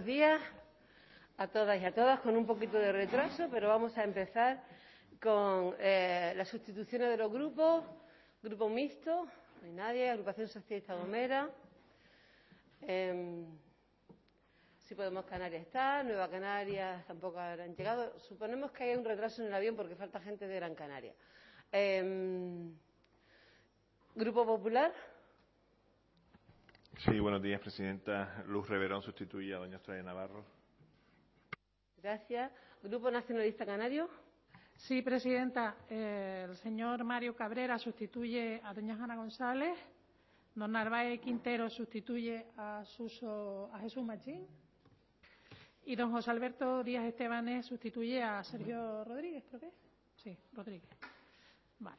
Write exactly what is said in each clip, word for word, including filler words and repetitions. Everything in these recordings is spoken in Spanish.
días a todas y a todas, con un poquito de retraso, pero vamos a empezar con eh, las sustituciones de los grupos. Grupo mixto, no hay nadie. Agrupación Socialista Gomera. Eh, Si Podemos Canarias está, Nueva Canarias tampoco habrán llegado. Suponemos que hay un retraso en el avión porque falta gente de Gran Canaria. Eh, Grupo Popular. Sí, buenos días, presidenta. Luz Reverón sustituye a doña Estrella Navarro. Gracias. Grupo Nacionalista Canario. Sí, presidenta. Eh, el señor Mario Cabrera sustituye a doña Ana González. Don Narváez Quintero sustituye a, Suso, a Jesús Machín. Y don José Alberto Díaz Estebanes sustituye a Sergio Rodríguez, creo que es. Sí, Rodríguez. Vale.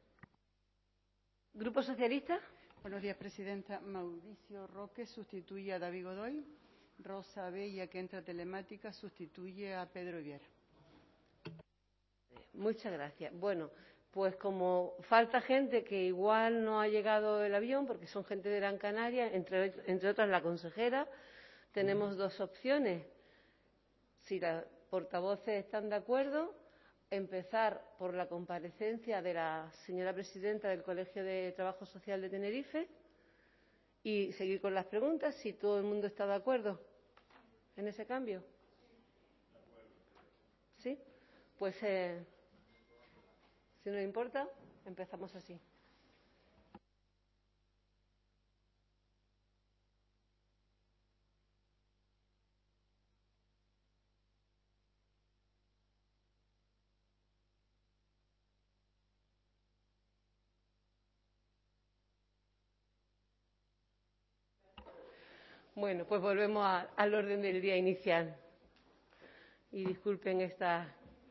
Grupo Socialista. Buenos días, presidenta. Mauricio Roque sustituye a David Godoy. Rosa Bella, que entra telemática, sustituye a Pedro Viera. Muchas gracias. Bueno, pues como falta gente que igual no ha llegado el avión, porque son gente de Gran Canaria, entre, entre otras la consejera, tenemos dos opciones. Si las portavoces están de acuerdo, empezar por la comparecencia de la señora presidenta del Colegio de Trabajo Social de Tenerife y seguir con las preguntas, si todo el mundo está de acuerdo en ese cambio. ¿Sí? Pues, eh, si no le importa, empezamos así. Bueno, pues volvemos a, al orden del día inicial. Y disculpen esta,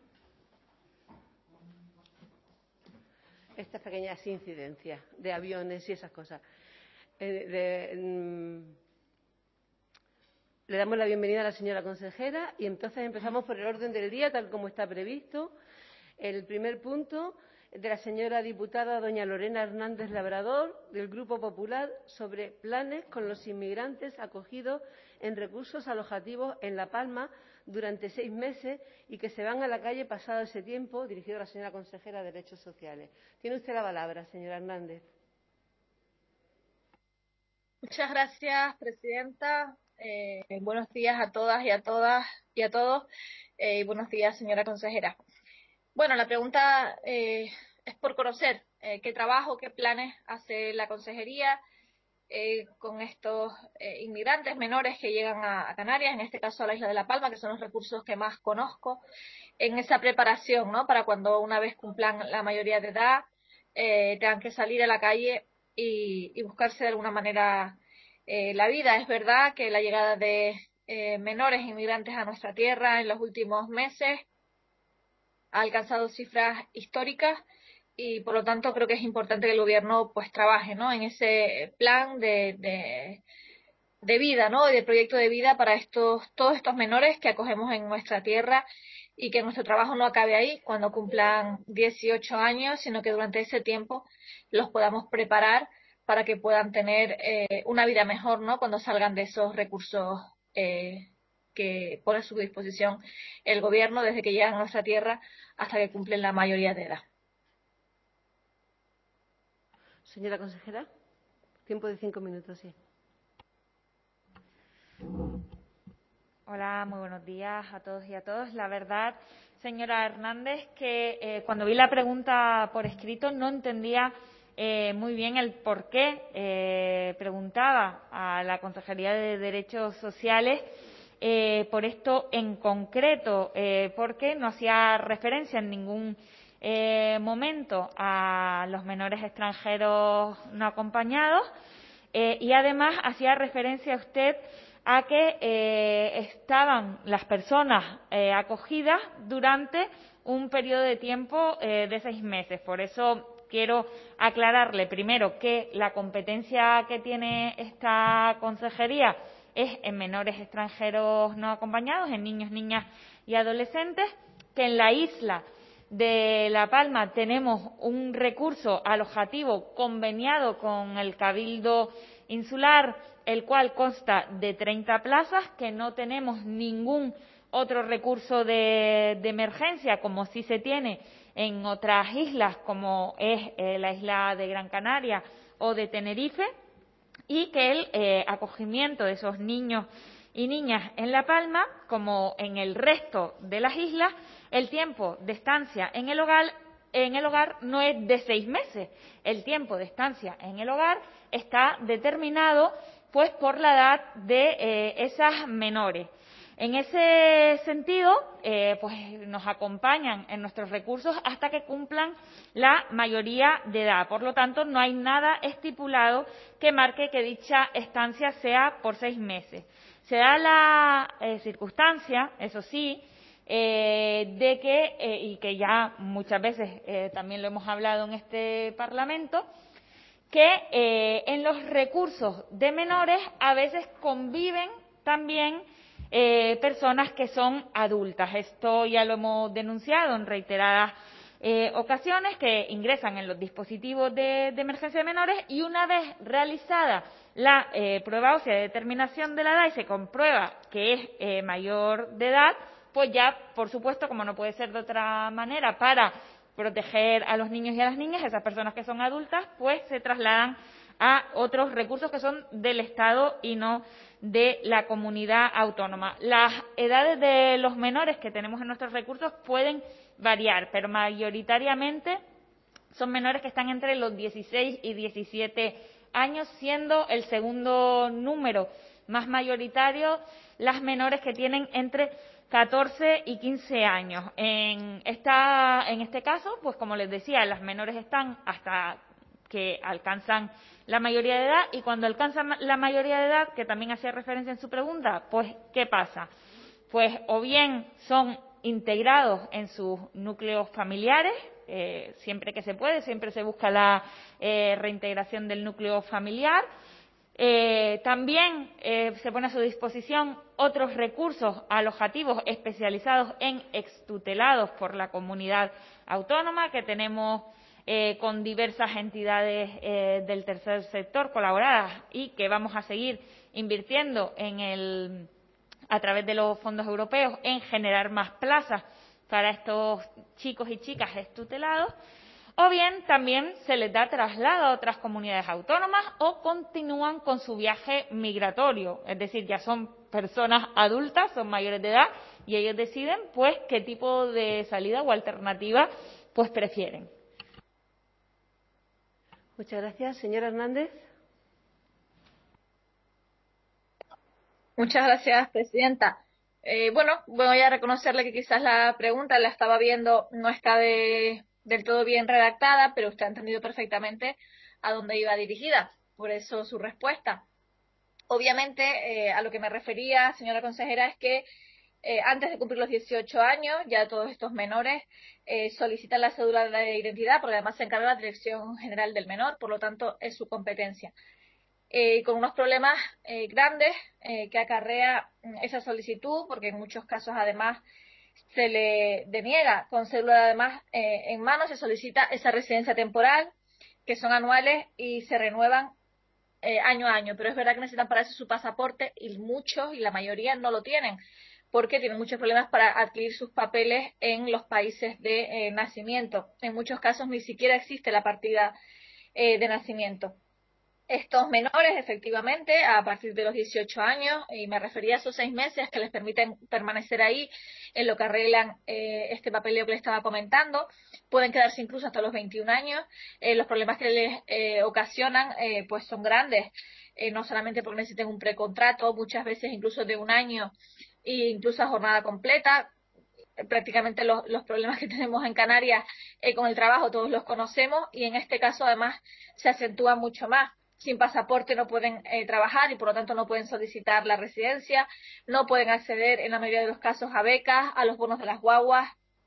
estas pequeñas incidencias de aviones y esas cosas. Eh, de, mm, le damos la bienvenida a la señora consejera y entonces empezamos por el orden del día, tal como está previsto. El primer punto de la señora diputada doña Lorena Hernández Labrador, del Grupo Popular, sobre planes con los inmigrantes acogidos en recursos alojativos en La Palma durante seis meses y que se van a la calle pasado ese tiempo, dirigido a la señora consejera de Derechos Sociales. Tiene usted la palabra, señora Hernández. Muchas gracias, presidenta. Eh, buenos días a todas y a todas y a todos. Eh, y buenos días, señora consejera. Bueno, la pregunta eh, es por conocer eh, qué trabajo, qué planes hace la consejería eh, con estos eh, inmigrantes menores que llegan a, a Canarias, en este caso a la isla de La Palma, que son los recursos que más conozco, en esa preparación, ¿no? Para cuando una vez cumplan la mayoría de edad, eh, tengan que salir a la calle y, y buscarse de alguna manera eh, la vida. Es verdad que la llegada de eh, menores inmigrantes a nuestra tierra en los últimos meses ha alcanzado cifras históricas y por lo tanto creo que es importante que el gobierno pues trabaje, ¿no? En ese plan de, de, de vida, ¿no? Y de proyecto de vida para estos todos estos menores que acogemos en nuestra tierra y que nuestro trabajo no acabe ahí cuando cumplan dieciocho años, sino que durante ese tiempo los podamos preparar para que puedan tener eh, una vida mejor, ¿no? Cuando salgan de esos recursos eh, que pone a su disposición el gobierno desde que llegan a nuestra tierra hasta que cumplen la mayoría de edad. Señora consejera, tiempo de cinco minutos, sí. Hola, muy buenos días a todos y a todas. La verdad, señora Hernández, que eh, cuando vi la pregunta por escrito no entendía eh, muy bien el por qué eh, preguntaba a la Consejería de Derechos Sociales eh, por esto en concreto, eh, porque no hacía referencia en ningún eh, momento a los menores extranjeros no acompañados eh, y además hacía referencia a usted a que eh, estaban las personas eh, acogidas durante un periodo de tiempo eh, de seis meses. Por eso quiero aclararle primero que la competencia que tiene esta consejería es en menores extranjeros no acompañados, en niños, niñas y adolescentes, que en la isla de La Palma tenemos un recurso alojativo conveniado con el Cabildo Insular el cual consta de treinta plazas, que no tenemos ningún otro recurso de, de emergencia, como sí se tiene en otras islas, como es eh, la isla de Gran Canaria o de Tenerife, y que el eh, acogimiento de esos niños y niñas en La Palma, como en el resto de las islas, el tiempo de estancia en el hogar, en el hogar no es de seis meses. El tiempo de estancia en el hogar está determinado pues por la edad de eh, esas menores. En ese sentido, eh, pues nos acompañan en nuestros recursos hasta que cumplan la mayoría de edad. Por lo tanto, no hay nada estipulado que marque que dicha estancia sea por seis meses. Se da la eh, circunstancia, eso sí, eh, de que, eh, y que ya muchas veces eh, también lo hemos hablado en este Parlamento, que eh, en los recursos de menores a veces conviven también eh, personas que son adultas. Esto ya lo hemos denunciado en reiteradas eh, ocasiones, que ingresan en los dispositivos de, de emergencia de menores, y una vez realizada la eh, prueba ósea de determinación de la edad y se comprueba que es eh, mayor de edad, pues ya, por supuesto, como no puede ser de otra manera, para proteger a los niños y a las niñas, esas personas que son adultas, pues se trasladan a otros recursos que son del Estado y no de la comunidad autónoma. Las edades de los menores que tenemos en nuestros recursos pueden variar, pero mayoritariamente son menores que están entre los dieciséis y diecisiete años, siendo el segundo número más mayoritario las menores que tienen entre catorce y quince años. En, esta, en este caso, pues como les decía, las menores están hasta que alcanzan la mayoría de edad, y cuando alcanzan la mayoría de edad, que también hacía referencia en su pregunta, pues ¿qué pasa? Pues o bien son integrados en sus núcleos familiares, eh, siempre que se puede, siempre se busca la eh, reintegración del núcleo familiar. Eh, también eh, se pone a su disposición otros recursos alojativos especializados en extutelados por la comunidad autónoma, que tenemos eh, con diversas entidades eh, del tercer sector colaboradas, y que vamos a seguir invirtiendo en el, a través de los fondos europeos, en generar más plazas para estos chicos y chicas extutelados. O bien también se les da traslado a otras comunidades autónomas o continúan con su viaje migratorio, es decir, ya son personas adultas, son mayores de edad, y ellos deciden pues qué tipo de salida o alternativa pues prefieren. Muchas gracias. Señora Hernández. Muchas gracias, presidenta. Eh, bueno, voy a reconocerle que quizás la pregunta, la estaba viendo, no está de, del todo bien redactada, pero usted ha entendido perfectamente a dónde iba dirigida. Por eso su respuesta. Obviamente, eh, a lo que me refería, señora consejera, es que eh, antes de cumplir los dieciocho años, ya todos estos menores eh, solicitan la cédula de identidad, porque además se encarga la Dirección General del Menor, por lo tanto, es su competencia. Eh, con unos problemas eh, grandes eh, que acarrea esa solicitud, porque en muchos casos además se le deniega con cédula además eh, en mano, se solicita esa residencia temporal, que son anuales y se renuevan eh, año a año, pero es verdad que necesitan para eso su pasaporte, y muchos y la mayoría no lo tienen, porque tienen muchos problemas para adquirir sus papeles en los países de eh, nacimiento. En muchos casos ni siquiera existe la partida eh, de nacimiento. Estos menores, efectivamente, a partir de los dieciocho años, y me refería a esos seis meses que les permiten permanecer ahí en lo que arreglan eh, este papeleo que les estaba comentando, pueden quedarse incluso hasta los veintiún años. Eh, los problemas que les eh, ocasionan eh, pues son grandes, eh, no solamente porque necesiten un precontrato, muchas veces incluso de un año e incluso a jornada completa. Prácticamente los, los problemas que tenemos en Canarias eh, con el trabajo todos los conocemos, y en este caso además se acentúan mucho más. Sin pasaporte no pueden eh, trabajar y por lo tanto no pueden solicitar la residencia, no pueden acceder en la mayoría de los casos a becas, a los bonos de las guaguas,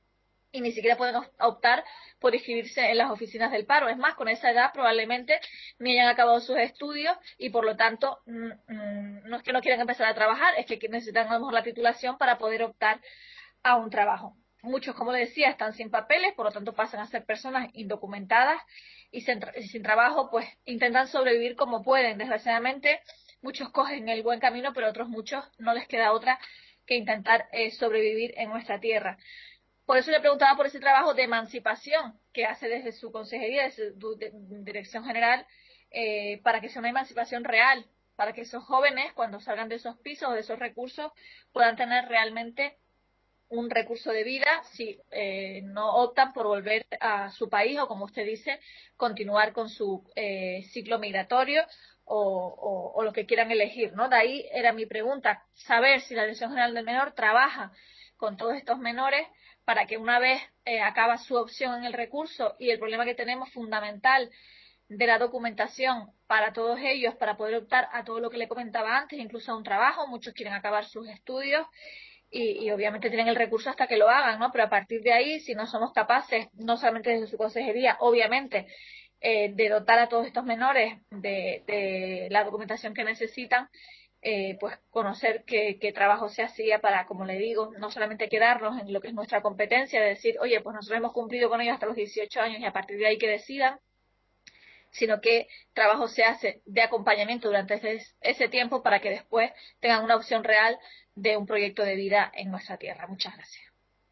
y ni siquiera pueden optar por inscribirse en las oficinas del paro. Es más, con esa edad probablemente ni hayan acabado sus estudios y por lo tanto mmm, no es que no quieran empezar a trabajar, es que necesitan a lo mejor la titulación para poder optar a un trabajo. Muchos, como le decía, están sin papeles, por lo tanto pasan a ser personas indocumentadas y sin, sin trabajo, pues intentan sobrevivir como pueden. Desgraciadamente, muchos cogen el buen camino, pero otros muchos no les queda otra que intentar eh, sobrevivir en nuestra tierra. Por eso le preguntaba por ese trabajo de emancipación que hace desde su consejería, desde su de, de, dirección general, eh, para que sea una emancipación real, para que esos jóvenes, cuando salgan de esos pisos o de esos recursos, puedan tener realmente un recurso de vida si eh, no optan por volver a su país o, como usted dice, continuar con su eh, ciclo migratorio o, o, o lo que quieran elegir, ¿no? De ahí era mi pregunta, saber si la Dirección General del Menor trabaja con todos estos menores para que una vez eh, acaba su opción en el recurso y el problema que tenemos fundamental de la documentación para todos ellos, para poder optar a todo lo que le comentaba antes, incluso a un trabajo, muchos quieren acabar sus estudios y, y obviamente tienen el recurso hasta que lo hagan, ¿no? Pero a partir de ahí, si no somos capaces, no solamente desde su consejería, obviamente, eh, de dotar a todos estos menores de, de la documentación que necesitan, eh, pues conocer qué, qué trabajo se hacía para, como le digo, no solamente quedarnos en lo que es nuestra competencia, de decir, oye, pues nosotros hemos cumplido con ellos hasta los dieciocho años y a partir de ahí que decidan, sino qué trabajo se hace de acompañamiento durante ese, ese tiempo para que después tengan una opción real de un proyecto de vida en nuestra tierra. Muchas gracias.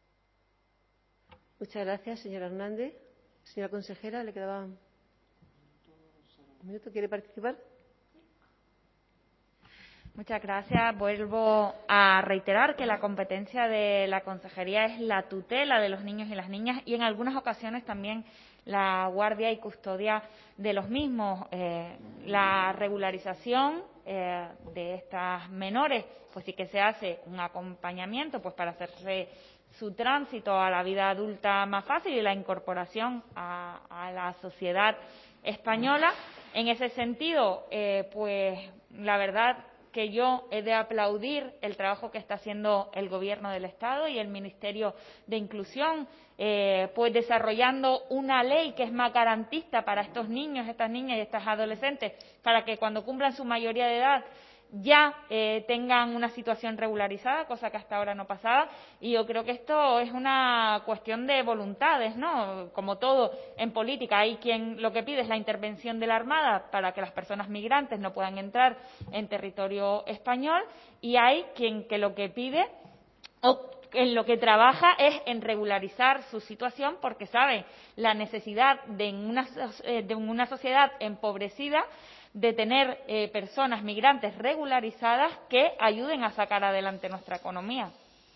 Muchas gracias, señora Hernández. Señora consejera, le quedaba un minuto. ¿Quiere participar? Muchas gracias. Vuelvo a reiterar que la competencia de la consejería es la tutela de los niños y las niñas y en algunas ocasiones también la guardia y custodia de los mismos. Eh, la regularización eh, de estas menores, pues sí que se hace un acompañamiento pues para hacerse su tránsito a la vida adulta más fácil y la incorporación a, a la sociedad española. En ese sentido, eh, pues la verdad que yo he de aplaudir el trabajo que está haciendo el Gobierno del Estado y el Ministerio de Inclusión, eh, pues desarrollando una ley que es más garantista para estos niños, estas niñas y estas adolescentes, para que cuando cumplan su mayoría de edad ya eh, tengan una situación regularizada, cosa que hasta ahora no pasaba, y yo creo que esto es una cuestión de voluntades, ¿no? Como todo en política, hay quien lo que pide es la intervención de la Armada para que las personas migrantes no puedan entrar en territorio español, y hay quien que lo que pide o en lo que trabaja es en regularizar su situación porque sabe la necesidad de en una, de una sociedad empobrecida de tener eh, personas migrantes regularizadas que ayuden a sacar adelante nuestra economía.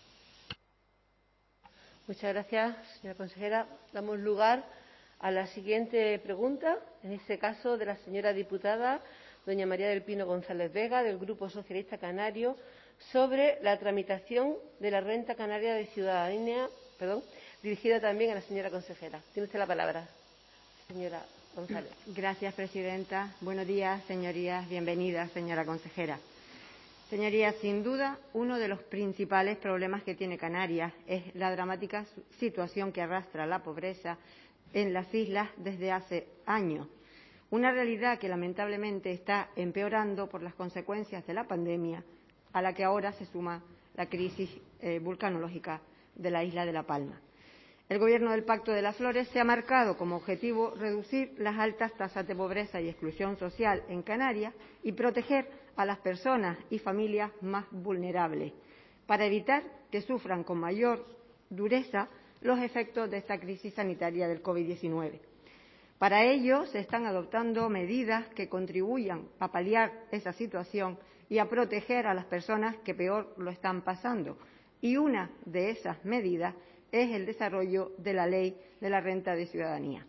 Muchas gracias, señora consejera. Damos lugar a la siguiente pregunta, en este caso de la señora diputada doña María del Pino González Vega, del Grupo Socialista Canario, sobre la tramitación de la renta canaria de ciudadanía, perdón, dirigida también a la señora consejera. Tiene usted la palabra, señora González. Gracias, presidenta. Buenos días, señorías. Bienvenidas, señora consejera. Señorías, sin duda, uno de los principales problemas que tiene Canarias es la dramática situación que arrastra la pobreza en las islas desde hace años. Una realidad que lamentablemente está empeorando por las consecuencias de la pandemia, a la que ahora se suma la crisis eh, vulcanológica de la isla de La Palma. El Gobierno del Pacto de las Flores se ha marcado como objetivo reducir las altas tasas de pobreza y exclusión social en Canarias y proteger a las personas y familias más vulnerables, para evitar que sufran con mayor dureza los efectos de esta crisis sanitaria del COVID diecinueve. Para ello, se están adoptando medidas que contribuyan a paliar esa situación y a proteger a las personas que peor lo están pasando. Y una de esas medidas es el desarrollo de la Ley de la Renta de Ciudadanía.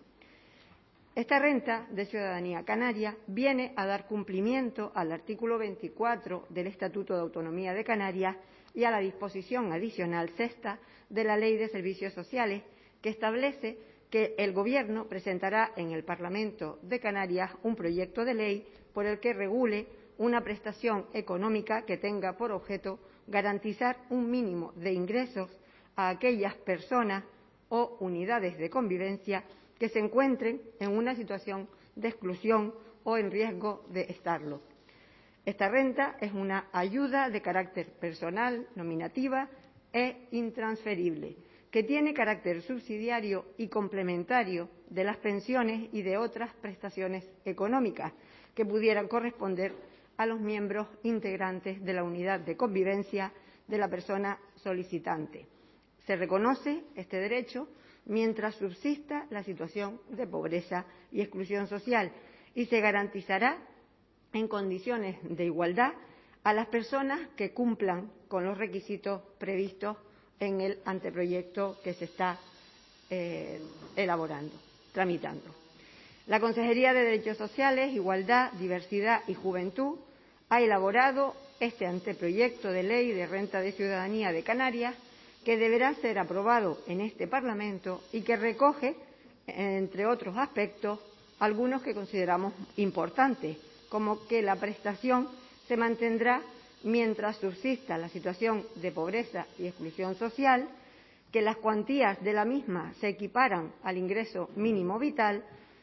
Esta renta de ciudadanía canaria viene a dar cumplimiento al artículo veinticuatro del Estatuto de Autonomía de Canarias y a la disposición adicional sexta de la Ley de Servicios Sociales, que establece que el Gobierno presentará en el Parlamento de Canarias un proyecto de ley por el que regule una prestación económica que tenga por objeto garantizar un mínimo de ingresos a aquellas personas o unidades de convivencia que se encuentren en una situación de exclusión o en riesgo de estarlo. Esta renta es una ayuda de carácter personal, nominativa e intransferible, que tiene carácter subsidiario y complementario de las pensiones y de otras prestaciones económicas que pudieran corresponder a los miembros integrantes de la unidad de convivencia de la persona solicitante. Se reconoce este derecho mientras subsista la situación de pobreza y exclusión social y se garantizará en condiciones de igualdad a las personas que cumplan con los requisitos previstos en el anteproyecto que se está eh, elaborando, tramitando. La Consejería de Derechos Sociales, Igualdad, Diversidad y Juventud ha elaborado este anteproyecto de ley de renta de ciudadanía de Canarias, que deberá ser aprobado en este Parlamento y que recoge, entre otros aspectos, algunos que consideramos importantes, como que la prestación se mantendrá mientras subsista la situación de pobreza y exclusión social, que las cuantías de la misma se equiparan al ingreso mínimo vital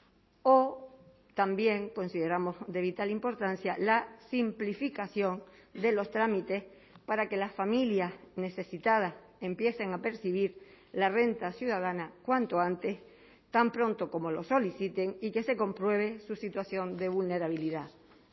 o también consideramos de vital importancia la simplificación de los trámites para que las familias necesitadas empiecen a percibir la renta ciudadana cuanto antes, tan pronto como lo soliciten, y que se compruebe su situación de vulnerabilidad.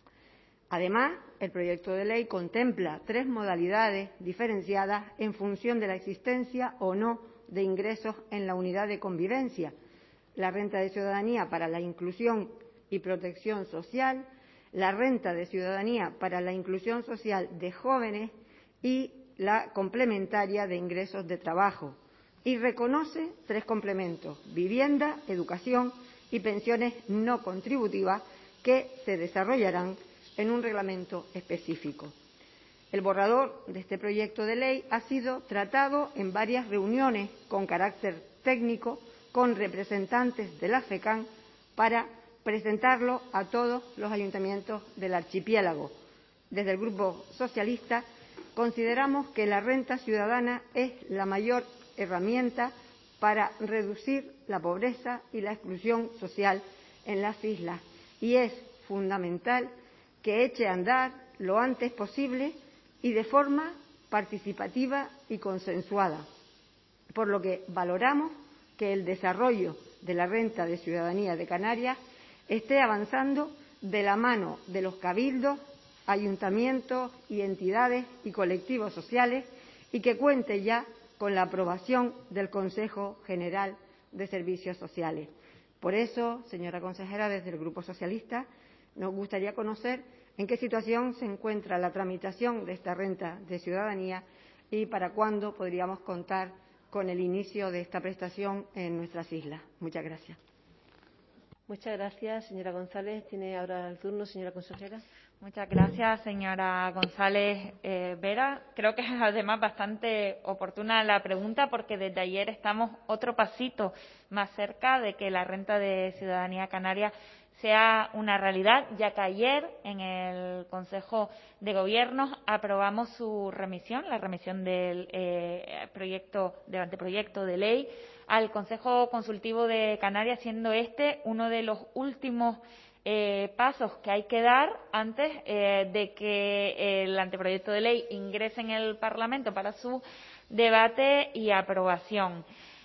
Además, el proyecto de ley contempla tres modalidades diferenciadas en función de la existencia o no de ingresos en la unidad de convivencia: la renta de ciudadanía para la inclusión y protección social, la renta de ciudadanía para la inclusión social de jóvenes y la complementaria de ingresos de trabajo, y reconoce tres complementos: vivienda, educación y pensiones no contributivas, que se desarrollarán en un reglamento específico. El borrador de este proyecto de ley ha sido tratado en varias reuniones con carácter técnico con representantes de la FECAN para presentarlo a todos los ayuntamientos del archipiélago. Desde el Grupo Socialista consideramos que la renta ciudadana es la mayor herramienta para reducir la pobreza y la exclusión social en las islas, y es fundamental que eche a andar lo antes posible y de forma participativa y consensuada, por lo que valoramos que el desarrollo de la renta de ciudadanía de Canarias esté avanzando de la mano de los cabildos, ayuntamientos y entidades y colectivos sociales, y que cuente ya con la aprobación del Consejo General de Servicios Sociales. Por eso, señora consejera, desde el Grupo Socialista nos gustaría conocer en qué situación se encuentra la tramitación de esta renta de ciudadanía y para cuándo podríamos contar con el inicio de esta prestación en nuestras islas. Muchas gracias. Muchas gracias, señora González. Tiene ahora el turno, señora consejera. Muchas gracias, señora González eh, Vera. Creo que es además bastante oportuna la pregunta, porque desde ayer estamos otro pasito más cerca de que la renta de ciudadanía canaria sea una realidad, ya que ayer en el Consejo de Gobierno aprobamos su remisión, la remisión del eh, proyecto, del anteproyecto de ley al Consejo Consultivo de Canarias, siendo este uno de los últimos eh, pasos que hay que dar antes eh, de que el anteproyecto de ley ingrese en el Parlamento para su debate y aprobación.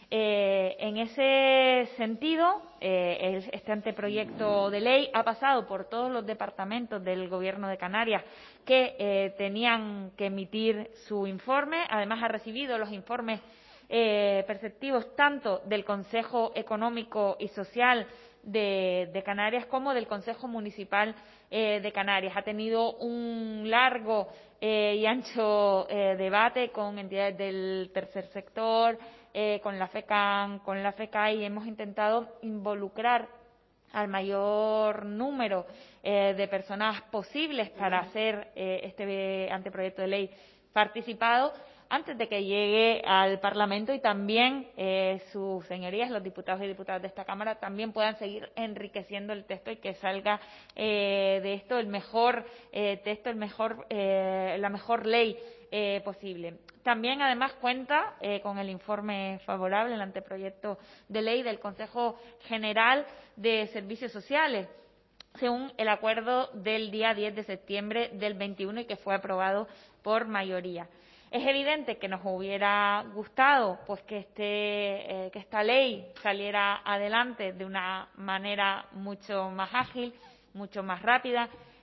Eh, en ese sentido, eh, este anteproyecto de ley ha pasado por todos los departamentos del Gobierno de Canarias que eh, tenían que emitir su informe. Además, ha recibido los informes eh, perceptivos tanto del Consejo Económico y Social de, de Canarias como del Consejo Municipal eh, de Canarias. Ha tenido un largo eh, y ancho eh, debate con entidades del tercer sector, Eh, con la FECAN, con la FECA, y hemos intentado involucrar al mayor número eh, de personas posibles para hacer eh, este anteproyecto de ley participado antes de que llegue al Parlamento, y también eh, sus señorías, los diputados y diputadas de esta Cámara, también puedan seguir enriqueciendo el texto y que salga eh, de esto el mejor eh, texto, el mejor, eh, la mejor ley eh, posible. También, además, cuenta eh, con el informe favorable, el anteproyecto de ley del Consejo General de Servicios Sociales, según el acuerdo del día diez de septiembre del veintiuno, y que fue aprobado por mayoría. Es evidente que nos hubiera gustado pues que este eh, que esta ley saliera adelante de una manera mucho más ágil, mucho más rápida.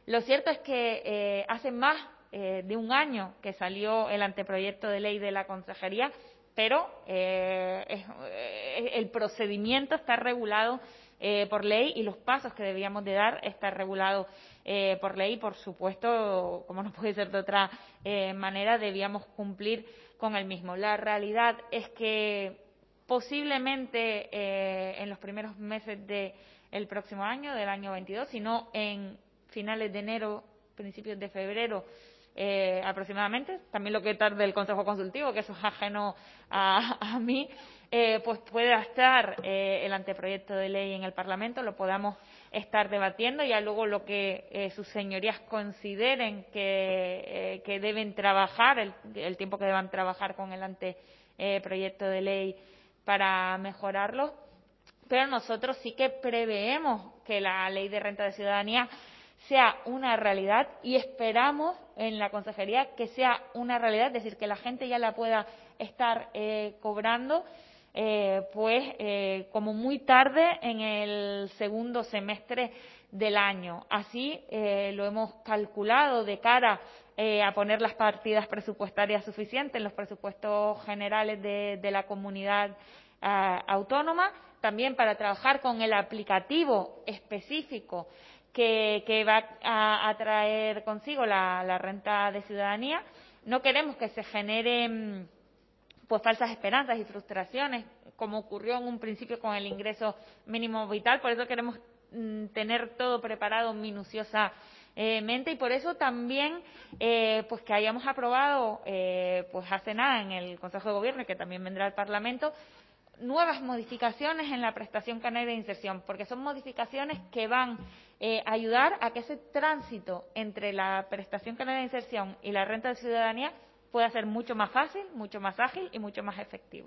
Lo cierto es que eh, hace más eh, de un año que salió el anteproyecto de ley de la Consejería, pero eh, es, eh, el procedimiento está regulado eh, por ley y los pasos que debíamos de dar están regulados eh, por ley. Por supuesto, como no puede ser de otra eh, manera, debíamos cumplir con el mismo. La realidad es que posiblemente eh, en los primeros meses del próximo año, del año veintidós, si no en finales de enero, principios de febrero, Eh, aproximadamente, también lo que tarde el Consejo Consultivo, que eso es ajeno a, a mí, eh, pues pueda estar eh, el anteproyecto de ley en el Parlamento, lo podamos estar debatiendo, y ya luego lo que eh, sus señorías consideren que, eh, que deben trabajar, el, el tiempo que deban trabajar con el anteproyecto de ley para mejorarlo. Pero nosotros sí que preveemos que la Ley de Renta de Ciudadanía sea una realidad y esperamos en la Consejería que sea una realidad, es decir, que la gente ya la pueda estar eh, cobrando, eh, pues eh, como muy tarde en el segundo semestre del año. Así eh, lo hemos calculado de cara eh, a poner las partidas presupuestarias suficientes en los presupuestos generales de, de la comunidad eh, autónoma, también para trabajar con el aplicativo específico Que, que va a, a traer consigo la, la renta de ciudadanía. No queremos que se generen pues falsas esperanzas y frustraciones, como ocurrió en un principio con el ingreso mínimo vital. Por eso queremos mm, tener todo preparado minuciosamente, y por eso también eh, pues que hayamos aprobado eh, pues hace nada en el Consejo de Gobierno, y que también vendrá al Parlamento, nuevas modificaciones en la prestación canaria de inserción, porque son modificaciones que van eh, a ayudar a que ese tránsito entre la prestación canaria de inserción y la renta de ciudadanía pueda ser mucho más fácil, mucho más ágil y mucho más efectivo.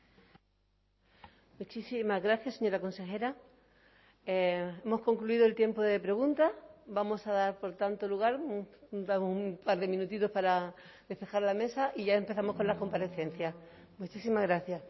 Muchísimas gracias, señora consejera. Eh, hemos concluido el tiempo de preguntas. Vamos a dar, por tanto, lugar un, un par de minutitos para despejar la mesa y ya empezamos con las comparecencias. Muchísimas gracias.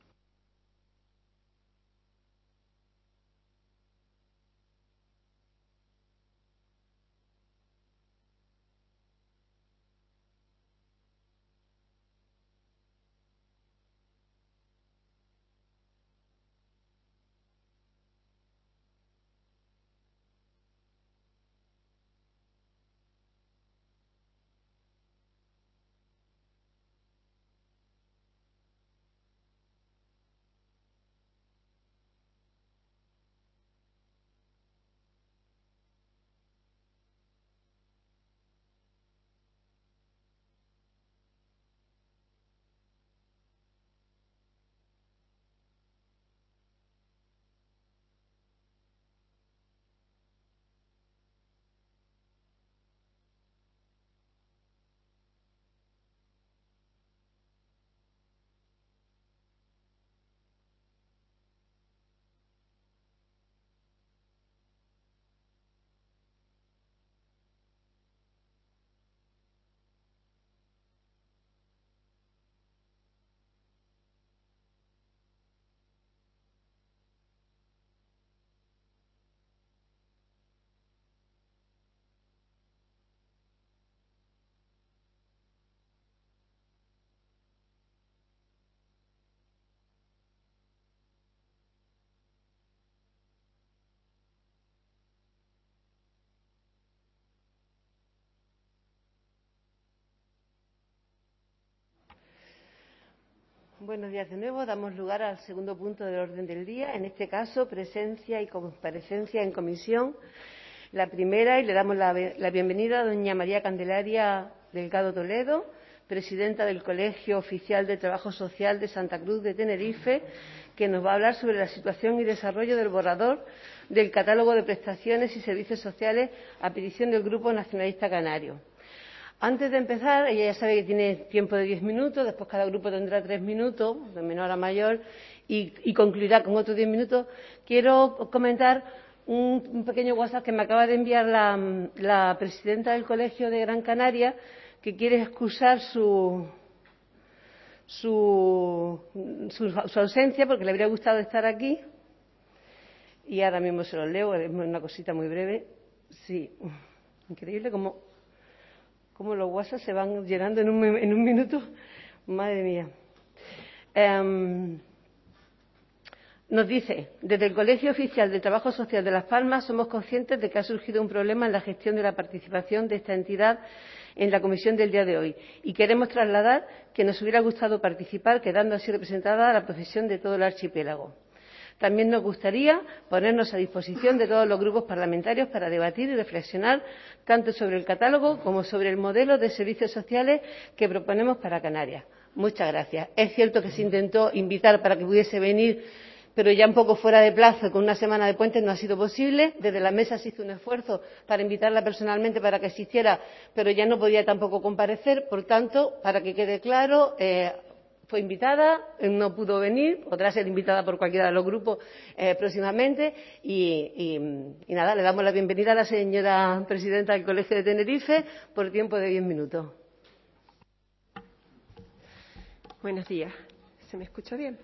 Buenos días de nuevo. Damos lugar al segundo punto del orden del día, en este caso, presencia y comparecencia en comisión. La primera, y le damos la, la bienvenida a doña María Candelaria Delgado Toledo, presidenta del Colegio Oficial de Trabajo Social de Santa Cruz de Tenerife, que nos va a hablar sobre la situación y desarrollo del borrador del catálogo de prestaciones y servicios sociales a petición del Grupo Nacionalista Canario. Antes de empezar, ella ya sabe que tiene tiempo de diez minutos, después cada grupo tendrá tres minutos, de menor a mayor, y, y concluirá con otros diez minutos. Quiero comentar un, un pequeño WhatsApp que me acaba de enviar la, la presidenta del Colegio de Gran Canaria, que quiere excusar su, su, su, su ausencia porque le habría gustado estar aquí. Y ahora mismo se lo leo, es una cosita muy breve. Sí. Increíble cómo, cómo los WhatsApp se van llenando en un, en un minuto. Madre mía. Um, nos dice, desde el Colegio Oficial de Trabajo Social de Las Palmas somos conscientes de que ha surgido un problema en la gestión de la participación de esta entidad en la comisión del día de hoy y queremos trasladar que nos hubiera gustado participar, quedando así representada la profesión de todo el archipiélago. También nos gustaría ponernos a disposición de todos los grupos parlamentarios para debatir y reflexionar tanto sobre el catálogo como sobre el modelo de servicios sociales que proponemos para Canarias. Muchas gracias. Es cierto que se intentó invitar para que pudiese venir, pero ya un poco fuera de plazo, con una semana de puentes no ha sido posible. Desde la mesa se hizo un esfuerzo para invitarla personalmente para que asistiera, pero ya no podía tampoco comparecer. Por tanto, para que quede claro, eh, fue invitada, no pudo venir, podrá ser invitada por cualquiera de los grupos eh, próximamente. Y, y, y nada, le damos la bienvenida a la señora presidenta del Colegio de Tenerife por tiempo de diez minutos. Buenos días. ¿Se me escucha bien?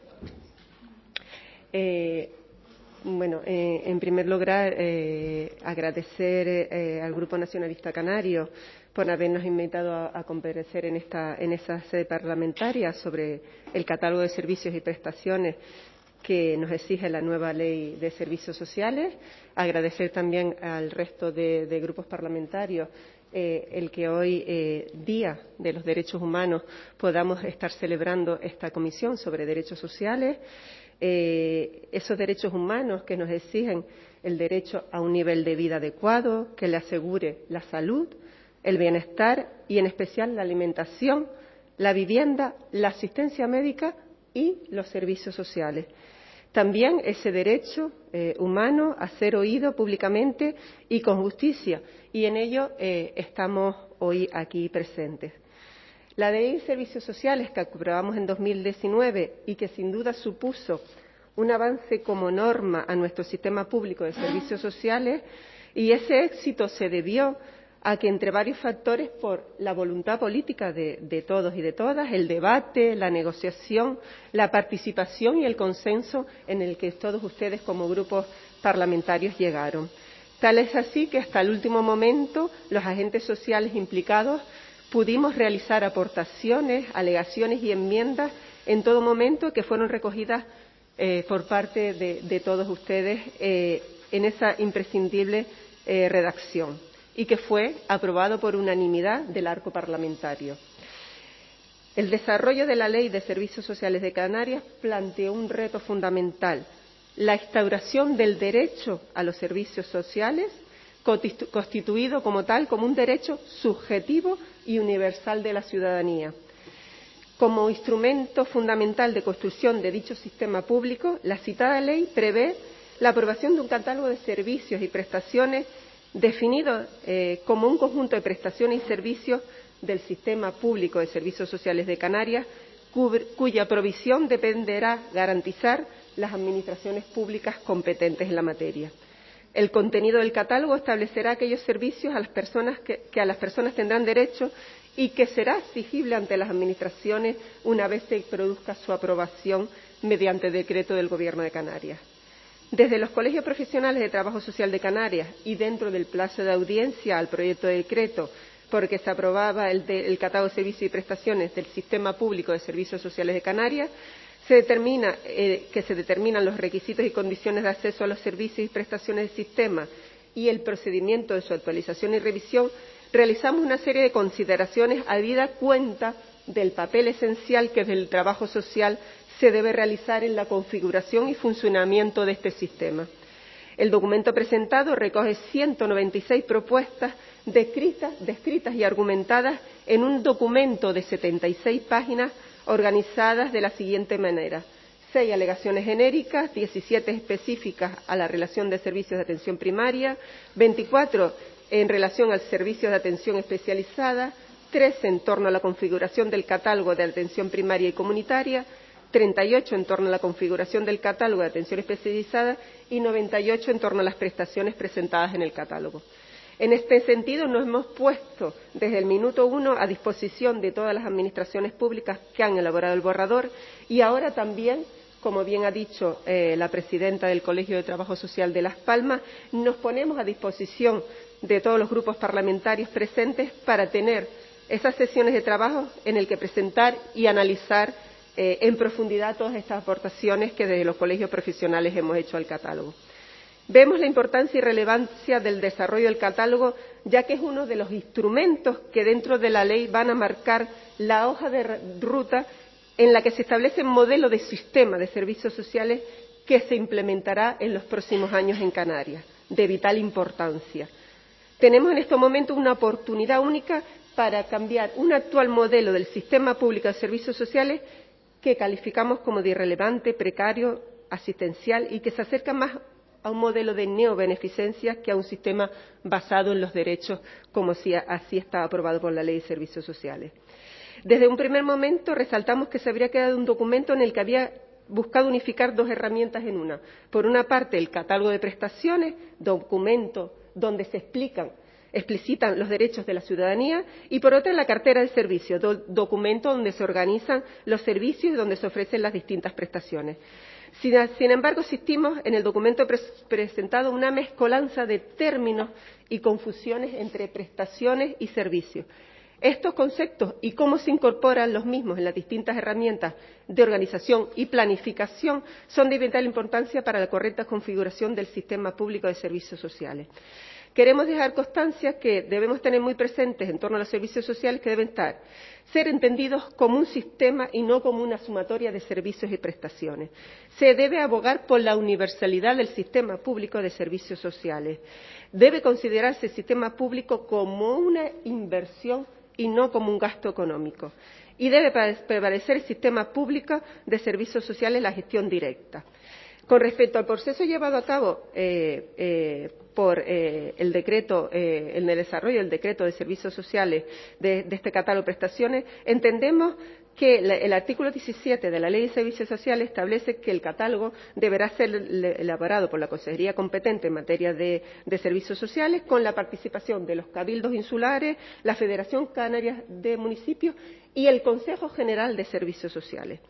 Eh, bueno, eh, en primer lugar, eh, agradecer eh, al Grupo Nacionalista Canario por habernos invitado a, a comparecer en esta, en esa sede parlamentaria sobre el catálogo de servicios y prestaciones que nos exige la nueva Ley de Servicios Sociales. Agradecer también al resto de, de grupos parlamentarios eh, el que hoy, eh, Día de los Derechos Humanos, podamos estar celebrando esta comisión sobre derechos sociales. Eh, esos derechos humanos que nos exigen el derecho a un nivel de vida adecuado, que le asegure la salud, el bienestar y, en especial, la alimentación, la vivienda, la asistencia médica y los servicios sociales. También ese derecho eh, humano a ser oído públicamente y con justicia, y en ello eh, estamos hoy aquí presentes. La Ley de Servicios Sociales que aprobamos en dos mil diecinueve y que sin duda supuso un avance como norma a nuestro sistema público de servicios sociales, y ese éxito se debió a que, entre varios factores, por la voluntad política de, de todos y de todas, el debate, la negociación, la participación y el consenso en el que todos ustedes como grupos parlamentarios llegaron. Tal es así que hasta el último momento los agentes sociales implicados pudimos realizar aportaciones, alegaciones y enmiendas en todo momento que fueron recogidas eh, por parte de, de todos ustedes eh, en esa imprescindible eh, redacción, y que fue aprobado por unanimidad del arco parlamentario. El desarrollo de la Ley de Servicios Sociales de Canarias planteó un reto fundamental: la instauración del derecho a los servicios sociales, constituido como tal como un derecho subjetivo y universal de la ciudadanía. Como instrumento fundamental de construcción de dicho sistema público, la citada ley prevé la aprobación de un catálogo de servicios y prestaciones definido eh, como un conjunto de prestaciones y servicios del sistema público de servicios sociales de Canarias, cuya provisión dependerá garantizar las administraciones públicas competentes en la materia. El contenido del catálogo establecerá aquellos servicios a las personas que, que a las personas tendrán derecho y que será exigible ante las administraciones una vez se produzca su aprobación mediante decreto del Gobierno de Canarias. Desde los colegios profesionales de trabajo social de Canarias y dentro del plazo de audiencia al proyecto de decreto por el que se aprobaba el, de, el catálogo de servicios y prestaciones del Sistema Público de Servicios Sociales de Canarias, se determina eh, que se determinan los requisitos y condiciones de acceso a los servicios y prestaciones del sistema y el procedimiento de su actualización y revisión. Realizamos una serie de consideraciones habida cuenta del papel esencial que desde el trabajo social se debe realizar en la configuración y funcionamiento de este sistema. El documento presentado recoge ciento noventa y seis propuestas descritas, descritas y argumentadas en un documento de setenta y seis páginas organizadas de la siguiente manera: seis alegaciones genéricas, diecisiete específicas a la relación de servicios de atención primaria, veinticuatro en relación al servicio de atención especializada, tres en torno a la configuración del catálogo de atención primaria y comunitaria, treinta y ocho en torno a la configuración del catálogo de atención especializada y noventa y ocho en torno a las prestaciones presentadas en el catálogo. En este sentido, nos hemos puesto desde el minuto uno a disposición de todas las administraciones públicas que han elaborado el borrador, y ahora también, como bien ha dicho eh, la presidenta del Colegio de Trabajo Social de Las Palmas, nos ponemos a disposición de todos los grupos parlamentarios presentes para tener esas sesiones de trabajo en el que presentar y analizar eh, en profundidad todas estas aportaciones que desde los colegios profesionales hemos hecho al catálogo. Vemos la importancia y relevancia del desarrollo del catálogo, ya que es uno de los instrumentos que dentro de la ley van a marcar la hoja de ruta en la que se establece un modelo de sistema de servicios sociales que se implementará en los próximos años en Canarias, de vital importancia. Tenemos en estos momentos una oportunidad única para cambiar un actual modelo del sistema público de servicios sociales que calificamos como de irrelevante, precario, asistencial y que se acerca más a un modelo de neobeneficencia que a un sistema basado en los derechos, como si así está aprobado por la Ley de Servicios Sociales. Desde un primer momento resaltamos que se habría quedado un documento en el que había buscado unificar dos herramientas en una. Por una parte, el catálogo de prestaciones, documento donde se explican, explicitan los derechos de la ciudadanía, y por otra, la cartera de servicios, do, documento donde se organizan los servicios y donde se ofrecen las distintas prestaciones. Sin, sin embargo, existimos en el documento pres, presentado una mezcolanza de términos y confusiones entre prestaciones y servicios. Estos conceptos y cómo se incorporan los mismos en las distintas herramientas de organización y planificación son de vital importancia para la correcta configuración del sistema público de servicios sociales. Queremos dejar constancia que debemos tener muy presentes en torno a los servicios sociales que deben estar, ser entendidos como un sistema y no como una sumatoria de servicios y prestaciones. Se debe abogar por la universalidad del sistema público de servicios sociales. Debe considerarse el sistema público como una inversión y no como un gasto económico. Y debe prevalecer el sistema público de servicios sociales, la gestión directa. Con respecto al proceso llevado a cabo eh, eh, por eh, el decreto, eh, en el desarrollo del decreto de servicios sociales de, de este catálogo de prestaciones, entendemos que la, el artículo diecisiete de la Ley de Servicios Sociales establece que el catálogo deberá ser elaborado por la Consejería competente en materia de, de servicios sociales, con la participación de los cabildos insulares, la Federación Canaria de Municipios y el Consejo General de Servicios Sociales.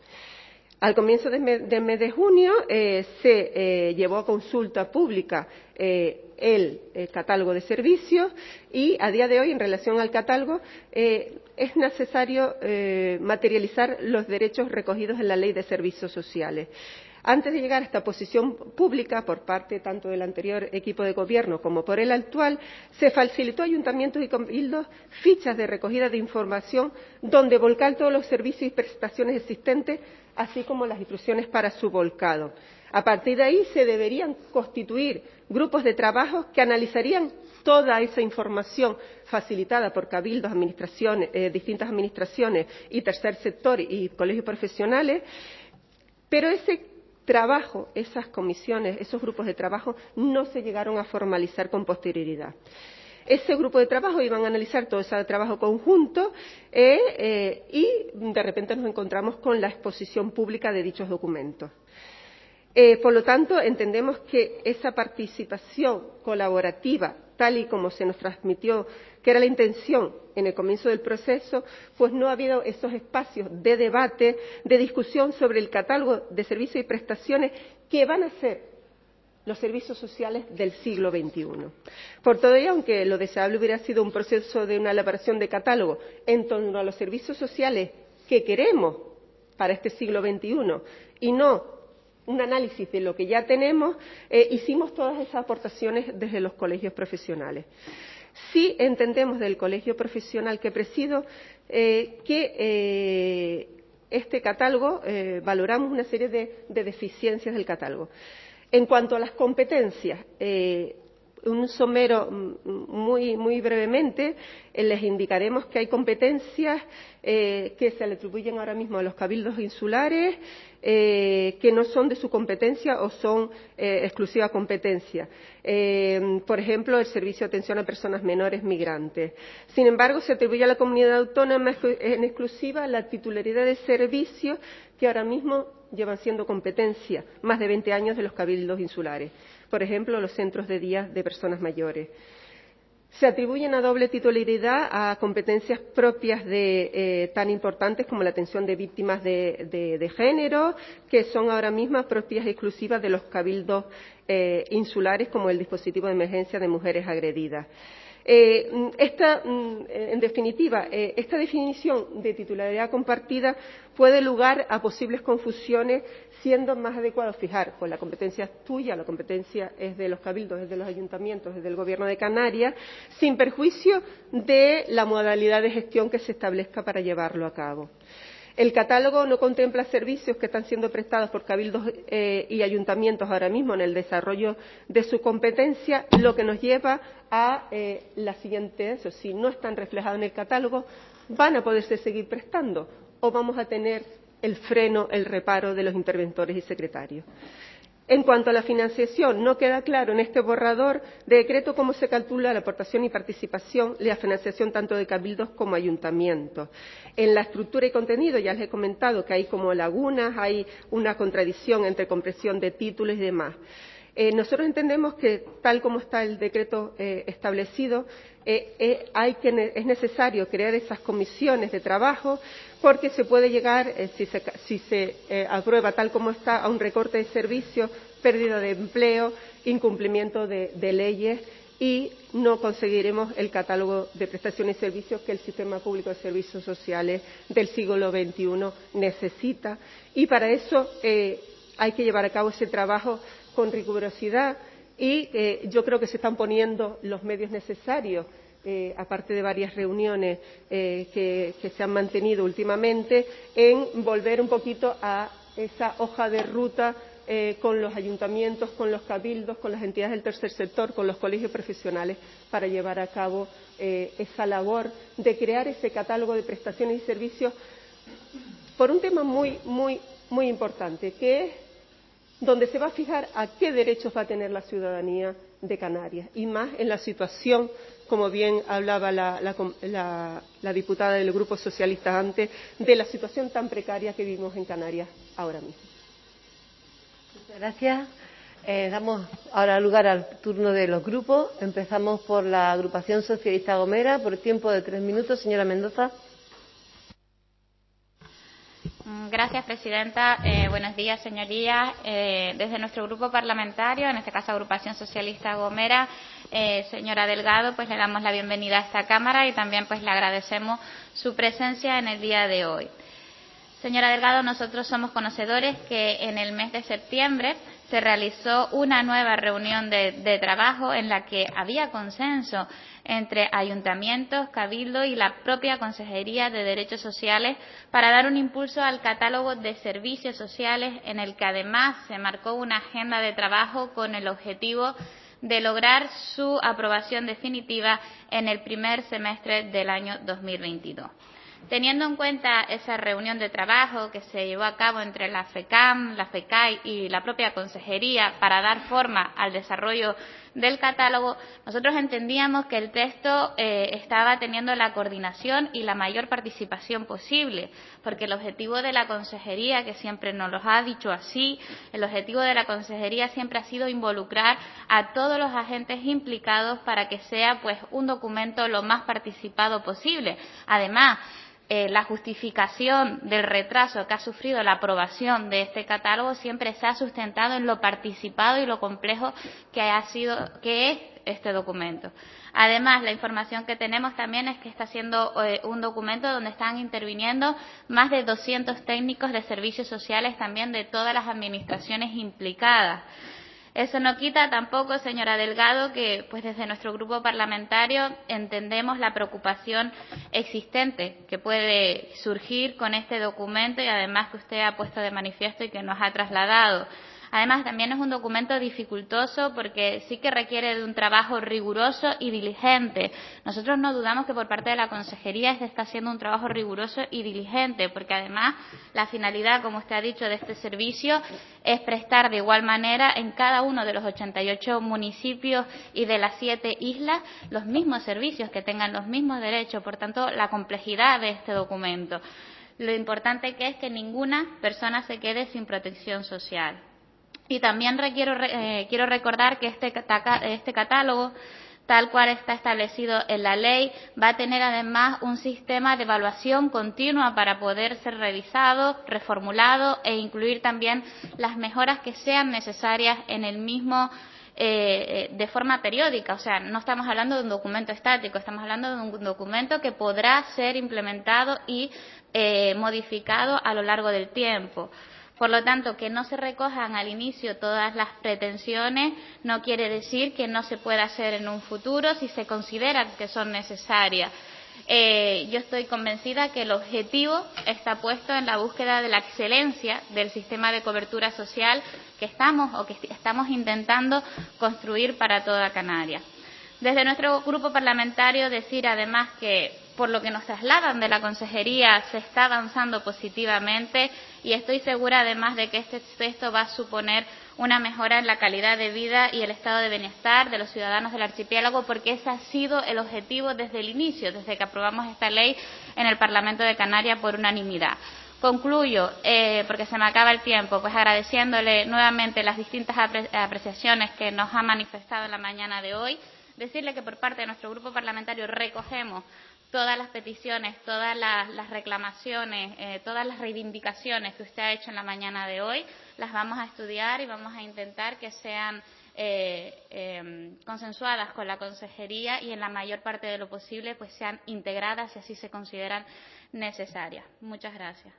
Al comienzo del mes de, mes de junio eh, se eh, llevó a consulta pública eh, el, el catálogo de servicios y a día de hoy, en relación al catálogo, eh, es necesario eh, materializar los derechos recogidos en la Ley de Servicios Sociales. Antes de llegar a esta posición pública por parte tanto del anterior equipo de gobierno como por el actual, se facilitó a ayuntamientos y cabildos fichas de recogida de información donde volcar todos los servicios y prestaciones existentes, así como las instrucciones para su volcado. A partir de ahí se deberían constituir grupos de trabajo que analizarían toda esa información facilitada por cabildos, administraciones, eh, distintas administraciones y tercer sector y colegios profesionales, pero ese trabajo, esas comisiones, esos grupos de trabajo no se llegaron a formalizar con posterioridad. Ese grupo de trabajo iban a analizar todo ese trabajo conjunto eh, eh, y de repente nos encontramos con la exposición pública de dichos documentos. Eh, por lo tanto, entendemos que esa participación colaborativa, tal y como se nos transmitió que era la intención en el comienzo del proceso, pues no ha habido esos espacios de debate, de discusión sobre el catálogo de servicios y prestaciones que van a ser los servicios sociales del siglo veintiuno. Por todo ello, aunque lo deseable hubiera sido un proceso de una elaboración de catálogo en torno a los servicios sociales que queremos para este siglo veintiuno y no un análisis de lo que ya tenemos, eh, hicimos todas esas aportaciones desde los colegios profesionales. Sí entendemos del colegio profesional que presido eh, que eh, este catálogo, eh, valoramos una serie de, de deficiencias del catálogo. En cuanto a las competencias, eh, un somero muy, muy brevemente, eh, les indicaremos que hay competencias eh, que se le atribuyen ahora mismo a los cabildos insulares, eh, que no son de su competencia o son eh, exclusiva competencia. Eh, por ejemplo, el servicio de atención a personas menores migrantes. Sin embargo, se atribuye a la comunidad autónoma en exclusiva la titularidad de servicios que ahora mismo llevan siendo competencia más de veinte años de los cabildos insulares. Por ejemplo, los centros de día de personas mayores. Se atribuye una doble titularidad a competencias propias de, eh, tan importantes como la atención de víctimas de, de, de género, que son ahora mismo propias y exclusivas de los cabildos eh, insulares, como el dispositivo de emergencia de mujeres agredidas. Eh, esta, en definitiva, eh, esta definición de titularidad compartida puede dar lugar a posibles confusiones, siendo más adecuado fijar, pues la competencia es tuya, la competencia es de los cabildos, es de los ayuntamientos, es del Gobierno de Canarias, sin perjuicio de la modalidad de gestión que se establezca para llevarlo a cabo. El catálogo no contempla servicios que están siendo prestados por cabildos eh, y ayuntamientos ahora mismo en el desarrollo de su competencia, lo que nos lleva a eh, la siguiente, eso, si no están reflejados en el catálogo, van a poderse seguir prestando o vamos a tener el freno, el reparo de los interventores y secretarios. En cuanto a la financiación, no queda claro en este borrador de decreto cómo se calcula la aportación y participación, la financiación tanto de cabildos como ayuntamientos. En la estructura y contenido ya les he comentado que hay como lagunas, hay una contradicción entre compresión de títulos y demás. Eh, nosotros entendemos que, tal como está el decreto eh, establecido, eh, eh, hay que, es necesario crear esas comisiones de trabajo porque se puede llegar, eh, si se, si se eh, aprueba tal como está, a un recorte de servicios, pérdida de empleo, incumplimiento de, de leyes y no conseguiremos el catálogo de prestaciones y servicios que el sistema público de servicios sociales del siglo veintiuno necesita. Y para eso eh, hay que llevar a cabo ese trabajo con rigurosidad y eh, yo creo que se están poniendo los medios necesarios, eh, aparte de varias reuniones eh, que, que se han mantenido últimamente, en volver un poquito a esa hoja de ruta eh, con los ayuntamientos, con los cabildos, con las entidades del tercer sector, con los colegios profesionales, para llevar a cabo eh, esa labor de crear ese catálogo de prestaciones y servicios por un tema muy, muy, muy importante, que es donde se va a fijar a qué derechos va a tener la ciudadanía de Canarias, y más en la situación, como bien hablaba la, la, la, la diputada del Grupo Socialista antes, de la situación tan precaria que vivimos en Canarias ahora mismo. Muchas gracias. Eh, damos ahora lugar al turno de los grupos. Empezamos por la Agrupación Socialista Gomera, por tiempo de tres minutos. Señora Mendoza. Gracias, presidenta. Eh, buenos días, señorías. Eh, desde nuestro grupo parlamentario, en este caso Agrupación Socialista Gomera, eh, señora Delgado, pues le damos la bienvenida a esta Cámara y también pues le agradecemos su presencia en el día de hoy. Señora Delgado, nosotros somos conocedores que en el mes de septiembre se realizó una nueva reunión de, de trabajo en la que había consenso entre ayuntamientos, cabildo y la propia Consejería de Derechos Sociales para dar un impulso al catálogo de servicios sociales, en el que además se marcó una agenda de trabajo con el objetivo de lograr su aprobación definitiva en el primer semestre del año dos mil veintidós. Teniendo en cuenta esa reunión de trabajo que se llevó a cabo entre la FECAM, la FECAI y la propia Consejería para dar forma al desarrollo del catálogo, nosotros entendíamos que el texto eh, estaba teniendo la coordinación y la mayor participación posible, porque el objetivo de la Consejería, que siempre nos lo ha dicho así, el objetivo de la Consejería siempre ha sido involucrar a todos los agentes implicados para que sea pues un documento lo más participado posible. Además, Eh, la justificación del retraso que ha sufrido la aprobación de este catálogo siempre se ha sustentado en lo participado y lo complejo que ha sido, que es este documento. Además, la información que tenemos también es que está siendo eh, un documento donde están interviniendo más de doscientos técnicos de servicios sociales, también de todas las administraciones implicadas. Eso no quita tampoco, señora Delgado, que pues desde nuestro grupo parlamentario entendemos la preocupación existente que puede surgir con este documento y además que usted ha puesto de manifiesto y que nos ha trasladado. Además, también es un documento dificultoso porque sí que requiere de un trabajo riguroso y diligente. Nosotros no dudamos que por parte de la Consejería se está haciendo un trabajo riguroso y diligente, porque además la finalidad, como usted ha dicho, de este servicio es prestar de igual manera en cada uno de los ochenta y ocho municipios y de las siete islas los mismos servicios, que tengan los mismos derechos. Por tanto, la complejidad de este documento. Lo importante que es que ninguna persona se quede sin protección social. Y también requiero, eh, quiero recordar que este, este catálogo tal cual está establecido en la ley. Va a tener además un sistema de evaluación continua para poder ser revisado, reformulado e incluir también las mejoras que sean necesarias en el mismo eh, de forma periódica. O sea, no estamos hablando de un documento estático, estamos hablando de un documento que podrá ser implementado y eh, modificado a lo largo del tiempo. Por lo tanto, que no se recojan al inicio todas las pretensiones no quiere decir que no se pueda hacer en un futuro si se consideran que son necesarias. Eh, yo estoy convencida que el objetivo está puesto en la búsqueda de la excelencia del sistema de cobertura social que estamos o que estamos intentando construir para toda Canarias. Desde nuestro grupo parlamentario decir además que por lo que nos trasladan de la consejería se está avanzando positivamente y estoy segura además de que este texto va a suponer una mejora en la calidad de vida y el estado de bienestar de los ciudadanos del archipiélago, porque ese ha sido el objetivo desde el inicio, desde que aprobamos esta ley en el Parlamento de Canarias por unanimidad. Concluyo, eh, porque se me acaba el tiempo, pues agradeciéndole nuevamente las distintas apre apreciaciones que nos ha manifestado en la mañana de hoy. Decirle que por parte de nuestro grupo parlamentario recogemos todas las peticiones, todas las, las reclamaciones, eh, todas las reivindicaciones que usted ha hecho en la mañana de hoy, las vamos a estudiar y vamos a intentar que sean eh, eh, consensuadas con la consejería y en la mayor parte de lo posible pues sean integradas si así se consideran necesarias. Muchas gracias.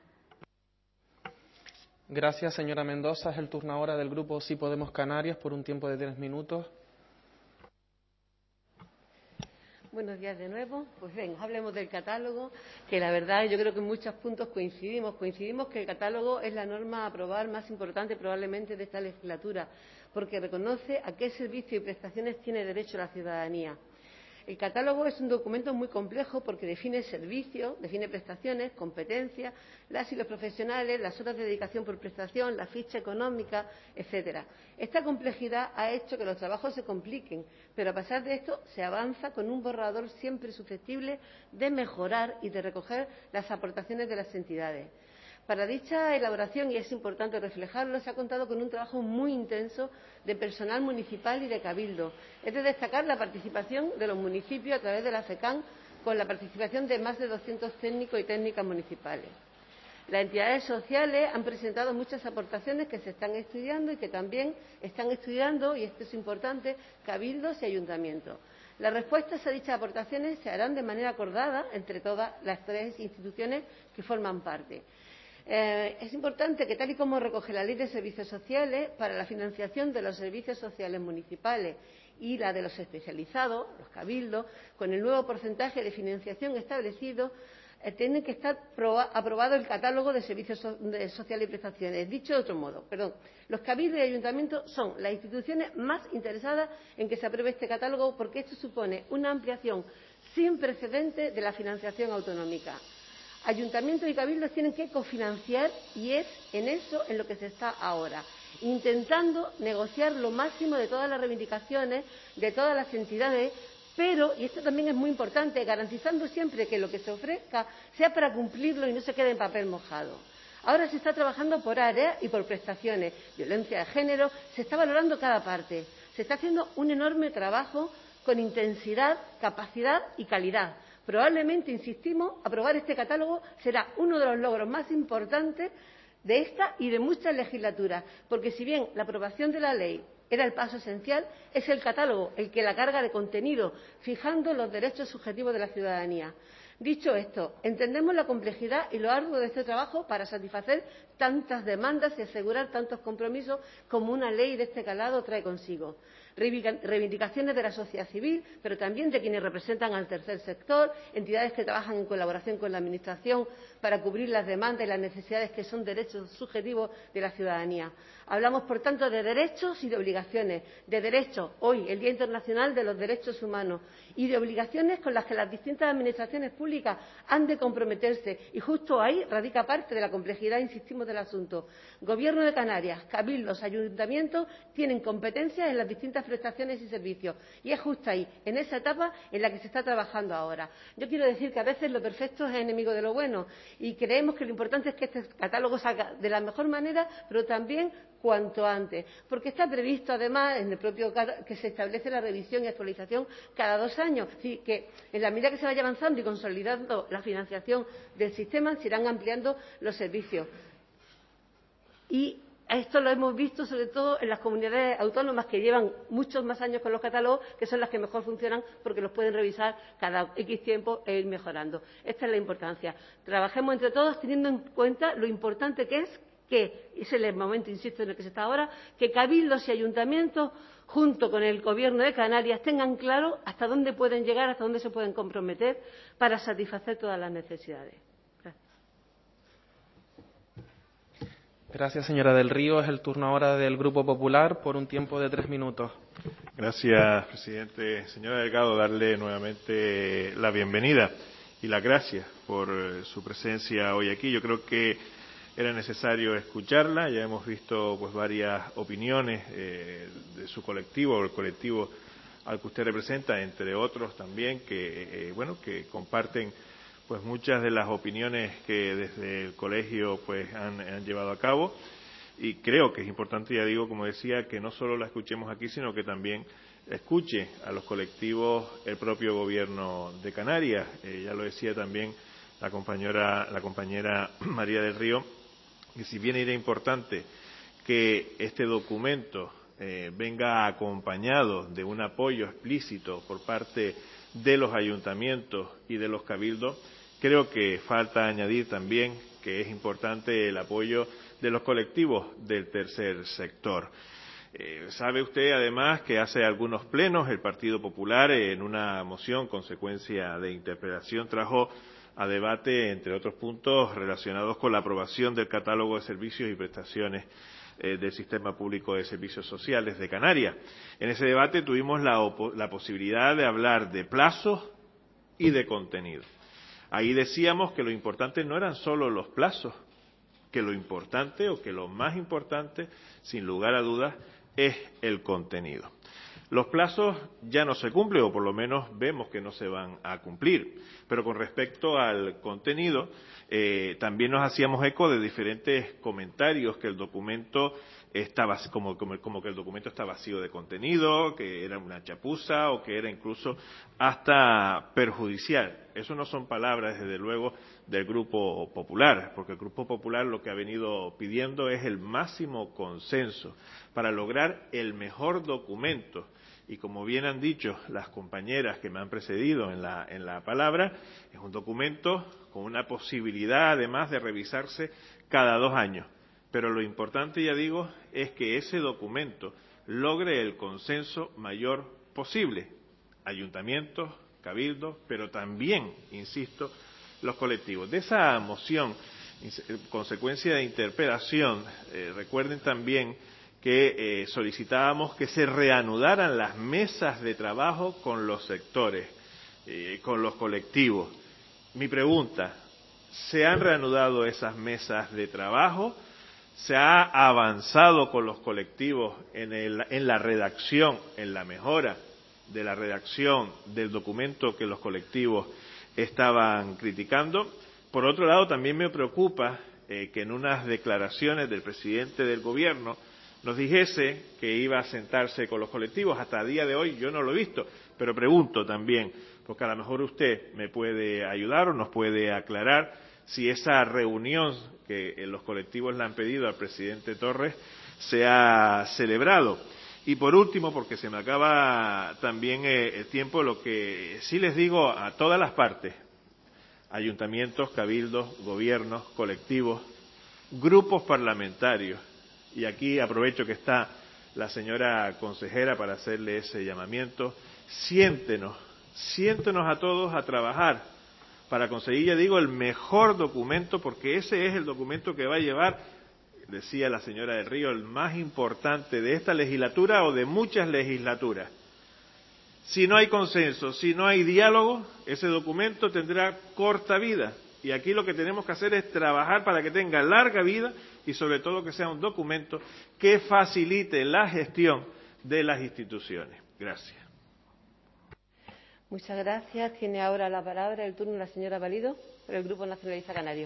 Gracias, señora Mendoza. Es el turno ahora del grupo Sí Podemos Canarias por un tiempo de diez minutos. Buenos días de nuevo. Pues venga, hablemos del catálogo, que la verdad yo creo que en muchos puntos coincidimos. Coincidimos que el catálogo es la norma a aprobar más importante probablemente de esta legislatura, porque reconoce a qué servicios y prestaciones tiene derecho la ciudadanía. El catálogo es un documento muy complejo porque define servicios, define prestaciones, competencias, las y los profesionales, las horas de dedicación por prestación, la ficha económica, etcétera. Esta complejidad ha hecho que los trabajos se compliquen, pero a pesar de esto se avanza con un borrador siempre susceptible de mejorar y de recoger las aportaciones de las entidades. Para dicha elaboración, y es importante reflejarlo, se ha contado con un trabajo muy intenso de personal municipal y de cabildo. Es de destacar la participación de los municipios a través de la FECAN, con la participación de más de doscientos técnicos y técnicas municipales. Las entidades sociales han presentado muchas aportaciones que se están estudiando y que también están estudiando, y esto es importante, cabildos y ayuntamientos. Las respuestas a dichas aportaciones se harán de manera acordada entre todas las tres instituciones que forman parte. Eh, es importante que, tal y como recoge la Ley de Servicios Sociales, para la financiación de los servicios sociales municipales y la de los especializados, los cabildos, con el nuevo porcentaje de financiación establecido, eh, tiene que estar aprobado el catálogo de servicios so de sociales y prestaciones. Dicho de otro modo, perdón, los cabildos y ayuntamientos son las instituciones más interesadas en que se apruebe este catálogo, porque esto supone una ampliación sin precedentes de la financiación autonómica. Ayuntamientos y cabildos tienen que cofinanciar y es en eso en lo que se está ahora, intentando negociar lo máximo de todas las reivindicaciones de todas las entidades, pero, y esto también es muy importante, garantizando siempre que lo que se ofrezca sea para cumplirlo y no se quede en papel mojado. Ahora se está trabajando por áreas y por prestaciones. Violencia de género, se está valorando cada parte. Se está haciendo un enorme trabajo con intensidad, capacidad y calidad. Probablemente, insistimos, aprobar este catálogo será uno de los logros más importantes de esta y de muchas legislaturas, porque si bien la aprobación de la ley era el paso esencial, es el catálogo el que la carga de contenido, fijando los derechos subjetivos de la ciudadanía. Dicho esto, entendemos la complejidad y lo arduo de este trabajo para satisfacer tantas demandas y asegurar tantos compromisos como una ley de este calado trae consigo. Reivindicaciones de la sociedad civil, pero también de quienes representan al tercer sector, entidades que trabajan en colaboración con la Administración para cubrir las demandas y las necesidades que son derechos subjetivos de la ciudadanía. Hablamos, por tanto, de derechos y de obligaciones. De derechos, hoy, el Día Internacional de los Derechos Humanos, y de obligaciones con las que las distintas administraciones públicas han de comprometerse. Y justo ahí radica parte de la complejidad, insistimos, del asunto. Gobierno de Canarias, cabildos, ayuntamientos tienen competencias en las distintas distintas prestaciones y servicios. Y es justo ahí, en esa etapa en la que se está trabajando ahora. Yo quiero decir que a veces lo perfecto es enemigo de lo bueno y creemos que lo importante es que este catálogo salga de la mejor manera, pero también cuanto antes, porque está previsto además en el propio que se establece la revisión y actualización cada dos años, es decir, que en la medida que se vaya avanzando y consolidando la financiación del sistema se irán ampliando los servicios. Y esto lo hemos visto sobre todo en las comunidades autónomas que llevan muchos más años con los catálogos, que son las que mejor funcionan porque los pueden revisar cada X tiempo e ir mejorando. Esta es la importancia. Trabajemos entre todos teniendo en cuenta lo importante que es que, ese es el momento, insisto, en el que se está ahora, que cabildos y ayuntamientos, junto con el Gobierno de Canarias, tengan claro hasta dónde pueden llegar, hasta dónde se pueden comprometer para satisfacer todas las necesidades. Gracias. Gracias, señora del Río. Es el turno ahora del Grupo Popular por un tiempo de tres minutos. Gracias, presidente. Señora Delgado, darle nuevamente la bienvenida y las gracias por su presencia hoy aquí. Yo creo que era necesario escucharla. Ya hemos visto pues varias opiniones eh, de su colectivo, o el colectivo al que usted representa, entre otros también, que eh, bueno que comparten pues muchas de las opiniones que desde el colegio pues han, han llevado a cabo. Y creo que es importante, ya digo, como decía, que no solo la escuchemos aquí, sino que también escuche a los colectivos el propio Gobierno de Canarias. Eh, ya lo decía también la compañera, la compañera María del Río, que si bien era importante que este documento eh, venga acompañado de un apoyo explícito por parte de los ayuntamientos y de los cabildos, creo que falta añadir también que es importante el apoyo de los colectivos del tercer sector. Eh, sabe usted, además, que hace algunos plenos el Partido Popular, en una moción consecuencia de interpelación, trajo a debate, entre otros puntos, relacionados con la aprobación del catálogo de servicios y prestaciones eh, del Sistema Público de Servicios Sociales de Canarias. En ese debate tuvimos la, la posibilidad de hablar de plazos y de contenido. Ahí decíamos que lo importante no eran solo los plazos, que lo importante o que lo más importante, sin lugar a dudas, es el contenido. Los plazos ya no se cumplen, o por lo menos vemos que no se van a cumplir. Pero con respecto al contenido, eh, también nos hacíamos eco de diferentes comentarios que el documento estaba como, como, como que el documento está vacío de contenido, que era una chapuza o que era incluso hasta perjudicial. Eso no son palabras, desde luego, del Grupo Popular, porque el Grupo Popular lo que ha venido pidiendo es el máximo consenso para lograr el mejor documento. Y como bien han dicho las compañeras que me han precedido en la, en la palabra, es un documento con una posibilidad, además, de revisarse cada dos años. Pero lo importante, ya digo, es que ese documento logre el consenso mayor posible. Ayuntamientos, cabildos, pero también, insisto, los colectivos. De esa moción, consecuencia de interpelación, eh, recuerden también que eh, solicitábamos que se reanudaran las mesas de trabajo con los sectores, eh, con los colectivos. Mi pregunta, ¿se han reanudado esas mesas de trabajo? ¿Se ha avanzado con los colectivos en, el, en la redacción, en la mejora de la redacción del documento que los colectivos estaban criticando? Por otro lado, también me preocupa eh, que en unas declaraciones del presidente del Gobierno nos dijese que iba a sentarse con los colectivos. Hasta el día de hoy yo no lo he visto, pero pregunto también, porque a lo mejor usted me puede ayudar o nos puede aclarar si esa reunión que los colectivos le han pedido al presidente Torres se ha celebrado. Y por último, porque se me acaba también el tiempo, lo que sí les digo a todas las partes, ayuntamientos, cabildos, gobiernos, colectivos, grupos parlamentarios, y aquí aprovecho que está la señora consejera para hacerle ese llamamiento, siéntenos, siéntenos a todos a trabajar para conseguir, ya digo, el mejor documento, porque ese es el documento que va a llevar, decía la señora del Río, el más importante de esta legislatura o de muchas legislaturas. Si no hay consenso, si no hay diálogo, ese documento tendrá corta vida. Y aquí lo que tenemos que hacer es trabajar para que tenga larga vida y sobre todo que sea un documento que facilite la gestión de las instituciones. Gracias. Muchas gracias. Tiene ahora la palabra el turno la señora Valido, por el Grupo Nacionalista Canario.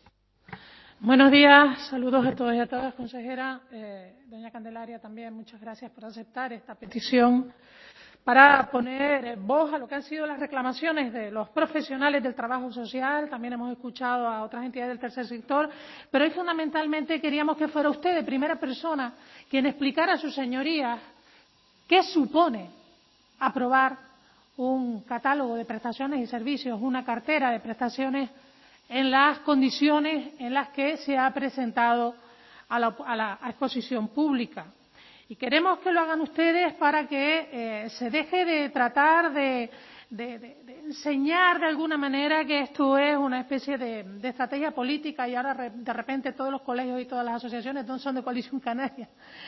Buenos días, saludos a todos y a todas, consejera. Eh, doña Candelaria, también muchas gracias por aceptar esta petición para poner voz a lo que han sido las reclamaciones de los profesionales del trabajo social. También hemos escuchado a otras entidades del tercer sector, pero hoy fundamentalmente queríamos que fuera usted, de primera persona, quien explicara a sus señorías qué supone aprobar un catálogo de prestaciones y servicios, una cartera de prestaciones en las condiciones en las que se ha presentado a la, a la a exposición pública. Y queremos que lo hagan ustedes para que eh, se deje de tratar de, de, de, de enseñar de alguna manera que esto es una especie de, de estrategia política y ahora re, de repente todos los colegios y todas las asociaciones no son de Coalición Canaria.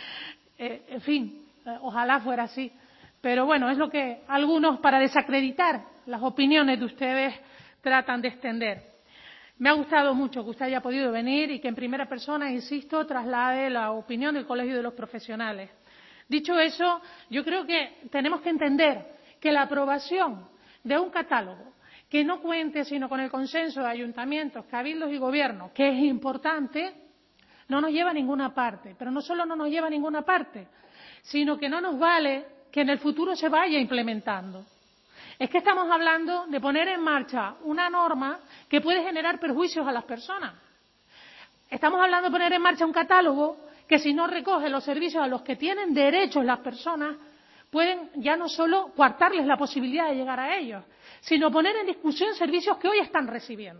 Eh, en fin, eh, ojalá fuera así. Pero bueno, es lo que algunos, para desacreditar las opiniones de ustedes, tratan de extender. Me ha gustado mucho que usted haya podido venir y que en primera persona, insisto, traslade la opinión del Colegio de los Profesionales. Dicho eso, yo creo que tenemos que entender que la aprobación de un catálogo que no cuente sino con el consenso de ayuntamientos, cabildos y gobiernos, que es importante, no nos lleva a ninguna parte. Pero no solo no nos lleva a ninguna parte, sino que no nos vale que en el futuro se vaya implementando. Es que estamos hablando de poner en marcha una norma que puede generar perjuicios a las personas. Estamos hablando de poner en marcha un catálogo que, si no recoge los servicios a los que tienen derechos las personas, pueden ya no solo coartarles la posibilidad de llegar a ellos, sino poner en discusión servicios que hoy están recibiendo.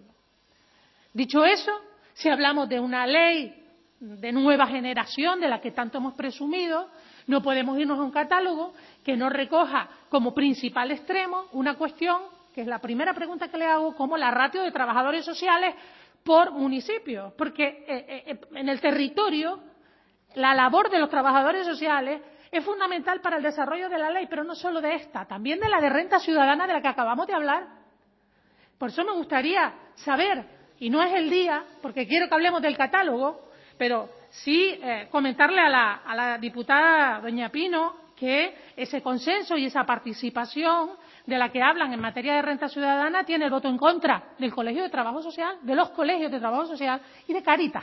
Dicho eso, si hablamos de una ley de nueva generación de la que tanto hemos presumido, no podemos irnos a un catálogo que no recoja como principal extremo una cuestión que es la primera pregunta que le hago, como la ratio de trabajadores sociales por municipio, porque eh, eh, en el territorio la labor de los trabajadores sociales es fundamental para el desarrollo de la ley, pero no solo de esta, también de la de renta ciudadana de la que acabamos de hablar. Por eso me gustaría saber, y no es el día, porque quiero que hablemos del catálogo, pero sí eh, comentarle a la, a la diputada doña Pino que ese consenso y esa participación de la que hablan en materia de renta ciudadana tiene el voto en contra del Colegio de Trabajo Social, de los colegios de trabajo social y de Cáritas.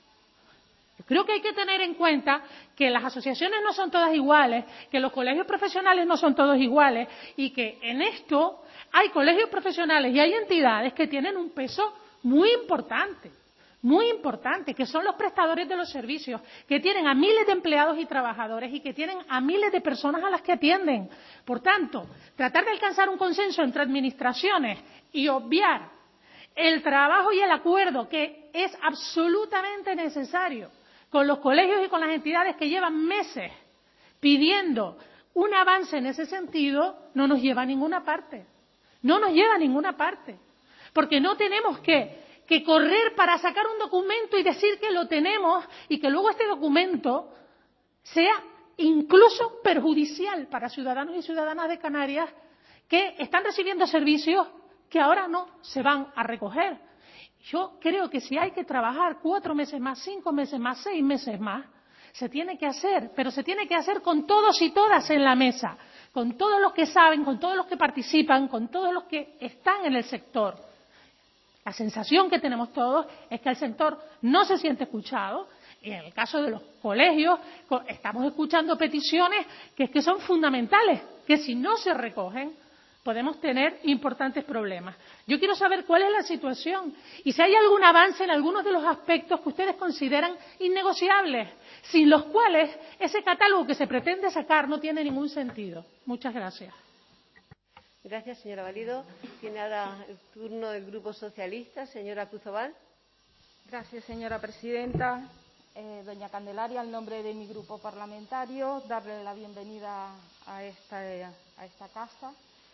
Yo creo que hay que tener en cuenta que las asociaciones no son todas iguales, que los colegios profesionales no son todos iguales y que en esto hay colegios profesionales y hay entidades que tienen un peso muy importante. Muy importante, que son los prestadores de los servicios, que tienen a miles de empleados y trabajadores y que tienen a miles de personas a las que atienden. Por tanto, tratar de alcanzar un consenso entre administraciones y obviar el trabajo y el acuerdo que es absolutamente necesario con los colegios y con las entidades que llevan meses pidiendo un avance en ese sentido, no nos lleva a ninguna parte. No nos lleva a ninguna parte. Porque no tenemos que que correr para sacar un documento y decir que lo tenemos y que luego este documento sea incluso perjudicial para ciudadanos y ciudadanas de Canarias que están recibiendo servicios que ahora no se van a recoger. Yo creo que si hay que trabajar cuatro meses más, cinco meses más, seis meses más, se tiene que hacer, pero se tiene que hacer con todos y todas en la mesa, con todos los que saben, con todos los que participan, con todos los que están en el sector. La sensación que tenemos todos es que el sector no se siente escuchado y en el caso de los colegios estamos escuchando peticiones que es que son fundamentales, que si no se recogen podemos tener importantes problemas. Yo quiero saber cuál es la situación y si hay algún avance en algunos de los aspectos que ustedes consideran innegociables, sin los cuales ese catálogo que se pretende sacar no tiene ningún sentido. Muchas gracias. Gracias, señora Valido. Tiene ahora el turno del Grupo Socialista, señora Cruzobal. Gracias, señora presidenta. Eh, doña Candelaria, en nombre de mi grupo parlamentario, darle la bienvenida a esta, a esta casa.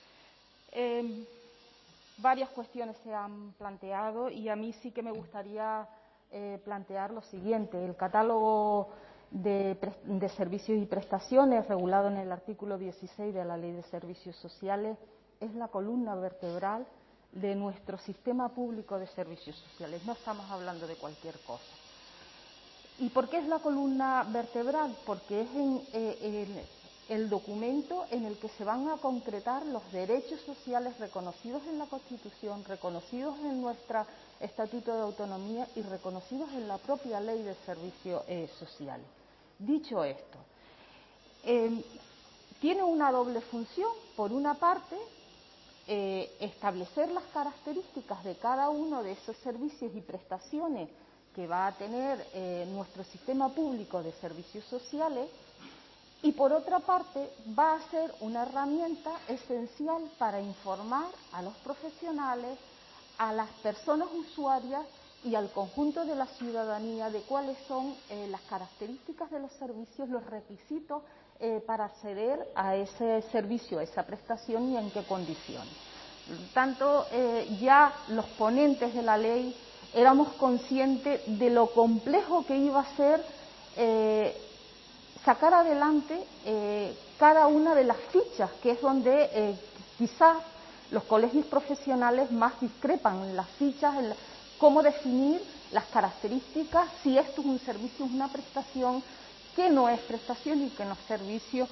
Eh, varias cuestiones se han planteado y a mí sí que me gustaría eh, plantear lo siguiente. El catálogo de, de servicios y prestaciones regulado en el artículo dieciséis de la Ley de Servicios Sociales es la columna vertebral de nuestro sistema público de servicios sociales. No estamos hablando de cualquier cosa. ¿Y por qué es la columna vertebral? Porque es en, eh, el documento en el que se van a concretar los derechos sociales reconocidos en la Constitución, reconocidos en nuestro Estatuto de Autonomía y reconocidos en la propia Ley de Servicios eh, Sociales. Dicho esto, eh, tiene una doble función. Por una parte, eh, establecer las características de cada uno de esos servicios y prestaciones que va a tener eh, nuestro sistema público de servicios sociales, y por otra parte va a ser una herramienta esencial para informar a los profesionales, a las personas usuarias y al conjunto de la ciudadanía de cuáles son eh, las características de los servicios, los requisitos eh, para acceder a ese servicio, a esa prestación y en qué condiciones. Por lo tanto, eh, ya los ponentes de la ley éramos conscientes de lo complejo que iba a ser eh, sacar adelante eh, cada una de las fichas, que es donde eh, quizás los colegios profesionales más discrepan en las fichas, en la, cómo definir las características, si esto es un servicio, es una prestación, qué no es prestación y qué no es servicio,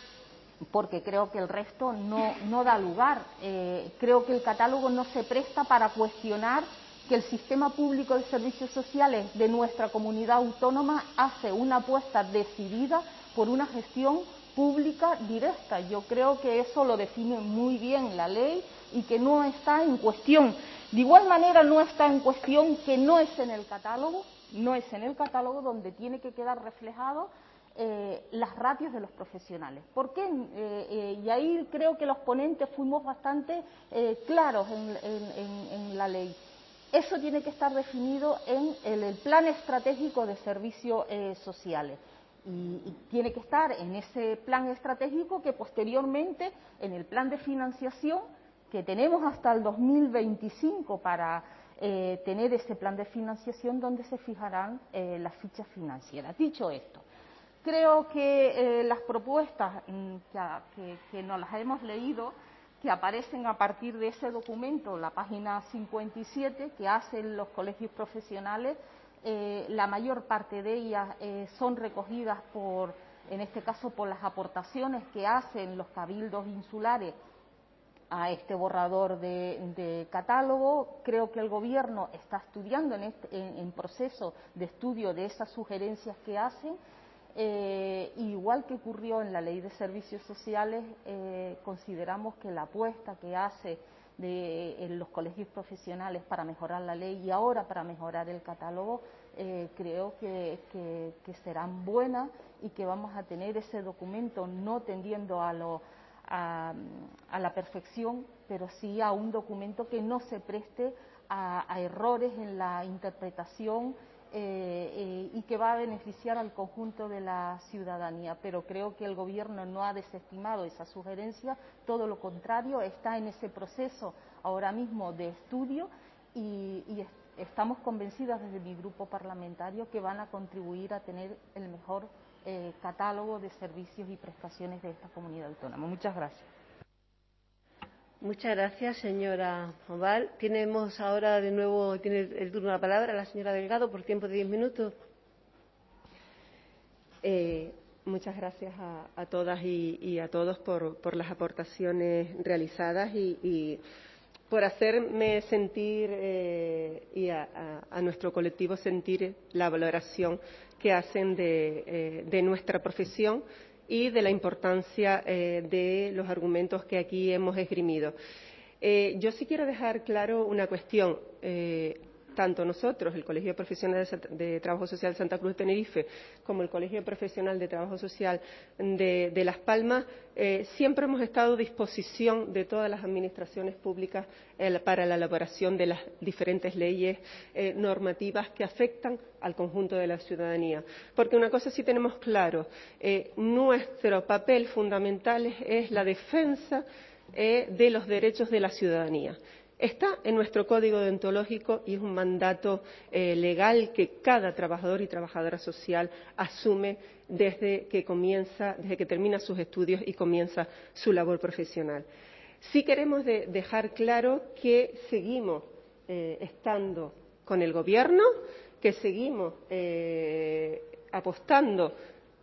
porque creo que el resto no, no da lugar. Eh, creo que el catálogo no se presta para cuestionar que el sistema público de servicios sociales de nuestra comunidad autónoma hace una apuesta decidida por una gestión pública directa. Yo creo que eso lo define muy bien la ley y que no está en cuestión. De igual manera, no está en cuestión que no es en el catálogo, no es en el catálogo donde tiene que quedar reflejado eh, las ratios de los profesionales. ¿Por qué? Eh, eh, y ahí creo que los ponentes fuimos bastante eh, claros en, en, en, en la ley. Eso tiene que estar definido en el, el Plan Estratégico de Servicios eh, Sociales. Y, y tiene que estar en ese plan estratégico que posteriormente, en el plan de financiación, que tenemos hasta el dos mil veinticinco para eh, tener ese plan de financiación donde se fijarán eh, las fichas financieras. Dicho esto, creo que eh, las propuestas mm, que, que, que nos las hemos leído, que aparecen a partir de ese documento, la página cincuenta y siete, que hacen los colegios profesionales, eh, la mayor parte de ellas eh, son recogidas por, en este caso, por las aportaciones que hacen los cabildos insulares a este borrador de, de catálogo. Creo que el Gobierno está estudiando en, este, en, en proceso de estudio de esas sugerencias que hacen. Eh, igual que ocurrió en la Ley de Servicios Sociales, eh, consideramos que la apuesta que hace de, en los colegios profesionales para mejorar la ley y ahora para mejorar el catálogo, eh, creo que, que, que serán buenas y que vamos a tener ese documento no tendiendo a, lo, a, a la perfección, pero sí a un documento que no se preste a, a errores en la interpretación Eh, eh, y que va a beneficiar al conjunto de la ciudadanía. Pero creo que el Gobierno no ha desestimado esa sugerencia, todo lo contrario, está en ese proceso ahora mismo de estudio y, y est estamos convencidas desde mi grupo parlamentario que van a contribuir a tener el mejor eh, catálogo de servicios y prestaciones de esta comunidad autónoma. Muchas gracias. Muchas gracias, señora Oval. Tenemos ahora de nuevo, tiene el turno de la palabra la señora Delgado por tiempo de diez minutos. Eh, muchas gracias a, a todas y, y a todos por, por las aportaciones realizadas y, y por hacerme sentir eh, y a, a, a nuestro colectivo sentir la valoración que hacen de, eh, de nuestra profesión y de la importancia eh, de los argumentos que aquí hemos esgrimido. Eh, yo sí quiero dejar claro una cuestión. Eh, tanto nosotros, el Colegio Profesional de Trabajo Social Santa Cruz de Tenerife, como el Colegio Profesional de Trabajo Social de, de Las Palmas, eh, siempre hemos estado a disposición de todas las administraciones públicas eh, para la elaboración de las diferentes leyes eh, normativas que afectan al conjunto de la ciudadanía. Porque una cosa sí tenemos claro, eh, nuestro papel fundamental es, es la defensa eh, de los derechos de la ciudadanía. Está en nuestro código deontológico y es un mandato eh, legal que cada trabajador y trabajadora social asume desde que comienza, desde que termina sus estudios y comienza su labor profesional. Sí queremos de, dejar claro que seguimos eh, estando con el Gobierno, que seguimos eh, apostando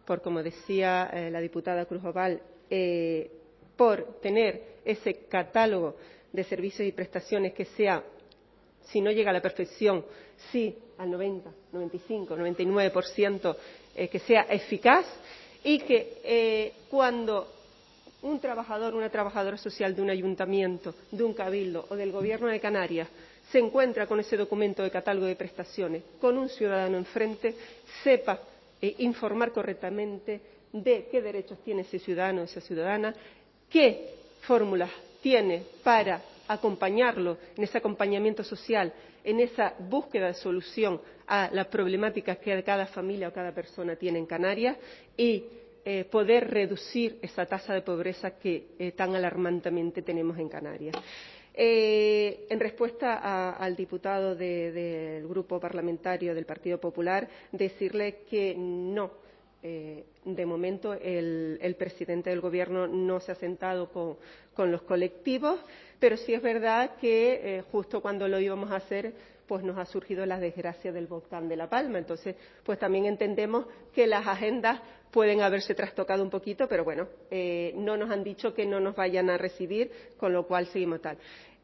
por, como decía eh, la diputada Cruz-Oval, eh, por tener ese catálogo de servicios y prestaciones que sea, si no llega a la perfección, sí al noventa, noventa y cinco, noventa y nueve por ciento, eh, que sea eficaz y que eh, cuando un trabajador, una trabajadora social de un ayuntamiento, de un cabildo o del Gobierno de Canarias se encuentra con ese documento de catálogo de prestaciones, con un ciudadano enfrente, sepa eh, informar correctamente de qué derechos tiene ese ciudadano o esa ciudadana, qué fórmulas tiene para acompañarlo en ese acompañamiento social, en esa búsqueda de solución a las problemáticas que cada familia o cada persona tiene en Canarias y eh, poder reducir esa tasa de pobreza que eh, tan alarmantemente tenemos en Canarias. Eh, en respuesta a, al diputado de, del Grupo Parlamentario del Partido Popular, decirle que no. Eh, de momento, el, el presidente del Gobierno no se ha sentado con, con los colectivos, pero sí es verdad que eh, justo cuando lo íbamos a hacer, pues nos ha surgido la desgracia del volcán de La Palma. Entonces, pues también entendemos que las agendas pueden haberse trastocado un poquito, pero bueno, eh, no nos han dicho que no nos vayan a recibir, con lo cual seguimos tal.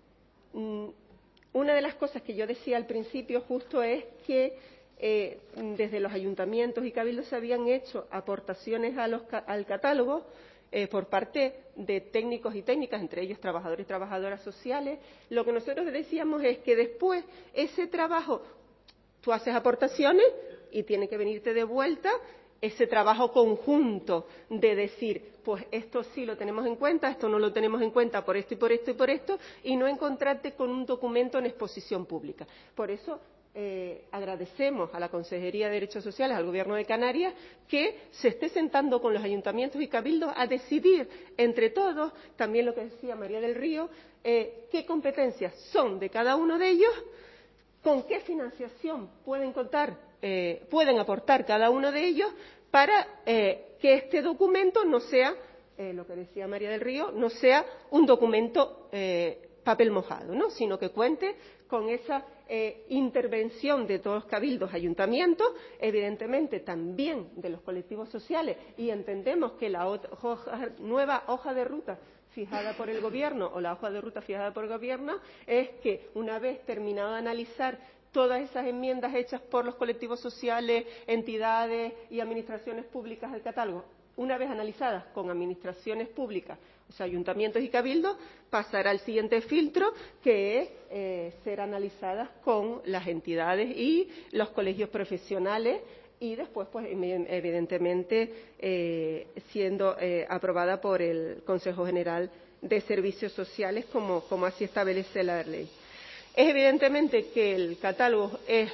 Mm, una de las cosas que yo decía al principio justo es que Eh, desde los ayuntamientos y cabildos se habían hecho aportaciones a los, al catálogo eh, por parte de técnicos y técnicas, entre ellos trabajadores y trabajadoras sociales. Lo que nosotros decíamos es que después ese trabajo, tú haces aportaciones y tiene que venirte de vuelta ese trabajo conjunto de decir, pues esto sí lo tenemos en cuenta, esto no lo tenemos en cuenta por esto y por esto y por esto, y no encontrarte con un documento en exposición pública. Por eso Eh, agradecemos a la Consejería de Derechos Sociales, al Gobierno de Canarias, que se esté sentando con los ayuntamientos y cabildos a decidir entre todos, también lo que decía María del Río, eh, qué competencias son de cada uno de ellos, con qué financiación pueden contar, eh, pueden aportar cada uno de ellos para eh, que este documento no sea, eh, lo que decía María del Río, no sea un documento eh, papel mojado, ¿no? Sino que cuente con esa eh, intervención de todos los cabildos, ayuntamientos, evidentemente también de los colectivos sociales, y entendemos que la hoja, nueva hoja de ruta fijada por el Gobierno o la hoja de ruta fijada por el Gobierno es que una vez terminado de analizar todas esas enmiendas hechas por los colectivos sociales, entidades y administraciones públicas del catálogo, una vez analizadas con administraciones públicas, o sea, ayuntamientos y cabildos, pasará al siguiente filtro, que es eh, ser analizadas con las entidades y los colegios profesionales y después, pues, evidentemente, eh, siendo eh, aprobada por el Consejo General de Servicios Sociales, como, como así establece la ley. Es evidentemente que el catálogo es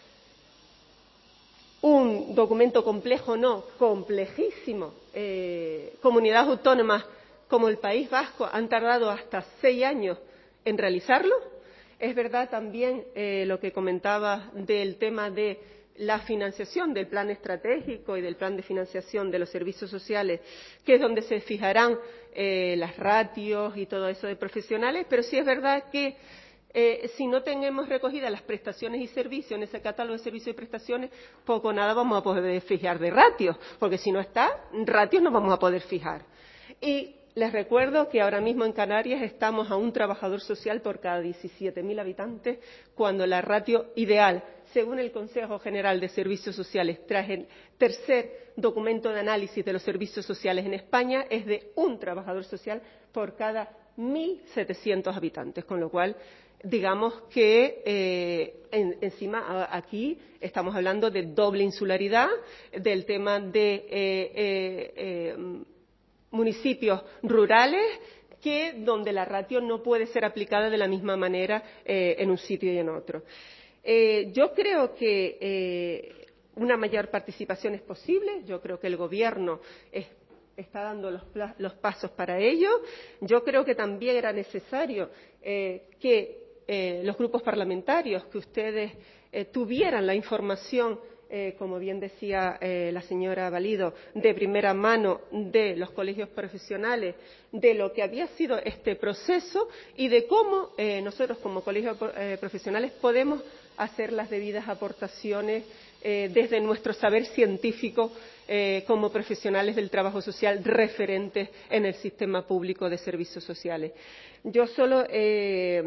un documento complejo, no, complejísimo. Eh, comunidades autónomas como el País Vasco han tardado hasta seis años en realizarlo. Es verdad también eh, lo que comentaba del tema de la financiación del plan estratégico y del plan de financiación de los servicios sociales, que es donde se fijarán eh, las ratios y todo eso de profesionales, pero sí es verdad que Eh, si no tenemos recogidas las prestaciones y servicios en ese catálogo de servicios y prestaciones, poco o nada vamos a poder fijar de ratios, porque si no está, ratios no vamos a poder fijar. Y les recuerdo que ahora mismo en Canarias estamos a un trabajador social por cada diecisiete mil habitantes, cuando la ratio ideal, según el Consejo General de Servicios Sociales, tras el tercer documento de análisis de los servicios sociales en España, es de un trabajador social por cada mil setecientos habitantes, con lo cual digamos que eh, en, encima aquí estamos hablando de doble insularidad, del tema de eh, eh, eh, municipios rurales, que donde la ratio no puede ser aplicada de la misma manera eh, en un sitio y en otro. Eh, yo creo que eh, una mayor participación es posible. Yo creo que el Gobierno es está dando los, los pasos para ello. Yo creo que también era necesario eh, que eh, los grupos parlamentarios, que ustedes eh, tuvieran la información, eh, como bien decía eh, la señora Valido, de primera mano de los colegios profesionales, de lo que había sido este proceso y de cómo eh, nosotros como colegios eh, profesionales podemos hacer las debidas aportaciones eh, desde nuestro saber científico eh, como profesionales del trabajo social referentes en el sistema público de servicios sociales. Yo solo eh,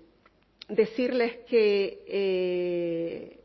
decirles que eh,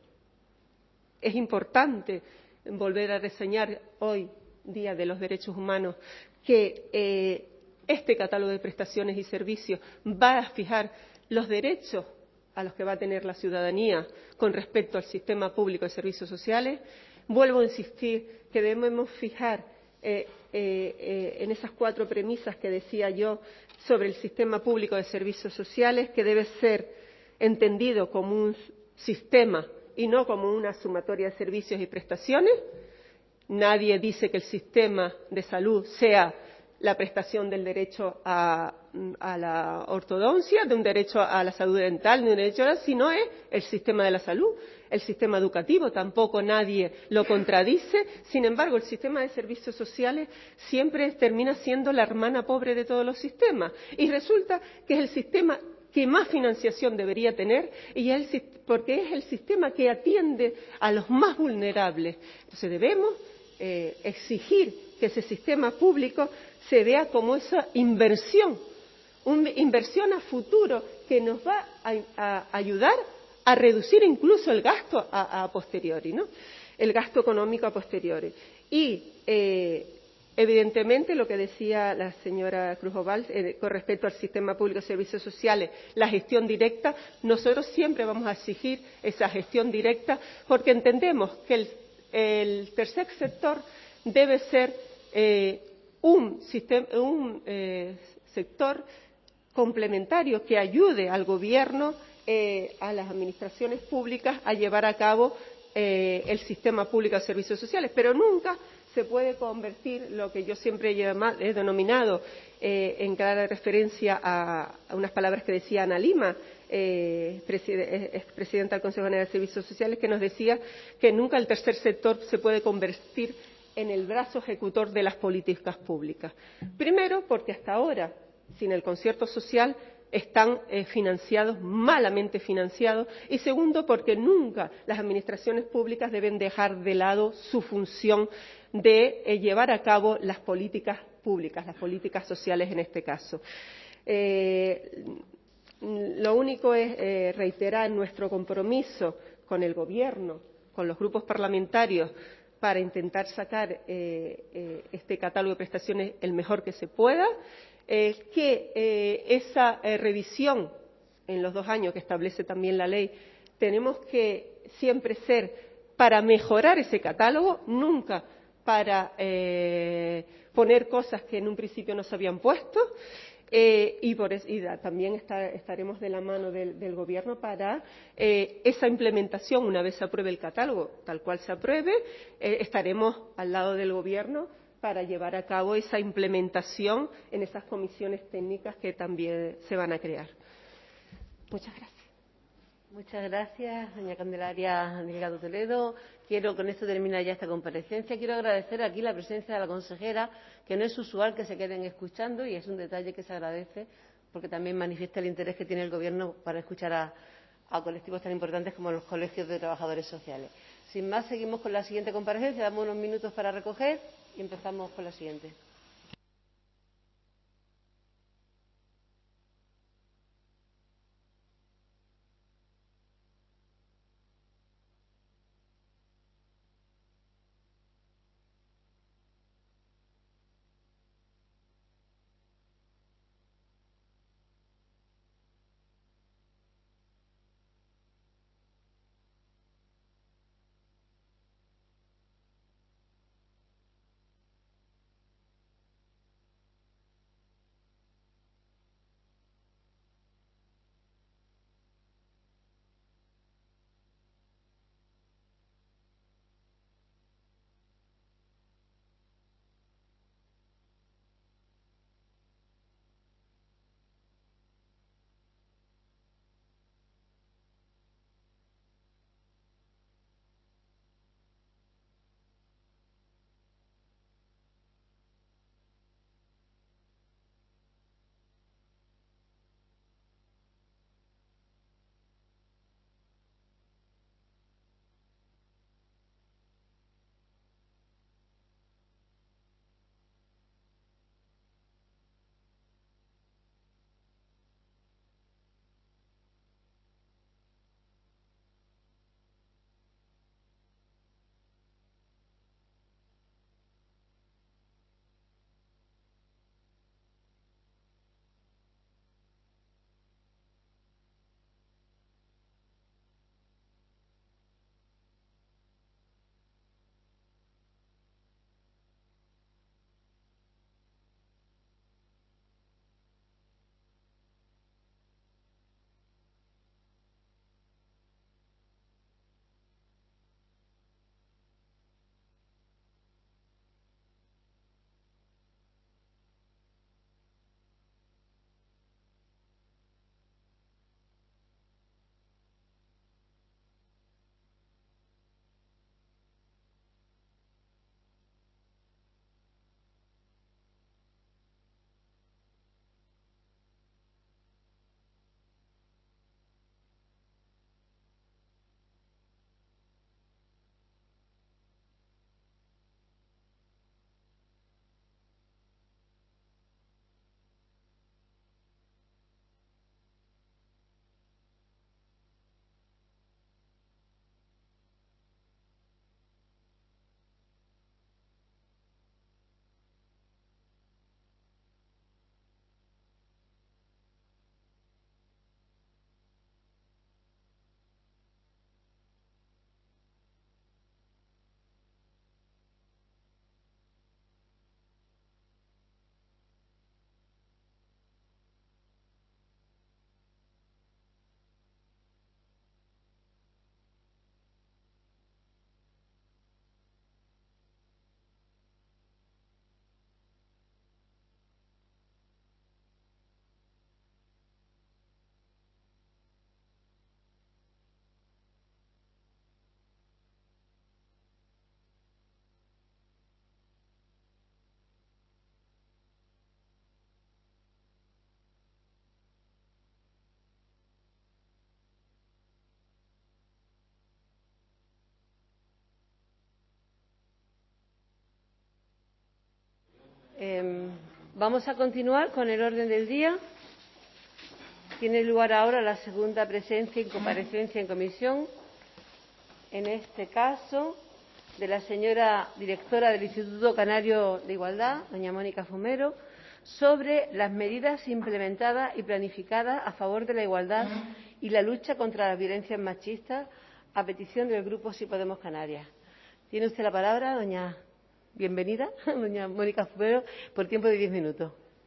es importante volver a reseñar hoy, Día de los Derechos Humanos, que eh, este catálogo de prestaciones y servicios va a fijar los derechos a los que va a tener la ciudadanía con respecto al sistema público de servicios sociales. Vuelvo a insistir que debemos fijar eh, eh, eh, en esas cuatro premisas que decía yo sobre el sistema público de servicios sociales, que debe ser entendido como un sistema y no como una sumatoria de servicios y prestaciones. Nadie dice que el sistema de salud sea la prestación del derecho a, a la ortodoncia, de un derecho a la salud dental, de un derecho a, sino es el sistema de la salud, el sistema educativo, tampoco nadie lo contradice. Sin embargo, el sistema de servicios sociales siempre termina siendo la hermana pobre de todos los sistemas y resulta que es el sistema que más financiación debería tener y es el, porque es el sistema que atiende a los más vulnerables. Entonces debemos eh, exigir que ese sistema público se vea como esa inversión, una inversión a futuro que nos va a, a ayudar a reducir incluso el gasto a, a posteriori, ¿no? El gasto económico a posteriori. Y eh, evidentemente, lo que decía la señora Cruz Oval eh, con respecto al sistema público de servicios sociales, la gestión directa, nosotros siempre vamos a exigir esa gestión directa porque entendemos que el, el tercer sector debe ser eh, un, sistema, un eh, sector complementario que ayude al Gobierno, eh, a las administraciones públicas a llevar a cabo eh, el sistema público de servicios sociales, pero nunca se puede convertir lo que yo siempre he, llamado, he denominado eh, en clara referencia a, a unas palabras que decía Ana Lima, eh, expresidenta del Consejo General de Servicios Sociales, que nos decía que nunca el tercer sector se puede convertir en el brazo ejecutor de las políticas públicas. Primero, porque hasta ahora, sin el concierto social, están eh, financiados, malamente financiados, y segundo, porque nunca las administraciones públicas deben dejar de lado su función de eh, llevar a cabo las políticas públicas, las políticas sociales en este caso. Eh, lo único es eh, reiterar nuestro compromiso con el Gobierno, con los grupos parlamentarios, para intentar sacar eh, eh, este catálogo de prestaciones el mejor que se pueda, eh, que eh, esa eh, revisión en los dos años que establece también la ley, tenemos que siempre ser para mejorar ese catálogo, nunca para eh, poner cosas que en un principio no se habían puesto. Eh, y, por eso, y da, también está, estaremos de la mano del, del Gobierno para eh, esa implementación, una vez se apruebe el catálogo, tal cual se apruebe, eh, estaremos al lado del Gobierno para llevar a cabo esa implementación en esas comisiones técnicas que también se van a crear. Muchas gracias. Muchas gracias, doña Candelaria Delgado Toledo. Quiero, con esto termina ya esta comparecencia. Quiero agradecer aquí la presencia de la consejera, que no es usual que se queden escuchando y es un detalle que se agradece porque también manifiesta el interés que tiene el Gobierno para escuchar a, a colectivos tan importantes como los colegios de trabajadores sociales. Sin más, seguimos con la siguiente comparecencia. Damos unos minutos para recoger y empezamos con la siguiente. Vamos a continuar con el orden del día. Tiene lugar ahora la segunda presencia y comparecencia en comisión, en este caso de la señora directora del Instituto Canario de Igualdad, doña Mónica Fumero, sobre las medidas implementadas y planificadas a favor de la igualdad y la lucha contra las violencias machistas, a petición del Grupo Sí Podemos Canarias. Tiene usted la palabra, doña. Bienvenida, doña Mónica Fumero, por tiempo de diez minutos.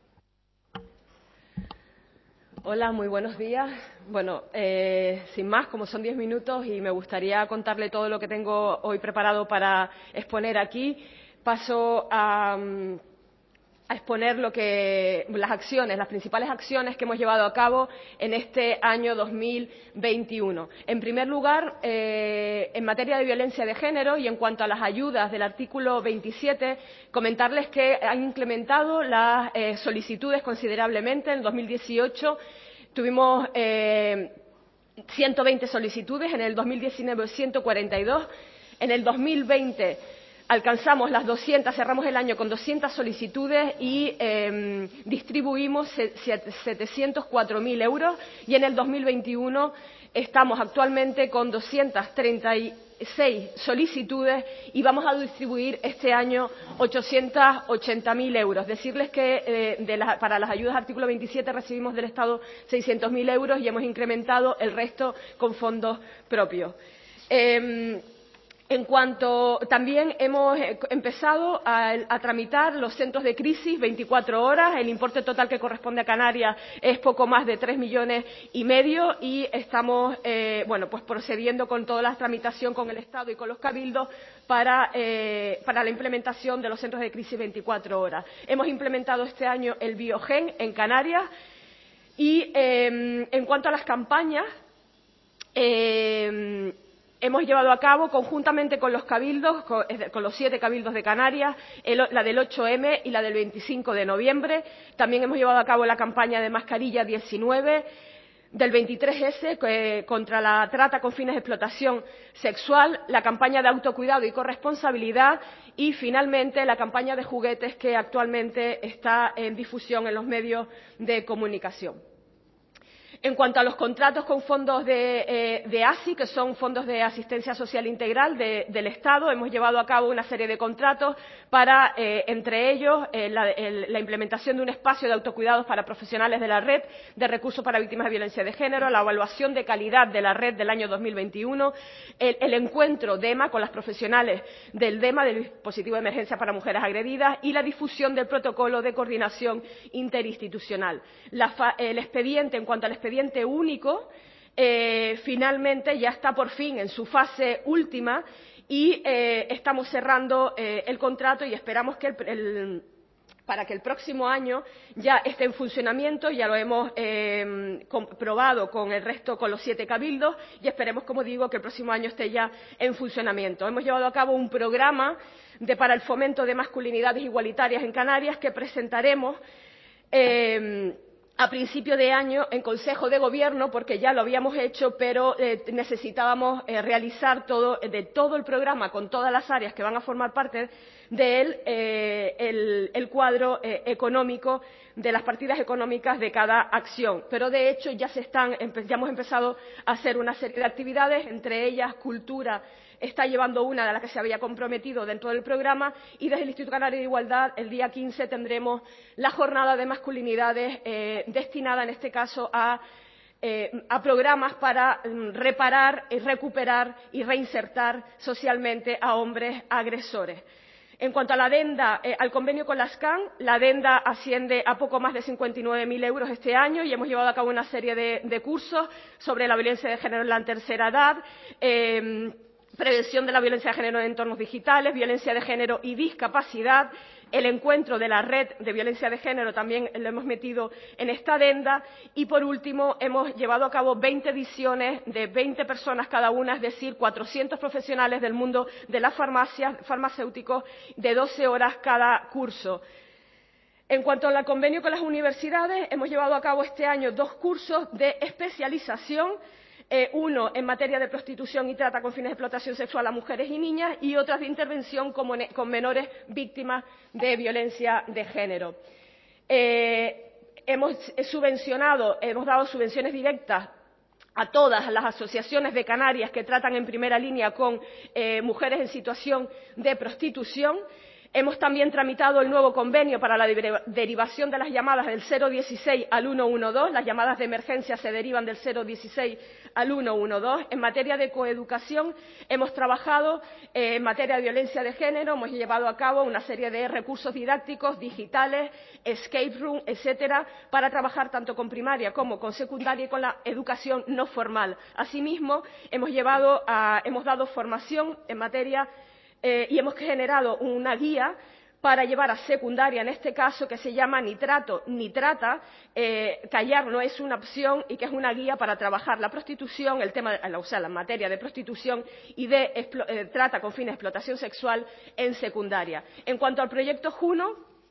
Hola, muy buenos días. Bueno, eh, sin más, como son diez minutos y me gustaría contarle todo lo que tengo hoy preparado para exponer aquí, paso a, a exponer lo que, las acciones, las principales acciones que hemos llevado a cabo en este año dos mil veintiuno. En primer lugar, eh, en materia de violencia de género y en cuanto a las ayudas del artículo veintisiete, comentarles que han incrementado las eh, solicitudes considerablemente. En dos mil dieciocho tuvimos eh, ciento veinte solicitudes, en el dos mil diecinueve ciento cuarenta y dos, en el dos mil veinte alcanzamos las doscientas, cerramos el año con doscientas solicitudes y eh, distribuimos setecientos cuatro mil euros, y en el dos mil veintiuno estamos actualmente con doscientas treinta y seis solicitudes y vamos a distribuir este año ochocientos ochenta mil euros. Decirles que eh, de la, para las ayudas artículo veintisiete recibimos del Estado seiscientos mil euros y hemos incrementado el resto con fondos propios. Eh, En cuanto también hemos empezado a, a tramitar los centros de crisis veinticuatro horas, el importe total que corresponde a Canarias es poco más de tres millones y medio y estamos eh, bueno, pues procediendo con toda la tramitación con el Estado y con los cabildos para, eh, para la implementación de los centros de crisis veinticuatro horas. Hemos implementado este año el Biogen en Canarias y eh, en cuanto a las campañas, eh, hemos llevado a cabo, conjuntamente con los cabildos, con, con los siete cabildos de Canarias, el, la del ocho eme y la del veinticinco de noviembre. También hemos llevado a cabo la campaña de mascarilla diecinueve, del veintitrés ese, eh, contra la trata con fines de explotación sexual, la campaña de autocuidado y corresponsabilidad y, finalmente, la campaña de juguetes que actualmente está en difusión en los medios de comunicación. En cuanto a los contratos con fondos de, eh, de A S I, que son fondos de asistencia social integral de, del Estado, hemos llevado a cabo una serie de contratos para, eh, entre ellos, eh, la, el, la implementación de un espacio de autocuidados para profesionales de la red de recursos para víctimas de violencia de género, la evaluación de calidad de la red del año dos mil veintiuno, el, el encuentro D E M A con las profesionales del D E M A, del dispositivo de emergencia para mujeres agredidas, y la difusión del protocolo de coordinación interinstitucional. La fa, el expediente, en cuanto al expediente expediente único, eh, finalmente ya está por fin en su fase última y eh, estamos cerrando eh, el contrato y esperamos que el, el, para que el próximo año ya esté en funcionamiento. Ya lo hemos eh, comprobado con el resto, con los siete cabildos, y esperemos, como digo, que el próximo año esté ya en funcionamiento. Hemos llevado a cabo un programa de, para el fomento de masculinidades igualitarias en Canarias que presentaremos eh, a principio de año en Consejo de Gobierno, porque ya lo habíamos hecho, pero eh, necesitábamos eh, realizar todo, de todo el programa con todas las áreas que van a formar parte de él, eh, el, el cuadro eh, económico de las partidas económicas de cada acción. Pero, de hecho, ya, se están, ya hemos empezado a hacer una serie de actividades, entre ellas cultura está llevando una de las que se había comprometido dentro del programa, y desde el Instituto Canario de Igualdad el día quince tendremos la jornada de masculinidades eh, destinada en este caso a, eh, a programas para mm, reparar, y recuperar y reinsertar socialmente a hombres agresores. En cuanto a la adenda, eh, al convenio con la SCAN, la adenda asciende a poco más de cincuenta y nueve mil euros este año y hemos llevado a cabo una serie de, de cursos sobre la violencia de género en la tercera edad, eh, prevención de la violencia de género en entornos digitales, violencia de género y discapacidad. El encuentro de la red de violencia de género también lo hemos metido en esta adenda. Y, por último, hemos llevado a cabo veinte ediciones de veinte personas cada una, es decir, cuatrocientos profesionales del mundo de las farmacias, farmacéuticos, de doce horas cada curso. En cuanto al convenio con las universidades, hemos llevado a cabo este año dos cursos de especialización, Eh, uno en materia de prostitución y trata con fines de explotación sexual a mujeres y niñas, y otras de intervención con, con menores víctimas de violencia de género. Eh, hemos subvencionado, hemos dado subvenciones directas a todas las asociaciones de Canarias que tratan en primera línea con eh, mujeres en situación de prostitución. Hemos también tramitado el nuevo convenio para la derivación de las llamadas del cero dieciséis al ciento doce. Las llamadas de emergencia se derivan del cero dieciséis al ciento doce. En materia de coeducación, hemos trabajado eh, en materia de violencia de género, hemos llevado a cabo una serie de recursos didácticos, digitales, escape room, etcétera, para trabajar tanto con primaria como con secundaria y con la educación no formal. Asimismo, hemos, llevado a, hemos dado formación en materia Eh, y hemos generado una guía para llevar a secundaria, en este caso, que se llama Nitrato, Nitrata. Eh, callar no es una opción y que es una guía para trabajar la prostitución, el tema, o sea, la materia de prostitución y de eh, trata con fines de explotación sexual en secundaria. En cuanto al proyecto Juno,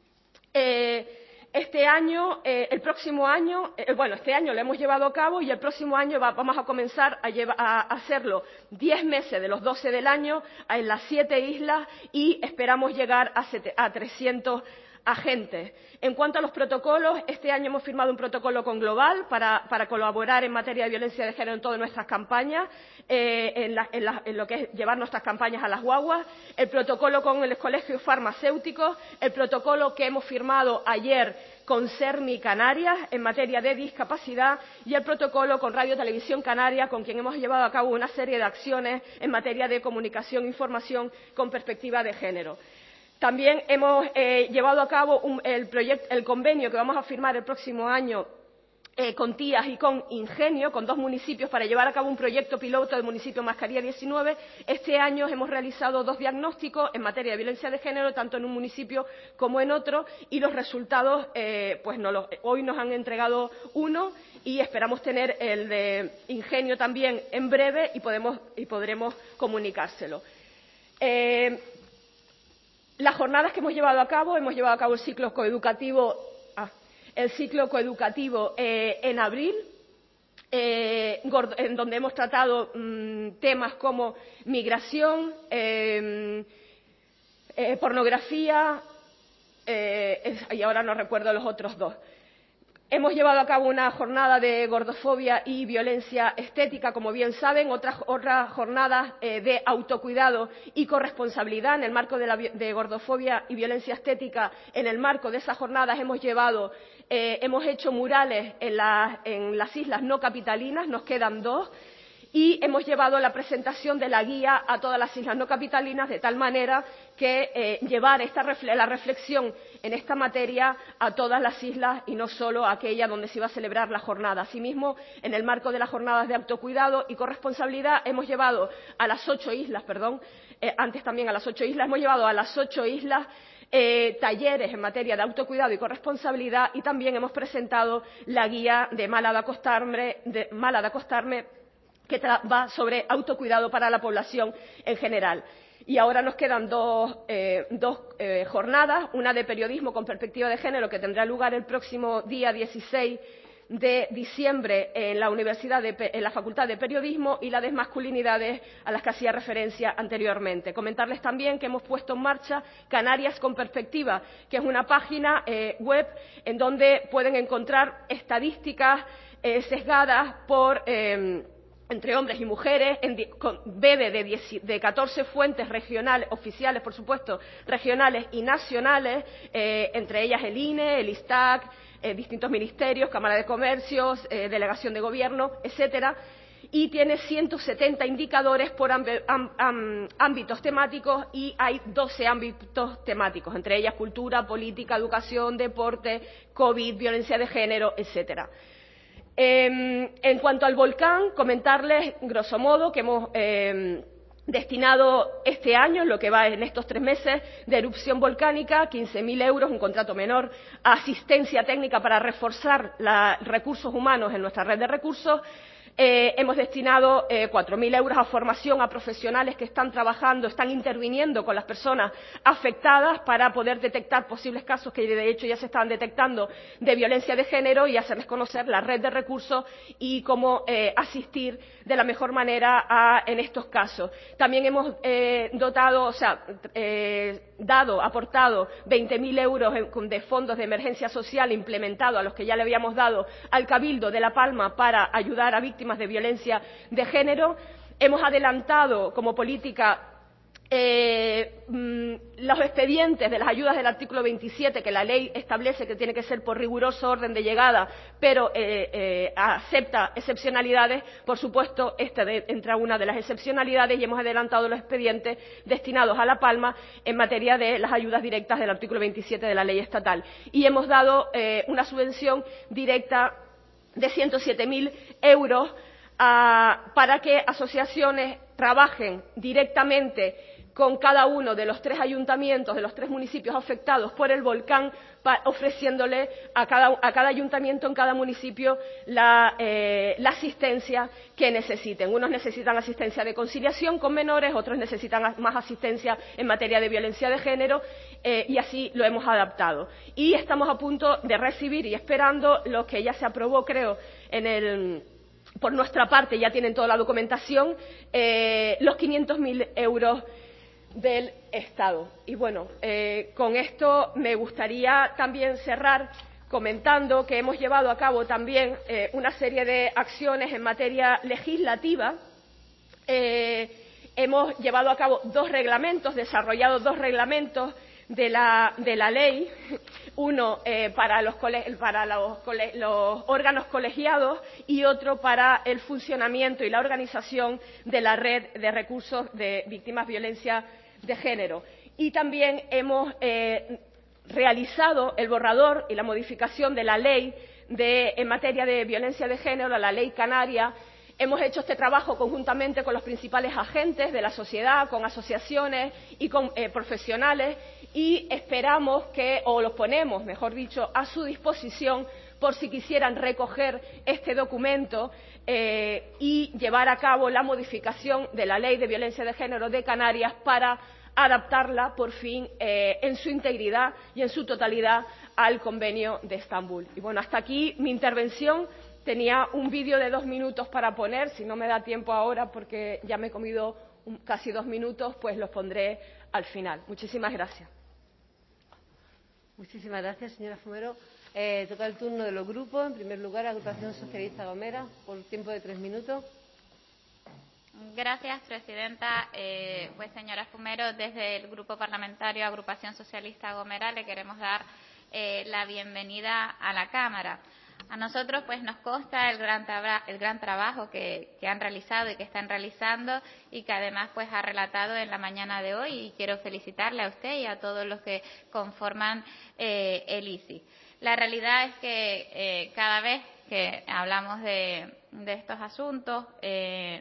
eh, Este año, eh, el próximo año, eh, bueno, este año lo hemos llevado a cabo y el próximo año va, vamos a comenzar a, lleva, a hacerlo diez meses de los doce del año en las siete islas y esperamos llegar a, sete, a trescientos agentes. En cuanto a los protocolos, este año hemos firmado un protocolo con Global para, para colaborar en materia de violencia de género en todas nuestras campañas, eh, en, la, en, la, en lo que es llevar nuestras campañas a las guaguas, el protocolo con los colegios farmacéuticos, el protocolo que hemos firmado ayer con SERMI Canarias en materia de discapacidad y el protocolo con Radio Televisión Canaria, con quien hemos llevado a cabo una serie de acciones en materia de comunicación e información con perspectiva de género. También hemos eh, llevado a cabo un, el, proyecto, el convenio que vamos a firmar el próximo año eh, con Tías y con Ingenio, con dos municipios, para llevar a cabo un proyecto piloto del municipio Mascarilla diecinueve. Este año hemos realizado dos diagnósticos en materia de violencia de género, tanto en un municipio como en otro, y los resultados, eh, pues no los, hoy nos han entregado uno y esperamos tener el de Ingenio también en breve y, podemos, y podremos comunicárselo. Eh, Las jornadas que hemos llevado a cabo, hemos llevado a cabo el ciclo coeducativo, ah, el ciclo coeducativo eh, en abril, eh, en donde hemos tratado mmm, temas como migración, eh, eh, pornografía, eh, y ahora no recuerdo los otros dos. Hemos llevado a cabo una jornada de gordofobia y violencia estética, como bien saben, otras, otras jornadas eh, de autocuidado y corresponsabilidad en el marco de, la, de gordofobia y violencia estética. En el marco de esas jornadas hemos llevado, eh, hemos hecho murales en, la, en las islas no capitalinas, nos quedan dos, y hemos llevado la presentación de la guía a todas las islas no capitalinas, de tal manera que eh, llevar esta refle la reflexión en esta materia a todas las islas y no solo a aquella donde se iba a celebrar la jornada. Asimismo, en el marco de las jornadas de autocuidado y corresponsabilidad, hemos llevado a las ocho islas, perdón, eh, antes también a las ocho islas, hemos llevado a las ocho islas Eh, talleres en materia de autocuidado y corresponsabilidad, y también hemos presentado la guía de Mala de acostarme, de, Mala de acostarme que va sobre autocuidado para la población en general. Y ahora nos quedan dos, eh, dos eh, jornadas, una de periodismo con perspectiva de género, que tendrá lugar el próximo día dieciséis de diciembre en la Universidad de, en la Facultad de Periodismo, y la de masculinidades, a las que hacía referencia anteriormente. Comentarles también que hemos puesto en marcha Canarias con Perspectiva, que es una página eh, web en donde pueden encontrar estadísticas eh, sesgadas por eh, entre hombres y mujeres, en, con, bebe de, diez, de catorce fuentes regionales, oficiales, por supuesto, regionales y nacionales, eh, entre ellas el I N E, el ISTAC, eh, distintos ministerios, Cámara de Comercios, eh, Delegación de Gobierno, etcétera, y tiene ciento setenta indicadores por amb, amb, amb, ámbitos temáticos, y hay doce ámbitos temáticos, entre ellas cultura, política, educación, deporte, COVID, violencia de género, etcétera. Eh, en cuanto al volcán, comentarles, grosso modo, que hemos eh, destinado este año, en lo que va en estos tres meses de erupción volcánica, quince mil euros, un contrato menor, a asistencia técnica para reforzar los recursos humanos en nuestra red de recursos, Eh, hemos destinado eh, cuatro mil euros a formación a profesionales que están trabajando, están interviniendo con las personas afectadas para poder detectar posibles casos que de hecho ya se estaban detectando de violencia de género y hacerles conocer la red de recursos y cómo eh, asistir de la mejor manera a, en estos casos. También hemos eh, dotado, o sea, eh, dado, aportado veinte mil euros de fondos de emergencia social implementado a los que ya le habíamos dado al Cabildo de La Palma para ayudar a víctimas de violencia de género. Hemos adelantado como política eh, los expedientes de las ayudas del artículo veintisiete, que la ley establece que tiene que ser por riguroso orden de llegada, pero eh, eh, acepta excepcionalidades. Por supuesto, esta de, entra una de las excepcionalidades y hemos adelantado los expedientes destinados a La Palma en materia de las ayudas directas del artículo veintisiete de la ley estatal. Y hemos dado eh, una subvención directa de ciento siete mil euros a, para que asociaciones trabajen directamente con cada uno de los tres ayuntamientos, de los tres municipios afectados por el volcán, pa, ofreciéndole a cada, a cada ayuntamiento en cada municipio la, eh, la asistencia que necesiten. Unos necesitan asistencia de conciliación con menores, otros necesitan más asistencia en materia de violencia de género, eh, y así lo hemos adaptado. Y estamos a punto de recibir y esperando lo que ya se aprobó, creo, en el... por nuestra parte, ya tienen toda la documentación, eh, los quinientos mil euros del Estado. Y bueno, eh, con esto me gustaría también cerrar comentando que hemos llevado a cabo también eh, una serie de acciones en materia legislativa. Eh, hemos llevado a cabo dos reglamentos, desarrollado dos reglamentos de la, de la ley, uno eh, para, los, cole, para los, cole, los órganos colegiados y otro para el funcionamiento y la organización de la red de recursos de víctimas de violencia de género. Y también hemos eh, realizado el borrador y la modificación de la ley de, en materia de violencia de género, la ley canaria. Hemos hecho este trabajo conjuntamente con los principales agentes de la sociedad, con asociaciones y con eh, profesionales, y esperamos que, o los ponemos, mejor dicho, a su disposición por si quisieran recoger este documento eh, y llevar a cabo la modificación de la Ley de Violencia de Género de Canarias para adaptarla, por fin, eh, en su integridad y en su totalidad al Convenio de Estambul. Y bueno, hasta aquí mi intervención. Tenía un vídeo de dos minutos para poner, si no me da tiempo ahora porque ya me he comido un, casi dos minutos, pues los pondré al final. Muchísimas gracias. Muchísimas gracias, señora Fumero. Eh, toca el turno de los grupos. En primer lugar, Agrupación Socialista Gomera, por tiempo de tres minutos. Gracias, presidenta. Eh, pues, señora Fumero, desde el Grupo Parlamentario Agrupación Socialista Gomera le queremos dar eh, la bienvenida a la Cámara. A nosotros pues nos consta el gran, el gran trabajo que, que han realizado y que están realizando y que además pues ha relatado en la mañana de hoy, y quiero felicitarle a usted y a todos los que conforman eh, el I C I. La realidad es que eh, cada vez que hablamos de, de estos asuntos, eh,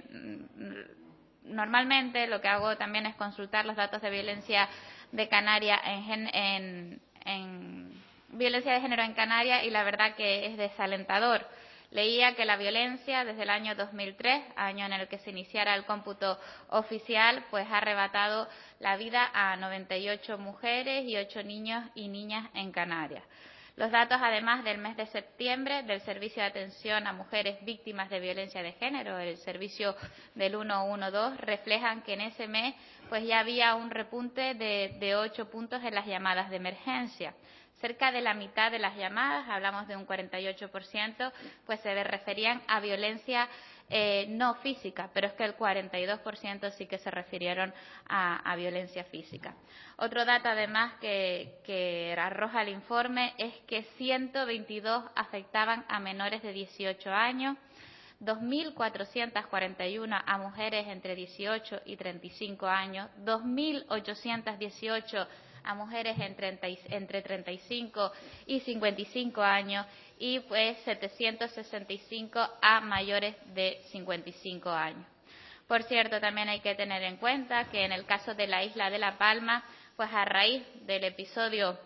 normalmente lo que hago también es consultar los datos de violencia de Canarias en, en, en violencia de género en Canarias, y la verdad que es desalentador. Leía que la violencia desde el año dos mil tres, año en el que se iniciara el cómputo oficial, pues ha arrebatado la vida a noventa y ocho mujeres y ocho niños y niñas en Canarias. Los datos, además, del mes de septiembre del Servicio de Atención a Mujeres Víctimas de Violencia de Género, el servicio del ciento doce, reflejan que en ese mes pues ya había un repunte de, de ocho puntos en las llamadas de emergencia. Cerca de la mitad de las llamadas, hablamos de un cuarenta y ocho por ciento, pues se referían a violencia eh, no física, pero es que el cuarenta y dos por ciento sí que se refirieron a, a violencia física. Otro dato, además, que, que arroja el informe es que ciento veintidós afectaban a menores de dieciocho años, dos mil cuatrocientos cuarenta y uno a mujeres entre dieciocho y treinta y cinco años, dos mil ochocientos dieciocho a mujeres entre, entre treinta y cinco y cincuenta y cinco años, y pues setecientos sesenta y cinco a mayores de cincuenta y cinco años. Por cierto, también hay que tener en cuenta que en el caso de la isla de La Palma, pues a raíz del episodio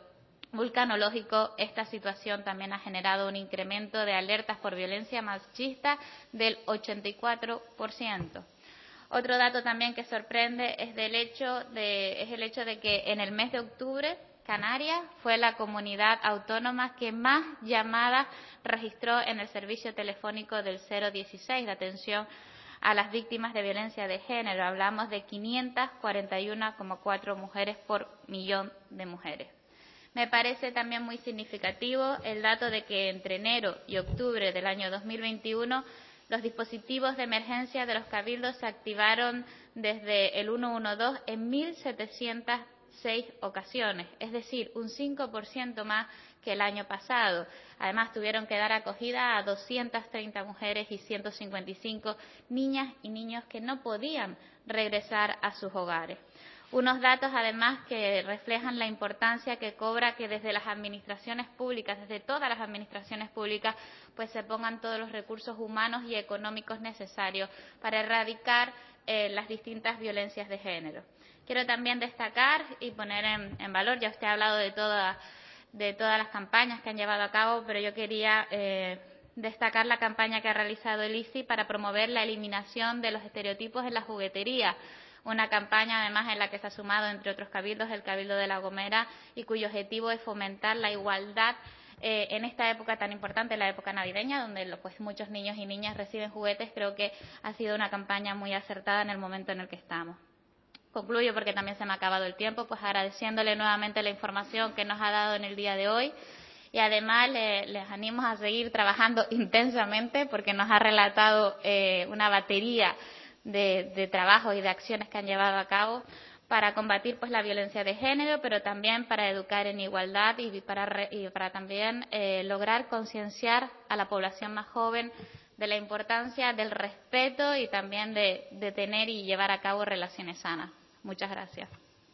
vulcanológico, esta situación también ha generado un incremento de alertas por violencia machista del ochenta y cuatro por ciento. Otro dato también que sorprende es, del hecho de, es el hecho de que en el mes de octubre Canarias fue la comunidad autónoma que más llamadas registró en el servicio telefónico del cero dieciséis de atención a las víctimas de violencia de género. Hablamos de quinientas cuarenta y uno coma cuatro mujeres por millón de mujeres. Me parece también muy significativo el dato de que entre enero y octubre del año dos mil veintiuno los dispositivos de emergencia de los cabildos se activaron desde el ciento doce en mil setecientas seis ocasiones, es decir, un cinco por ciento más que el año pasado. Además, tuvieron que dar acogida a doscientas treinta mujeres y ciento cincuenta y cinco niñas y niños que no podían regresar a sus hogares. Unos datos, además, que reflejan la importancia que cobra que desde las administraciones públicas, desde todas las administraciones públicas, pues se pongan todos los recursos humanos y económicos necesarios para erradicar eh, las distintas violencias de género. Quiero también destacar y poner en, en valor, ya usted ha hablado de, toda, de todas las campañas que han llevado a cabo, pero yo quería eh, destacar la campaña que ha realizado el I C I para promover la eliminación de los estereotipos en la juguetería. Una campaña, además, en la que se ha sumado, entre otros cabildos, el Cabildo de La Gomera, y cuyo objetivo es fomentar la igualdad eh, en esta época tan importante, la época navideña, donde pues, muchos niños y niñas reciben juguetes. Creo que ha sido una campaña muy acertada en el momento en el que estamos. Concluyo, porque también se me ha acabado el tiempo, pues agradeciéndole nuevamente la información que nos ha dado en el día de hoy. Y además le, les animo a seguir trabajando intensamente, porque nos ha relatado eh, una batería De, de trabajo y de acciones que han llevado a cabo para combatir pues la violencia de género, pero también para educar en igualdad y para, re, y para también eh, lograr concienciar a la población más joven de la importancia del respeto y también de, de tener y llevar a cabo relaciones sanas. Muchas gracias.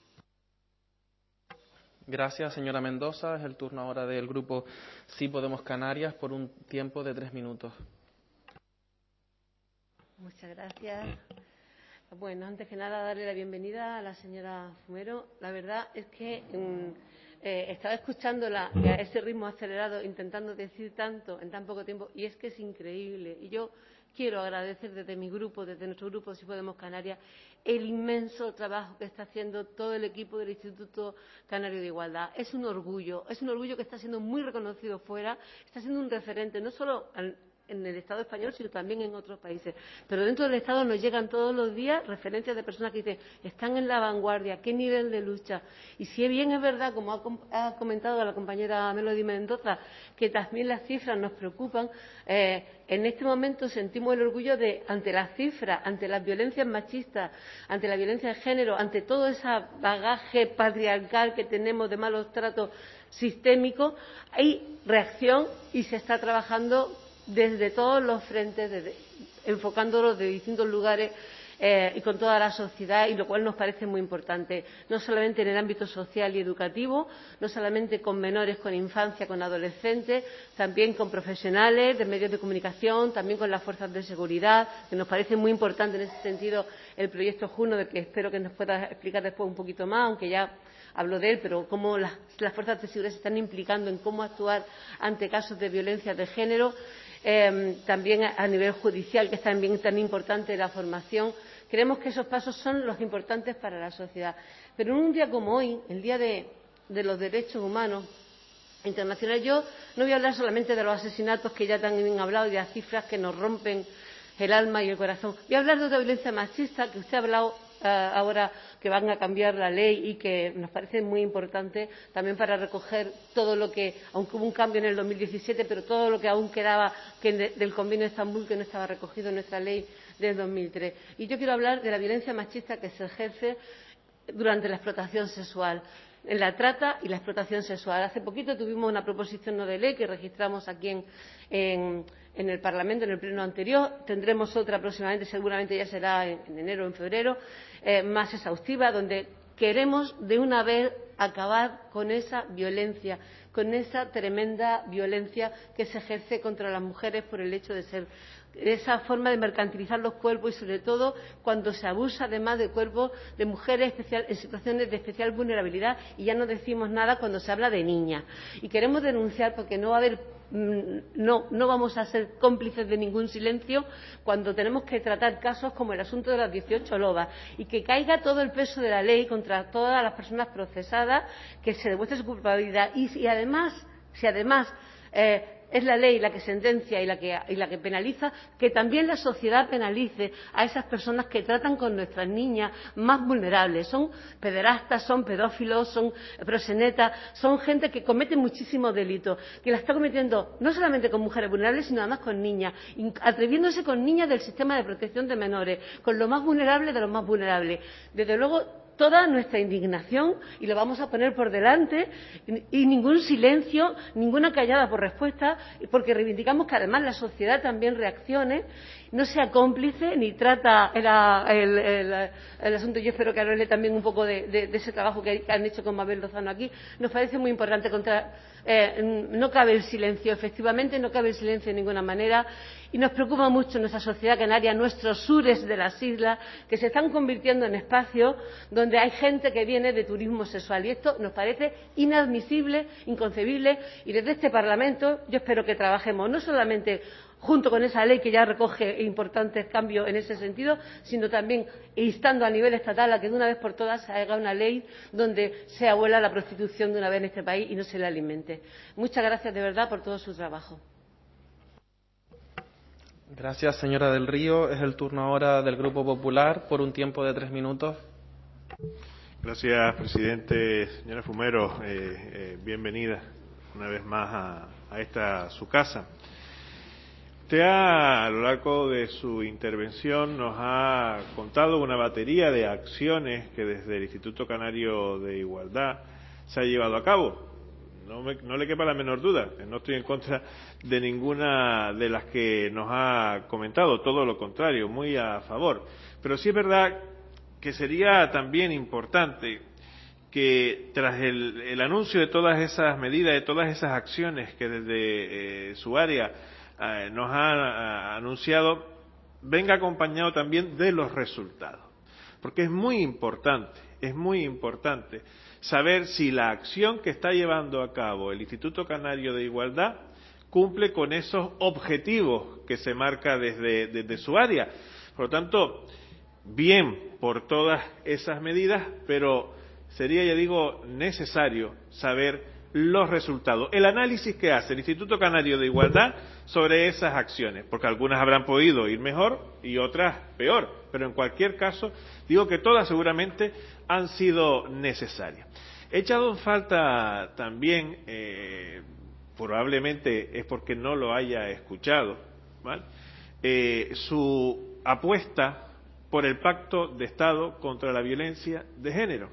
Gracias, señora Mendoza. Es el turno ahora del grupo Sí Podemos Canarias por un tiempo de tres minutos. Muchas gracias. Bueno, antes que nada, darle la bienvenida a la señora Fumero. La verdad es que eh, estaba escuchándola a ese ritmo acelerado, intentando decir tanto en tan poco tiempo, y es que es increíble. Y yo quiero agradecer desde mi grupo, desde nuestro grupo Sí Podemos Canarias, el inmenso trabajo que está haciendo todo el equipo del Instituto Canario de Igualdad. Es un orgullo, es un orgullo que está siendo muy reconocido fuera, está siendo un referente, no solo al en el Estado español, sino también en otros países. Pero dentro del Estado nos llegan todos los días referencias de personas que dicen están en la vanguardia, qué nivel de lucha. Y si bien es verdad, como ha, ha comentado la compañera Melody Mendoza, que también las cifras nos preocupan, eh, en este momento sentimos el orgullo de, ante las cifras, ante las violencias machistas, ante la violencia de género, ante todo ese bagaje patriarcal que tenemos de malos tratos sistémicos, hay reacción y se está trabajando desde todos los frentes, desde, enfocándolos de distintos lugares eh, y con toda la sociedad, y lo cual nos parece muy importante, no solamente en el ámbito social y educativo, no solamente con menores, con infancia, con adolescentes, también con profesionales de medios de comunicación, también con las fuerzas de seguridad, que nos parece muy importante en ese sentido el proyecto Juno, de que espero que nos pueda explicar después un poquito más, aunque ya hablo de él, pero cómo las, las fuerzas de seguridad se están implicando en cómo actuar ante casos de violencia de género. Eh, también a nivel judicial, que es también tan importante la formación. Creemos que esos pasos son los importantes para la sociedad. Pero en un día como hoy, el Día de, de los Derechos Humanos Internacional, yo no voy a hablar solamente de los asesinatos, que ya también han hablado, y de las cifras que nos rompen el alma y el corazón. Voy a hablar de otra violencia machista, que usted ha hablado uh, ahora, que van a cambiar la ley y que nos parece muy importante también para recoger todo lo que, aunque hubo un cambio en el dos mil diecisiete, pero todo lo que aún quedaba que de, del Convenio de Estambul, que no estaba recogido en nuestra ley del dos mil tres. Y yo quiero hablar de la violencia machista que se ejerce durante la explotación sexual, en la trata y la explotación sexual. Hace poquito tuvimos una proposición no de ley que registramos aquí en, en, en el Parlamento, en el pleno anterior. Tendremos otra próximamente, seguramente ya será en, en enero o en febrero, eh, más exhaustiva, donde queremos de una vez acabar con esa violencia, con esa tremenda violencia que se ejerce contra las mujeres por el hecho de ser, esa forma de mercantilizar los cuerpos y sobre todo cuando se abusa además de cuerpos de mujeres especial, en situaciones de especial vulnerabilidad, y ya no decimos nada cuando se habla de niñas. Y queremos denunciar porque no va a haber No, no vamos a ser cómplices de ningún silencio cuando tenemos que tratar casos como el asunto de las dieciocho lobas y que caiga todo el peso de la ley contra todas las personas procesadas, que se demuestre su culpabilidad y si además, si además eh, es la ley la que sentencia y la que, y la que penaliza, que también la sociedad penalice a esas personas que tratan con nuestras niñas más vulnerables. Son pederastas, son pedófilos, son proxenetas, son gente que comete muchísimos delitos, que la está cometiendo no solamente con mujeres vulnerables, sino además con niñas, atreviéndose con niñas del sistema de protección de menores, con lo más vulnerable de los más vulnerables. Desde luego, toda nuestra indignación, y lo vamos a poner por delante, y ningún silencio, ninguna callada por respuesta, porque reivindicamos que además la sociedad también reaccione, no sea cómplice ni trata el, el, el, el asunto. Yo espero que hable también un poco de, de, de ese trabajo que, que han hecho con Mabel Lozano aquí. Nos parece muy importante. Contra, eh, no cabe el silencio, efectivamente, no cabe el silencio de ninguna manera. Y nos preocupa mucho nuestra sociedad canaria, nuestros sures de las islas, que se están convirtiendo en espacios donde hay gente que viene de turismo sexual. Y esto nos parece inadmisible, inconcebible. Y desde este Parlamento yo espero que trabajemos no solamente junto con esa ley que ya recoge importantes cambios en ese sentido, sino también instando a nivel estatal a que de una vez por todas se haga una ley donde se aboliera la prostitución de una vez en este país y no se le alimente. Muchas gracias de verdad por todo su trabajo. Gracias, señora del Río. Es el turno ahora del Grupo Popular por un tiempo de tres minutos. Gracias, presidente. Señora Fumero, eh, eh, bienvenida una vez más a, a esta su casa. Usted ha, a lo largo de su intervención nos ha contado una batería de acciones que desde el Instituto Canario de Igualdad se ha llevado a cabo. No, me, no le quepa la menor duda, no estoy en contra de ninguna de las que nos ha comentado, todo lo contrario, muy a favor. Pero sí es verdad que sería también importante que tras el, el anuncio de todas esas medidas, de todas esas acciones que desde eh, su área eh, nos ha a, anunciado, venga acompañado también de los resultados. Porque es muy importante, es muy importante saber si la acción que está llevando a cabo el Instituto Canario de Igualdad cumple con esos objetivos que se marca desde, desde su área. Por lo tanto, bien por todas esas medidas, pero sería, ya digo, necesario saber los resultados, el análisis que hace el Instituto Canario de Igualdad sobre esas acciones, porque algunas habrán podido ir mejor y otras peor, pero en cualquier caso, digo que todas seguramente han sido necesarias. He echado en falta también, eh, probablemente es porque no lo haya escuchado, ¿vale? eh, su apuesta por el Pacto de Estado contra la Violencia de Género,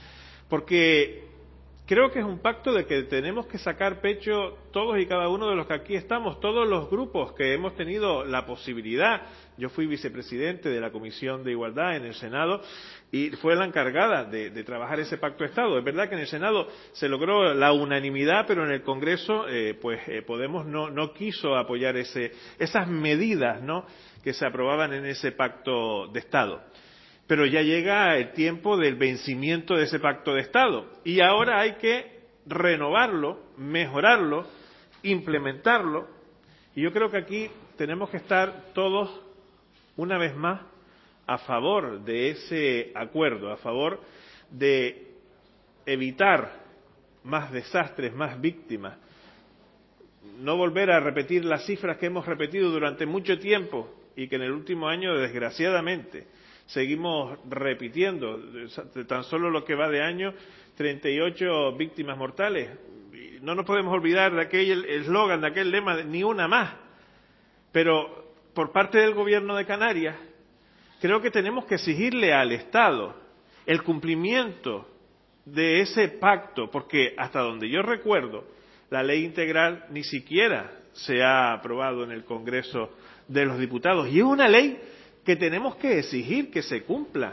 porque creo que es un pacto de que tenemos que sacar pecho todos y cada uno de los que aquí estamos, todos los grupos que hemos tenido la posibilidad. Yo fui vicepresidente de la Comisión de Igualdad en el Senado y fue la encargada de, de trabajar ese pacto de Estado. Es verdad que en el Senado se logró la unanimidad, pero en el Congreso eh, pues eh, Podemos no, no quiso apoyar ese, esas medidas, ¿no?, que se aprobaban en ese pacto de Estado. Pero ya llega el tiempo del vencimiento de ese pacto de Estado y ahora hay que renovarlo, mejorarlo, implementarlo, y yo creo que aquí tenemos que estar todos, una vez más, a favor de ese acuerdo, a favor de evitar más desastres, más víctimas, no volver a repetir las cifras que hemos repetido durante mucho tiempo y que en el último año, desgraciadamente, seguimos repitiendo. Tan solo lo que va de año, treinta y ocho víctimas mortales. No nos podemos olvidar de aquel eslogan, de aquel lema, de ni una más. Pero por parte del Gobierno de Canarias, creo que tenemos que exigirle al Estado el cumplimiento de ese pacto, porque hasta donde yo recuerdo, la ley integral ni siquiera se ha aprobado en el Congreso de los Diputados. Y es una ley que tenemos que exigir que se cumpla.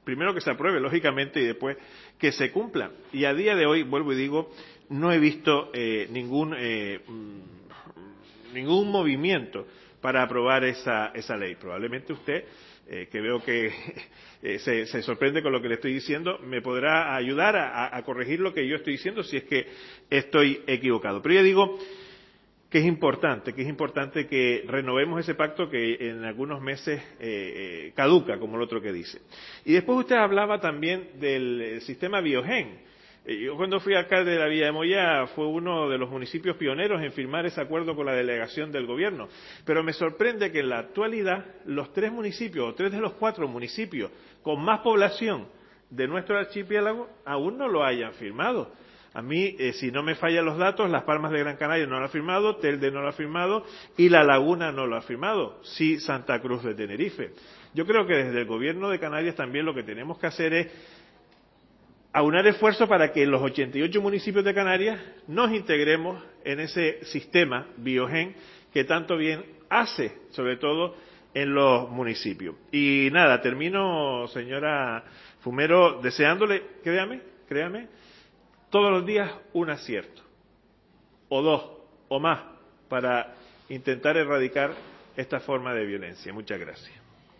primero que se apruebe, lógicamente, y después que se cumpla. Y a día de hoy, vuelvo y digo, no he visto eh, ningún, eh, ningún movimiento para aprobar esa, esa ley. Probablemente usted, eh, que veo que eh, se, se sorprende con lo que le estoy diciendo, me podrá ayudar a, a corregir lo que yo estoy diciendo si es que estoy equivocado. Pero ya digo que es importante, que es importante que renovemos ese pacto que en algunos meses eh, eh, caduca, como el otro que dice. Y después usted hablaba también del sistema Biogen. Eh, yo cuando fui alcalde de la Villa de Moya fue uno de los municipios pioneros en firmar ese acuerdo con la delegación del gobierno. Pero me sorprende que en la actualidad los tres municipios, o tres de los cuatro municipios con más población de nuestro archipiélago aún no lo hayan firmado. A mí, eh, si no me fallan los datos, Las Palmas de Gran Canaria no lo ha firmado, Telde no lo ha firmado y La Laguna no lo ha firmado, sí Santa Cruz de Tenerife. Yo creo que desde el Gobierno de Canarias también lo que tenemos que hacer es aunar esfuerzos para que los ochenta y ocho municipios de Canarias nos integremos en ese sistema Biogen que tanto bien hace, sobre todo en los municipios. Y nada, termino, señora Fumero, deseándole, créame, créame, todos los días un acierto, o dos, o más, para intentar erradicar esta forma de violencia. Muchas gracias.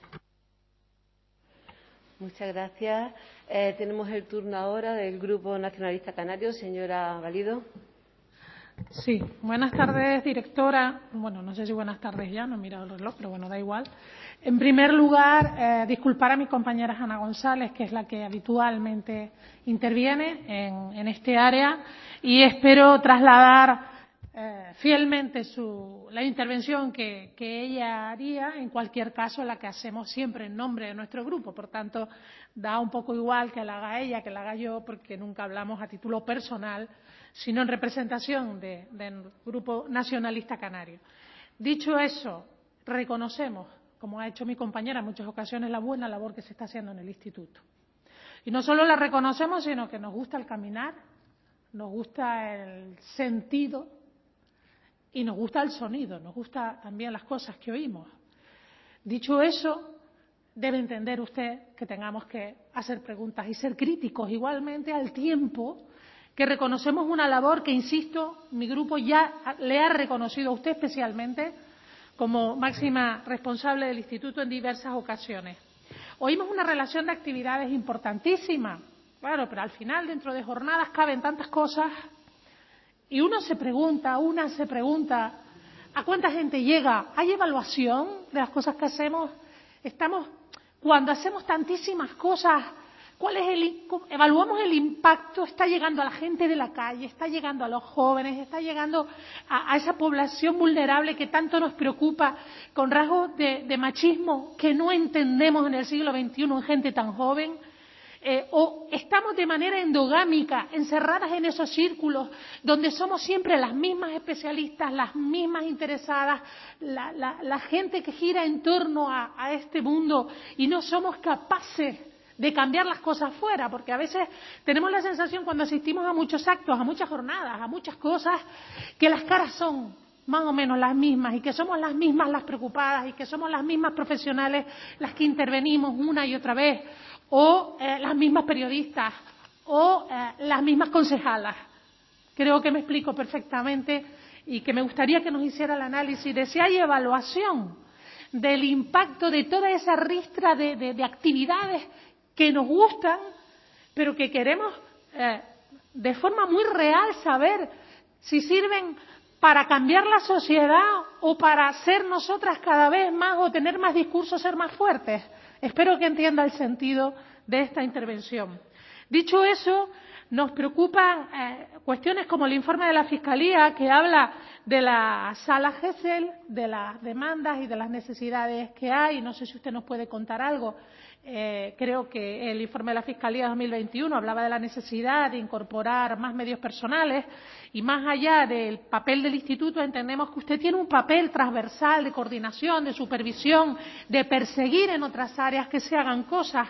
Muchas gracias. Eh, tenemos el turno ahora del Grupo Nacionalista Canario. Señora Valido. Sí, buenas tardes, directora. Bueno, no sé si buenas tardes ya, no he mirado el reloj, pero bueno, da igual. En primer lugar, eh, disculpar a mi compañera Ana González, que es la que habitualmente interviene en, en este área, y espero trasladar eh, fielmente su, la intervención que, que ella haría, en cualquier caso, la que hacemos siempre en nombre de nuestro grupo. Por tanto, da un poco igual que la haga ella, que la haga yo, porque nunca hablamos a título personal, sino en representación de, del Grupo Nacionalista Canario. Dicho eso, reconocemos, como ha hecho mi compañera en muchas ocasiones, la buena labor que se está haciendo en el Instituto. Y no solo la reconocemos, sino que nos gusta el caminar, nos gusta el sentido y nos gusta el sonido, nos gusta también las cosas que oímos. Dicho eso, debe entender usted que tengamos que hacer preguntas y ser críticos igualmente al tiempo que reconocemos una labor que, insisto, mi grupo ya le ha reconocido a usted especialmente como máxima responsable del Instituto en diversas ocasiones. Oímos una relación de actividades importantísima, claro, pero al final, dentro de jornadas, caben tantas cosas y uno se pregunta, una se pregunta, ¿a cuánta gente llega? ¿Hay evaluación de las cosas que hacemos? Estamos, cuando hacemos tantísimas cosas, ¿cuál es el, evaluamos el impacto? ¿Está llegando a la gente de la calle? ¿Está llegando a los jóvenes? ¿Está llegando a, a esa población vulnerable que tanto nos preocupa, con rasgos de, de machismo que no entendemos en el siglo veintiuno en gente tan joven? Eh, ¿O estamos de manera endogámica, encerradas en esos círculos donde somos siempre las mismas especialistas, las mismas interesadas, la, la, la gente que gira en torno a, a este mundo y no somos capaces de cambiar las cosas fuera? Porque a veces tenemos la sensación, cuando asistimos a muchos actos, a muchas jornadas, a muchas cosas, que las caras son más o menos las mismas y que somos las mismas las preocupadas y que somos las mismas profesionales las que intervenimos una y otra vez, o eh, las mismas periodistas, o eh, las mismas concejalas. Creo que me explico perfectamente y que me gustaría que nos hiciera el análisis de si hay evaluación del impacto de toda esa ristra de, de, de actividades que nos gustan, pero que queremos eh, de forma muy real saber si sirven para cambiar la sociedad o para ser nosotras cada vez más o tener más discursos, ser más fuertes. Espero que entienda el sentido de esta intervención. Dicho eso, nos preocupan eh, cuestiones como el informe de la Fiscalía, que habla de la sala Gesell, de las demandas y de las necesidades que hay. No sé si usted nos puede contar algo. Eh, creo que el informe de la Fiscalía dos mil veintiuno hablaba de la necesidad de incorporar más medios personales y, más allá del papel del Instituto, entendemos que usted tiene un papel transversal de coordinación, de supervisión, de perseguir en otras áreas que se hagan cosas.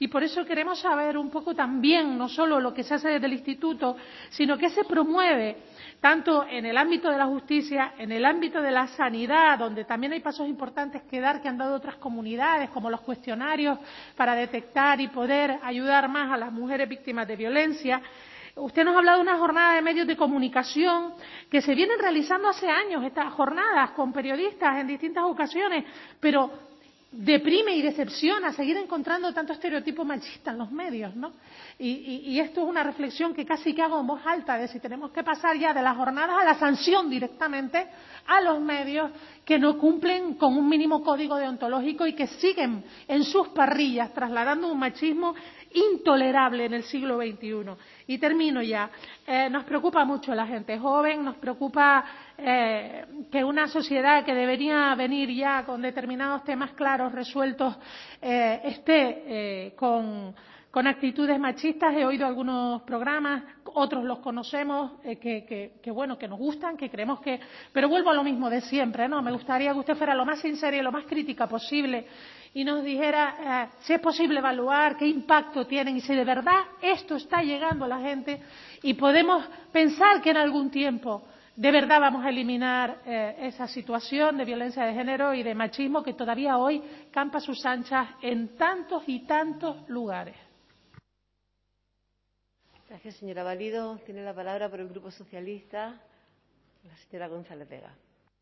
Y por eso queremos saber un poco también, no solo lo que se hace desde el Instituto, sino qué se promueve tanto en el ámbito de la justicia, en el ámbito de la sanidad, donde también hay pasos importantes que dar que han dado otras comunidades, como los cuestionarios para detectar y poder ayudar más a las mujeres víctimas de violencia. Usted nos ha hablado de una jornada de medios de comunicación que se vienen realizando hace años, estas jornadas con periodistas en distintas ocasiones, pero deprime y decepciona seguir encontrando tanto estereotipo machista en los medios, ¿no? Y, y, y esto es una reflexión que casi que hago en voz alta, de si tenemos que pasar ya de las jornadas a la sanción directamente a los medios que no cumplen con un mínimo código deontológico y que siguen en sus parrillas trasladando un machismo intolerable en el siglo veintiuno. Y termino ya. Eh, nos preocupa mucho la gente joven, nos preocupa eh, que una sociedad que debería venir ya con determinados temas claros, resueltos, eh, esté eh, con, con actitudes machistas. He oído algunos programas, otros los conocemos, eh, que, que, que, bueno, que nos gustan, que creemos que... Pero vuelvo a lo mismo de siempre, ¿no? Me gustaría que usted fuera lo más sincera y lo más crítica posible y nos dijera eh, si es posible evaluar qué impacto tienen y si de verdad esto está llegando a la gente y podemos pensar que en algún tiempo de verdad vamos a eliminar eh, esa situación de violencia de género y de machismo que todavía hoy campa a sus anchas en tantos y tantos lugares. Gracias, señora Valido. Tiene la palabra por el Grupo Socialista la señora González Vega.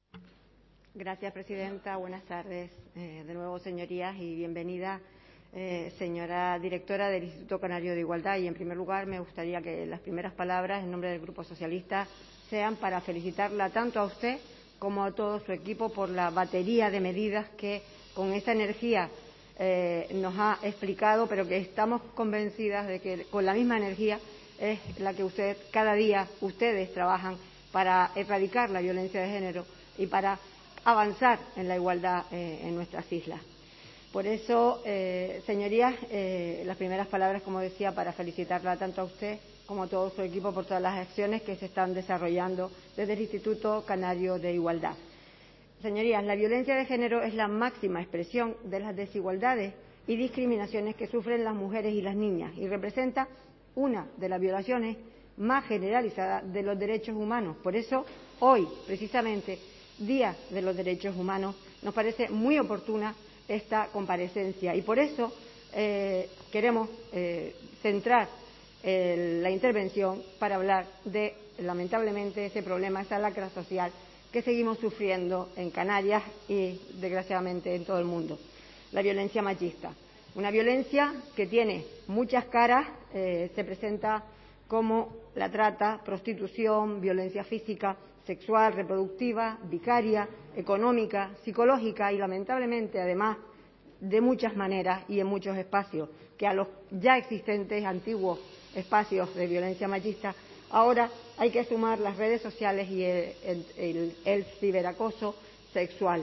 Gracias, presidenta. Buenas tardes eh, de nuevo, señorías, y bienvenida, eh, señora directora del Instituto Canario de Igualdad. Y, en primer lugar, me gustaría que las primeras palabras, en nombre del Grupo Socialista, sean para felicitarla tanto a usted como a todo su equipo por la batería de medidas que, con esa energía, eh, nos ha explicado, pero que estamos convencidas de que, con la misma energía, es la que usted, cada día, ustedes trabajan para erradicar la violencia de género y para avanzar en la igualdad eh, en nuestras islas. Por eso, eh, señorías, eh, las primeras palabras, como decía, para felicitarla tanto a usted como a todo su equipo por todas las acciones que se están desarrollando desde el Instituto Canario de Igualdad. Señorías, la violencia de género es la máxima expresión de las desigualdades y discriminaciones que sufren las mujeres y las niñas y representa una de las violaciones más generalizadas de los derechos humanos. Por eso, hoy, precisamente, Día de los Derechos Humanos, nos parece muy oportuna esta comparecencia y por eso eh, queremos eh, centrar eh, la intervención para hablar de, lamentablemente, ese problema, esa lacra social que seguimos sufriendo en Canarias y, desgraciadamente, en todo el mundo. La violencia machista. Una violencia que tiene muchas caras, eh, se presenta como la trata, prostitución, violencia física, sexual, reproductiva, vicaria, económica, psicológica y, lamentablemente, además, de muchas maneras y en muchos espacios, que a los ya existentes antiguos espacios de violencia machista, ahora hay que sumar las redes sociales y el, el, el, el ciberacoso sexual.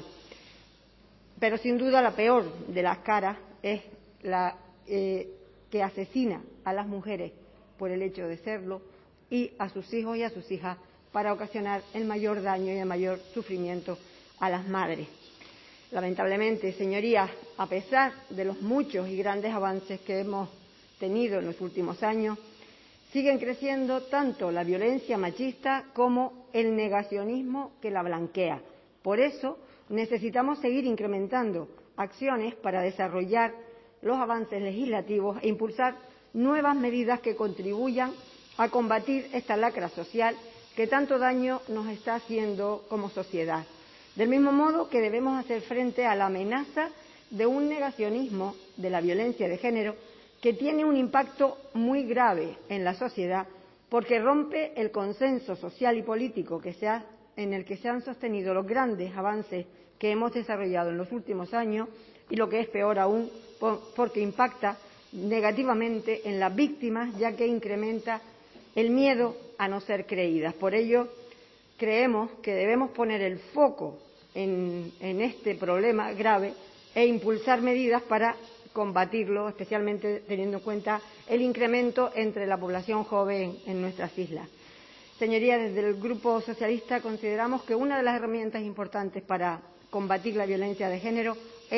Pero, sin duda, la peor de las caras es la eh, que asesina a las mujeres por el hecho de serlo y a sus hijos y a sus hijas para ocasionar el mayor daño y el mayor sufrimiento a las madres. Lamentablemente, señorías, a pesar de los muchos y grandes avances que hemos tenido en los últimos años, siguen creciendo tanto la violencia machista como el negacionismo que la blanquea. Por eso, necesitamos seguir incrementando acciones para desarrollar los avances legislativos e impulsar nuevas medidas que contribuyan a combatir esta lacra social que tanto daño nos está haciendo como sociedad. Del mismo modo que debemos hacer frente a la amenaza de un negacionismo de la violencia de género que tiene un impacto muy grave en la sociedad porque rompe el consenso social y político que se ha, en el que se han sostenido los grandes avances que hemos desarrollado en los últimos años y, lo que es peor aún, por, porque impacta negativamente en las víctimas, ya que incrementa el miedo a no ser creídas. Por ello, creemos que debemos poner el foco en, en este problema grave e impulsar medidas para combatirlo, especialmente teniendo en cuenta el incremento entre la población joven en nuestras islas. Señorías, desde el Grupo Socialista consideramos que una de las herramientas importantes para combatir la violencia de género es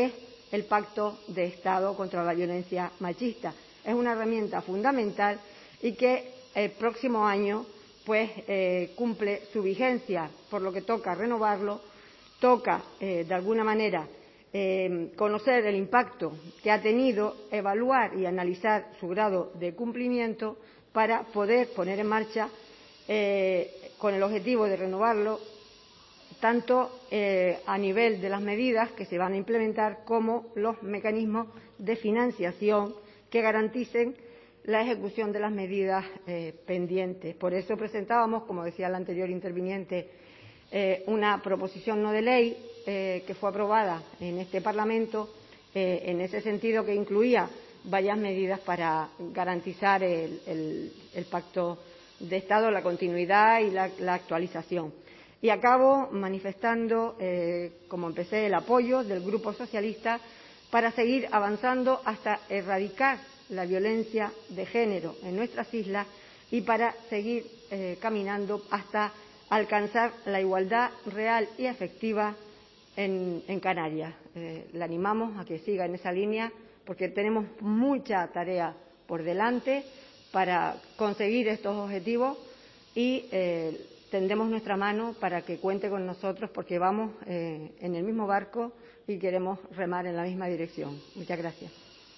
el Pacto de Estado contra la Violencia Machista. Es una herramienta fundamental y que el próximo año pues eh, cumple su vigencia, por lo que toca renovarlo, toca eh, de alguna manera eh, conocer el impacto que ha tenido, evaluar y analizar su grado de cumplimiento para poder poner en marcha, eh, con el objetivo de renovarlo, tanto eh, a nivel de las medidas que se van a implementar como los mecanismos de financiación que garanticen la ejecución de las medidas eh, pendientes. Por eso presentábamos, como decía el anterior interviniente, eh, una proposición no de ley eh, que fue aprobada en este Parlamento, eh, en ese sentido, que incluía varias medidas para garantizar el, el, el Pacto de Estado, la continuidad y la, la actualización. Y acabo manifestando, eh, como empecé, el apoyo del Grupo Socialista para seguir avanzando hasta erradicar la violencia de género en nuestras islas y para seguir eh, caminando hasta alcanzar la igualdad real y efectiva en, en Canarias. Eh, le animamos a que siga en esa línea porque tenemos mucha tarea por delante para conseguir estos objetivos y eh, tendemos nuestra mano para que cuente con nosotros porque vamos eh, en el mismo barco y queremos remar en la misma dirección. Muchas gracias.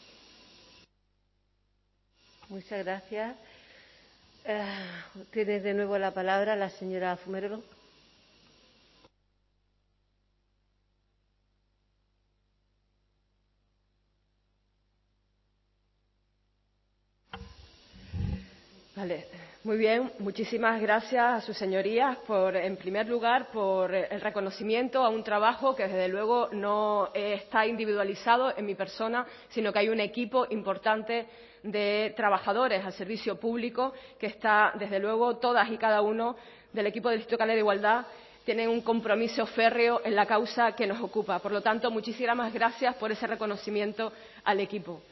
Muchas gracias. Eh, tiene de nuevo la palabra la señora Fumerolo. Vale, muy bien. Muchísimas gracias a sus señorías por, en primer lugar, por el reconocimiento a un trabajo que, desde luego, no está individualizado en mi persona, sino que hay un equipo importante de trabajadores al servicio público que está, desde luego, todas y cada uno del equipo del Instituto Canario de Igualdad tienen un compromiso férreo en la causa que nos ocupa. Por lo tanto, muchísimas gracias por ese reconocimiento al equipo.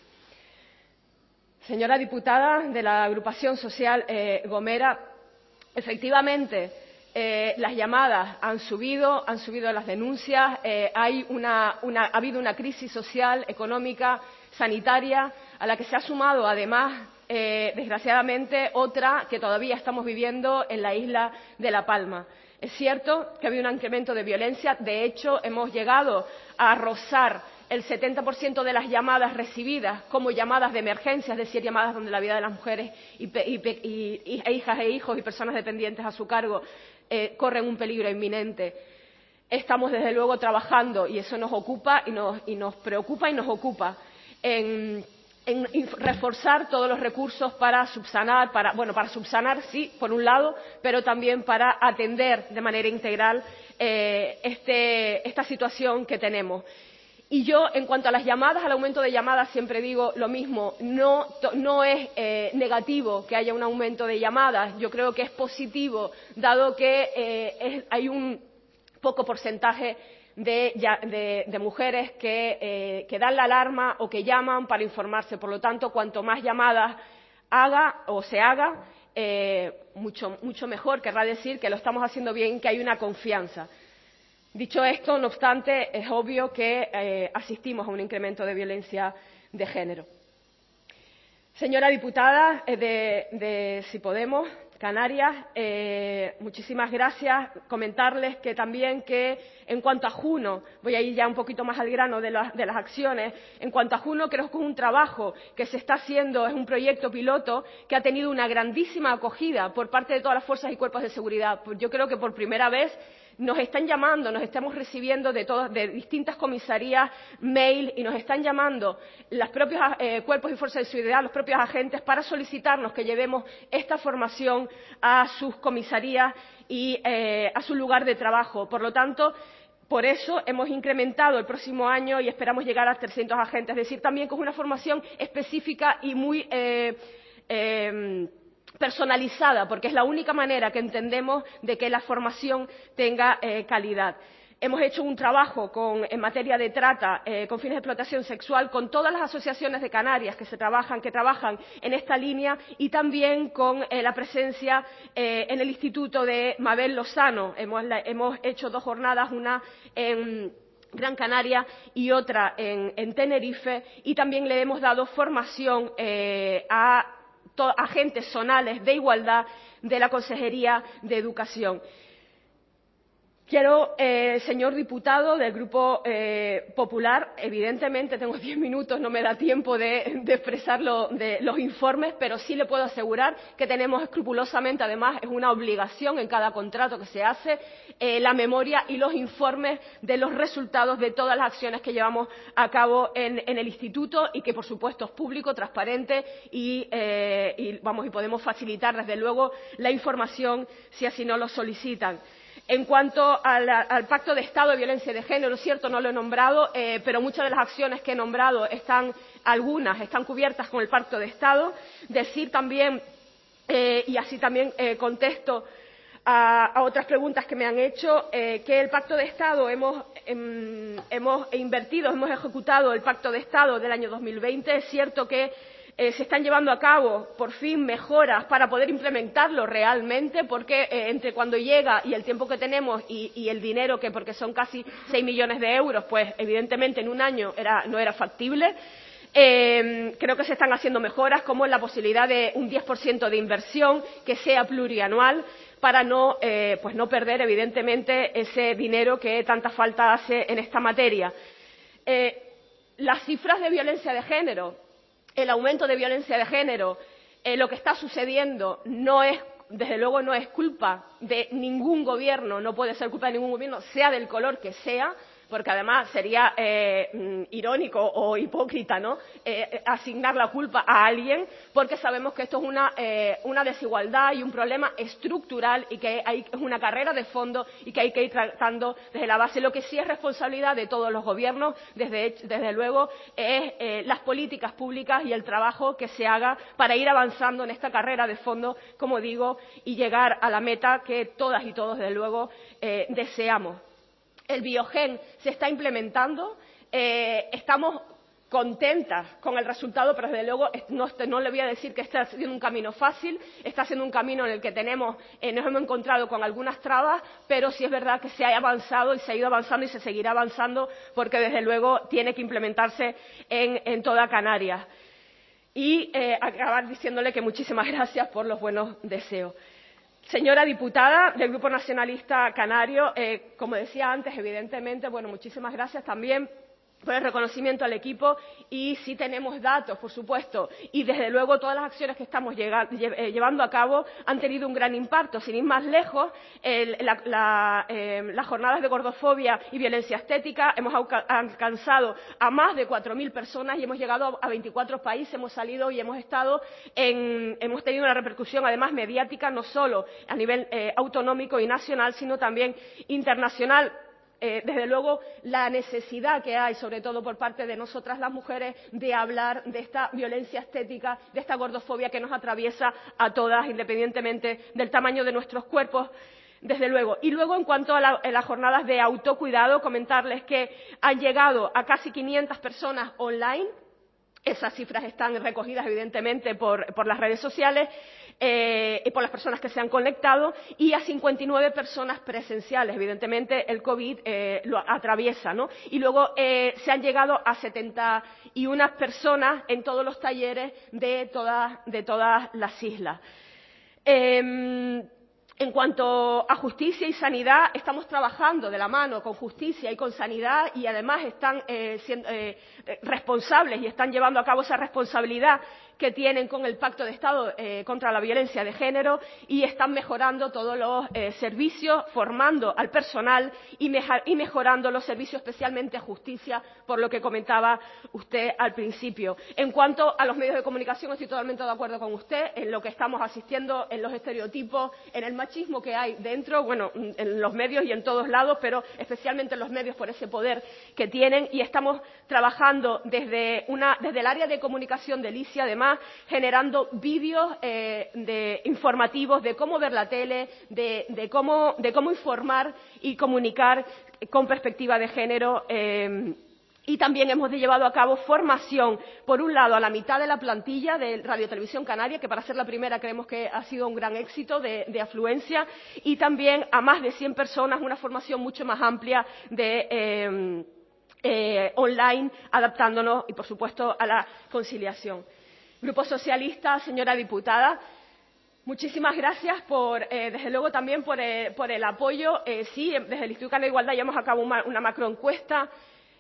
Señora diputada de la agrupación social eh, Gomera, efectivamente eh, las llamadas han subido, han subido las denuncias, eh, hay una, una, ha habido una crisis social, económica, sanitaria, a la que se ha sumado además, eh, desgraciadamente, otra que todavía estamos viviendo en la isla de La Palma. Es cierto que ha habido un incremento de violencia, de hecho hemos llegado a rozar el setenta por ciento de las llamadas recibidas como llamadas de emergencia, es decir, llamadas donde la vida de las mujeres y, y, y, y e hijas e hijos y personas dependientes a su cargo eh, corren un peligro inminente. Estamos, desde luego, trabajando, y eso nos ocupa y nos, y nos preocupa y nos ocupa, en, en reforzar todos los recursos para subsanar, para, bueno, para subsanar, sí, por un lado, pero también para atender de manera integral eh, este, esta situación que tenemos. Y yo, en cuanto a las llamadas, al aumento de llamadas, siempre digo lo mismo. No, no es eh, negativo que haya un aumento de llamadas. Yo creo que es positivo, dado que eh, es, hay un poco porcentaje de, de, de mujeres que, eh, que dan la alarma o que llaman para informarse. Por lo tanto, cuanto más llamadas haga o se haga, eh, mucho, mucho mejor. Querrá decir que lo estamos haciendo bien, que hay una confianza. Dicho esto, no obstante, es obvio que eh, asistimos a un incremento de violencia de género. Señora diputada eh, de, de Si Podemos, Canarias, eh, muchísimas gracias. Comentarles que también que en cuanto a Juno, voy a ir ya un poquito más al grano de, la, de las acciones, en cuanto a Juno creo que es un trabajo que se está haciendo, es un proyecto piloto que ha tenido una grandísima acogida por parte de todas las fuerzas y cuerpos de seguridad. Yo creo que por primera vez nos están llamando, nos estamos recibiendo de, todas, de distintas comisarías mail y nos están llamando los propios eh, cuerpos y fuerzas de seguridad, los propios agentes, para solicitarnos que llevemos esta formación a sus comisarías y eh, a su lugar de trabajo. Por lo tanto, por eso hemos incrementado el próximo año y esperamos llegar a trescientos agentes. Es decir, también que es una formación específica y muy eh, eh, personalizada, porque es la única manera que entendemos de que la formación tenga eh, calidad. Hemos hecho un trabajo con, en materia de trata eh, con fines de explotación sexual con todas las asociaciones de Canarias que, se trabajan, que trabajan en esta línea y también con eh, la presencia eh, en el Instituto de Mabel Lozano. Hemos, la, hemos hecho dos jornadas, una en Gran Canaria y otra en, en Tenerife, y también le hemos dado formación eh, a to, agentes zonales de igualdad de la Consejería de Educación. Quiero, eh, señor diputado del Grupo eh, Popular, evidentemente tengo diez minutos, no me da tiempo de, de expresar lo, de los informes, pero sí le puedo asegurar que tenemos escrupulosamente, además es una obligación en cada contrato que se hace, eh, la memoria y los informes de los resultados de todas las acciones que llevamos a cabo en, en el Instituto, y que por supuesto es público, transparente y, eh, y, vamos, y podemos facilitar desde luego la información si así no lo solicitan. En cuanto al, al Pacto de Estado de Violencia de Género, es cierto, no lo he nombrado, eh, pero muchas de las acciones que he nombrado están, algunas están cubiertas con el Pacto de Estado. Decir también, eh, y así también eh, contesto a, a otras preguntas que me han hecho, eh, que el Pacto de Estado hemos, em, hemos invertido, hemos ejecutado el Pacto de Estado del año dos mil veinte. Es cierto que Eh, se están llevando a cabo, por fin, mejoras para poder implementarlo realmente, porque eh, entre cuando llega y el tiempo que tenemos y, y el dinero, que porque son casi seis millones de euros, pues evidentemente en un año era, no era factible. Eh, creo que se están haciendo mejoras, como la posibilidad de un diez por ciento de inversión que sea plurianual, para no, eh, pues no perder, evidentemente, ese dinero que tanta falta hace en esta materia. Eh, las cifras de violencia de género, el aumento de violencia de género, eh, lo que está sucediendo no es, desde luego, no es culpa de ningún gobierno, no puede ser culpa de ningún gobierno, sea del color que sea, porque además sería eh, irónico o hipócrita, ¿no?, eh, asignar la culpa a alguien, porque sabemos que esto es una, eh, una desigualdad y un problema estructural, y que hay, es una carrera de fondo y que hay que ir tratando desde la base. Lo que sí es responsabilidad de todos los gobiernos, desde, desde luego, es eh, las políticas públicas y el trabajo que se haga para ir avanzando en esta carrera de fondo, como digo, y llegar a la meta que todas y todos, desde luego, eh, deseamos. El biogen se está implementando, eh, estamos contentas con el resultado, pero desde luego no, no le voy a decir que está siendo un camino fácil, está siendo un camino en el que tenemos, eh, nos hemos encontrado con algunas trabas, pero sí es verdad que se ha avanzado y se ha ido avanzando y se seguirá avanzando, porque desde luego tiene que implementarse en, en toda Canarias. Y eh, acabar diciéndole que muchísimas gracias por los buenos deseos. Señora diputada del Grupo Nacionalista Canario, eh, como decía antes, evidentemente, bueno, muchísimas gracias también por el reconocimiento al equipo, y sí tenemos datos, por supuesto, y desde luego todas las acciones que estamos llega, lle, llevando a cabo han tenido un gran impacto. Sin ir más lejos, el, la, la, eh, las jornadas de gordofobia y violencia estética hemos alcanzado a más de cuatro mil personas y hemos llegado a veinticuatro países, hemos salido y hemos estado en, hemos tenido una repercusión además mediática, no solo a nivel eh, autonómico y nacional, sino también internacional. Eh, desde luego, la necesidad que hay, sobre todo por parte de nosotras las mujeres, de hablar de esta violencia estética, de esta gordofobia que nos atraviesa a todas, independientemente del tamaño de nuestros cuerpos, desde luego. Y luego, en cuanto a, la, a las jornadas de autocuidado, comentarles que han llegado a casi quinientas personas online. Esas cifras están recogidas, evidentemente, por, por las redes sociales, eh, y por las personas que se han conectado, y a cincuenta y nueve personas presenciales. Evidentemente, el COVID eh, lo atraviesa, ¿no? Y luego eh, se han llegado a setenta y una personas en todos los talleres de todas, de todas las islas. Eh, En cuanto a justicia y sanidad, estamos trabajando de la mano con justicia y con sanidad, y además están eh, siendo eh, responsables y están llevando a cabo esa responsabilidad que tienen con el Pacto de Estado eh, contra la violencia de género, y están mejorando todos los eh, servicios, formando al personal y, meja, y mejorando los servicios, especialmente a justicia, por lo que comentaba usted al principio. En cuanto a los medios de comunicación, estoy totalmente de acuerdo con usted en lo que estamos asistiendo, en los estereotipos, en el machismo que hay dentro, bueno, en los medios y en todos lados, pero especialmente en los medios por ese poder que tienen, y estamos trabajando desde, una, desde el área de comunicación de Licia, además, generando vídeos eh, de, informativos de cómo ver la tele, de, de, cómo, de cómo informar y comunicar con perspectiva de género. Eh, Y también hemos llevado a cabo formación, por un lado, a la mitad de la plantilla de Radio Televisión Canaria, que para ser la primera creemos que ha sido un gran éxito de, de afluencia, y también a más de cien personas, una formación mucho más amplia de, eh, eh, online, adaptándonos y, por supuesto, a la conciliación. Grupo Socialista, señora diputada, muchísimas gracias por, eh, desde luego, también por, eh, por el apoyo. Eh, sí, desde el Instituto Canario de Igualdad llevamos a cabo una, una macroencuesta.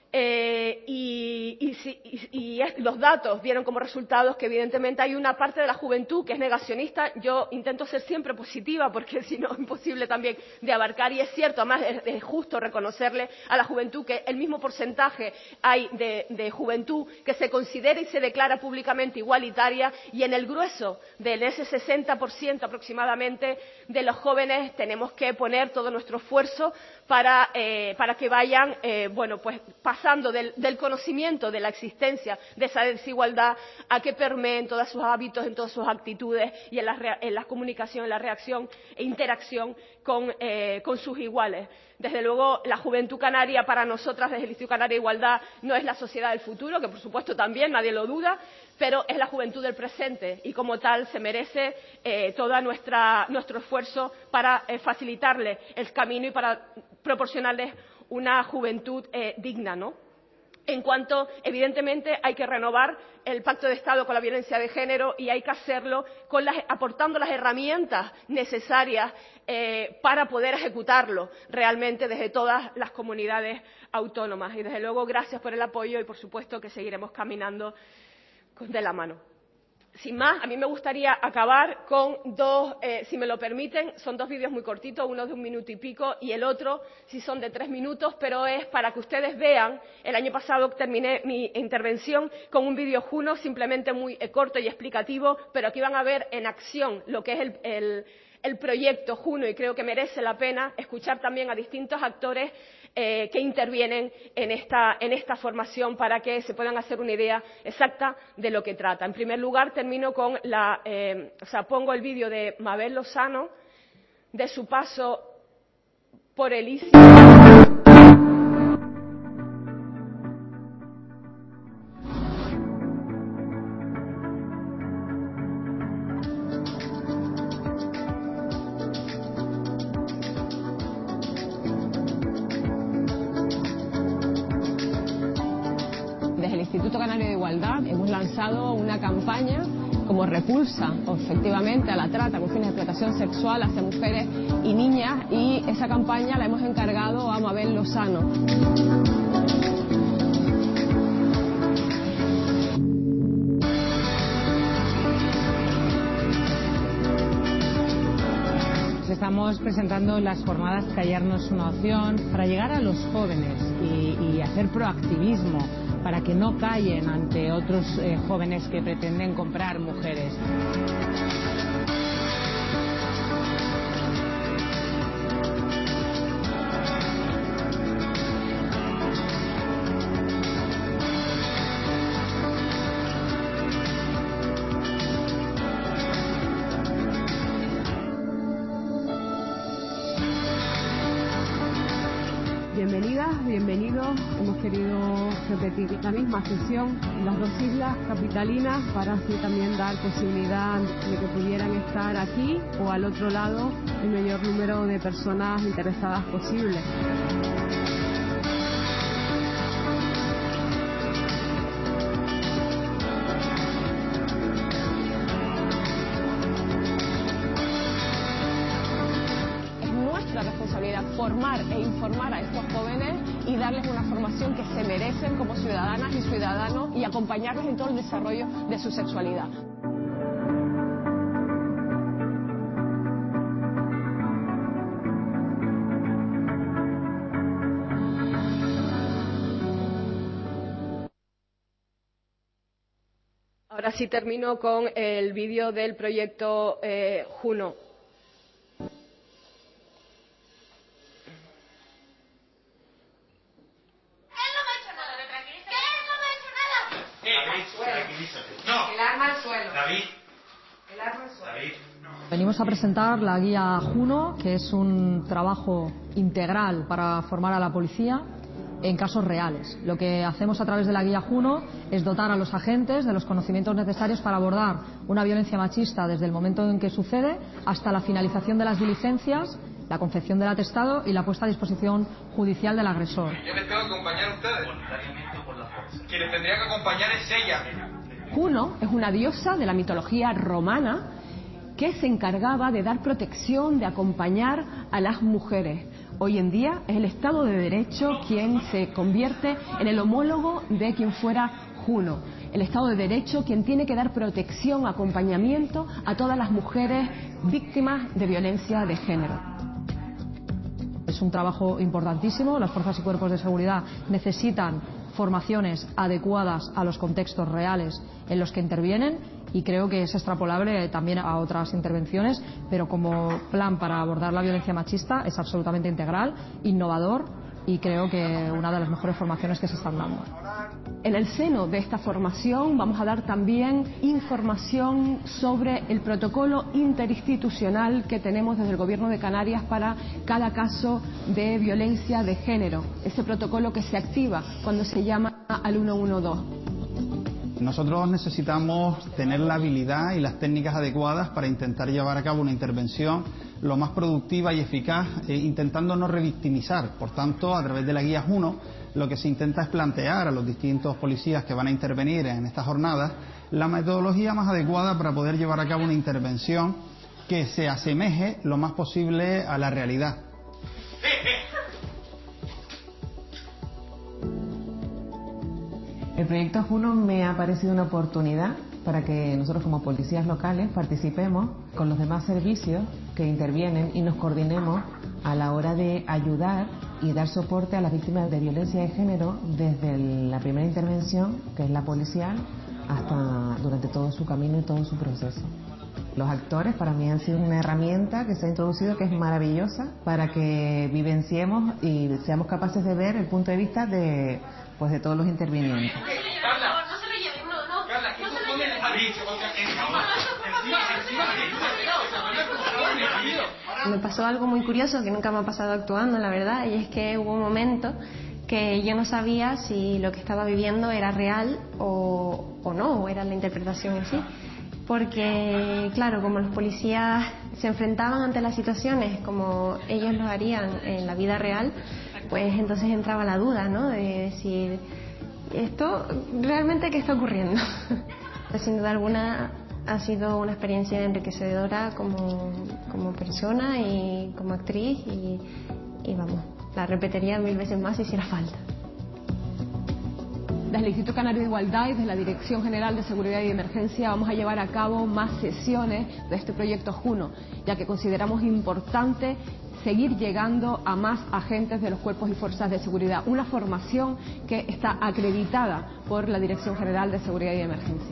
Eh, y, y, y, y los datos dieron como resultados que evidentemente hay una parte de la juventud que es negacionista. Yo intento ser siempre positiva porque si no es imposible también de abarcar, y es cierto, además es, es justo reconocerle a la juventud que el mismo porcentaje hay de, de juventud que se considera y se declara públicamente igualitaria, y en el grueso de ese sesenta por ciento aproximadamente de los jóvenes tenemos que poner todo nuestro esfuerzo para, eh, para que vayan eh, bueno, pues pasando del, del conocimiento de la existencia de esa desigualdad a que permeen todos sus hábitos, en todas sus actitudes y en la, en la comunicación, en la reacción e interacción con, eh, con sus iguales. Desde luego, la juventud canaria para nosotras desde el Instituto Canario de Igualdad no es la sociedad del futuro, que por supuesto también, nadie lo duda, pero es la juventud del presente y como tal se merece eh, todo nuestro esfuerzo para eh, facilitarle el camino y para proporcionarles una juventud eh, digna, ¿no? En cuanto, evidentemente, hay que renovar el Pacto de Estado con la violencia de género y hay que hacerlo con las, aportando las herramientas necesarias eh, para poder ejecutarlo realmente desde todas las comunidades autónomas. Y, desde luego, gracias por el apoyo y, por supuesto, que seguiremos caminando de la mano. Sin más, a mí me gustaría acabar con dos, eh, si me lo permiten, son dos vídeos muy cortitos, uno de un minuto y pico y el otro sí son de tres minutos, pero es para que ustedes vean. El año pasado terminé mi intervención con un vídeo Juno, simplemente muy eh, corto y explicativo, pero aquí van a ver en acción lo que es el, el, el proyecto Juno y creo que merece la pena escuchar también a distintos actores Eh, que intervienen en esta, en esta formación para que se puedan hacer una idea exacta de lo que trata. En primer lugar, termino con la, eh, o sea, pongo el vídeo de Mabel Lozano, de su paso por el I C I. Instituto Canario de Igualdad hemos lanzado una campaña como repulsa efectivamente a la trata con fines de explotación sexual hacia mujeres y niñas, y esa campaña la hemos encargado a Mabel Lozano. Estamos presentando las jornadas Callarnos una opción para llegar a los jóvenes y, y hacer proactivismo para que no callen ante otros eh, jóvenes que pretenden comprar mujeres. Bienvenidas, bienvenidos. Hemos querido repetir la misma sesión en las dos islas capitalinas para así también dar posibilidad de que pudieran estar aquí o al otro lado el mayor número de personas interesadas posible. Responsabilidad formar e informar a estos jóvenes y darles una formación que se merecen como ciudadanas y ciudadanos y acompañarles en todo el desarrollo de su sexualidad. Ahora sí termino con el vídeo del proyecto eh, Juno. Venimos a presentar la guía Juno, que es un trabajo integral para formar a la policía en casos reales. Lo que hacemos a través de la guía Juno es dotar a los agentes de los conocimientos necesarios para abordar una violencia machista desde el momento en que sucede hasta la finalización de las diligencias la confección del atestado y la puesta a disposición judicial del agresor. Yo les tengo que acompañar a ustedes. Voluntariamente por la fuerza. Quien les tendría que acompañar es ella. Juno es una diosa de la mitología romana que se encargaba de dar protección, de acompañar a las mujeres. Hoy en día es el Estado de Derecho quien se convierte en el homólogo de quien fuera Juno. El Estado de Derecho quien tiene que dar protección, acompañamiento a todas las mujeres víctimas de violencia de género. Es un trabajo importantísimo. Las fuerzas y cuerpos de seguridad necesitan formaciones adecuadas a los contextos reales en los que intervienen y creo que es extrapolable también a otras intervenciones, pero como plan para abordar la violencia machista es absolutamente integral, innovador y creo que una de las mejores formaciones que se están dando. En el seno de esta formación vamos a dar también información sobre el protocolo interinstitucional que tenemos desde el Gobierno de Canarias para cada caso de violencia de género. Ese protocolo que se activa cuando se llama al uno uno dos. Nosotros necesitamos tener la habilidad y las técnicas adecuadas para intentar llevar a cabo una intervención lo más productiva y eficaz, eh, intentando no revictimizar. Por tanto, a través de la guía Juno, lo que se intenta es plantear a los distintos policías que van a intervenir en estas jornadas la metodología más adecuada para poder llevar a cabo una intervención que se asemeje lo más posible a la realidad. El proyecto Juno me ha parecido una oportunidad para que nosotros como policías locales participemos con los demás servicios que intervienen y nos coordinemos a la hora de ayudar y dar soporte a las víctimas de violencia de género desde la primera intervención, que es la policial, hasta durante todo su camino y todo su proceso. Los actores para mí han sido una herramienta que se ha introducido que es maravillosa para que vivenciemos y seamos capaces de ver el punto de vista de, pues, de todos los intervinientes. Me pasó algo muy curioso que nunca me ha pasado actuando, la verdad, y es que hubo un momento que yo no sabía si lo que estaba viviendo era real o, o no, o era la interpretación en sí. Porque, claro, como los policías se enfrentaban ante las situaciones como ellos lo harían en la vida real, pues entonces entraba la duda, ¿no? De decir, ¿esto realmente qué está ocurriendo? Sin duda alguna ha sido una experiencia enriquecedora como, como persona y como actriz y, y vamos, la repetiría mil veces más si hiciera falta. Desde el Instituto Canario de Igualdad y desde la Dirección General de Seguridad y Emergencia vamos a llevar a cabo más sesiones de este proyecto Juno, ya que consideramos importante seguir llegando a más agentes de los cuerpos y fuerzas de seguridad. Una formación que está acreditada por la Dirección General de Seguridad y Emergencia.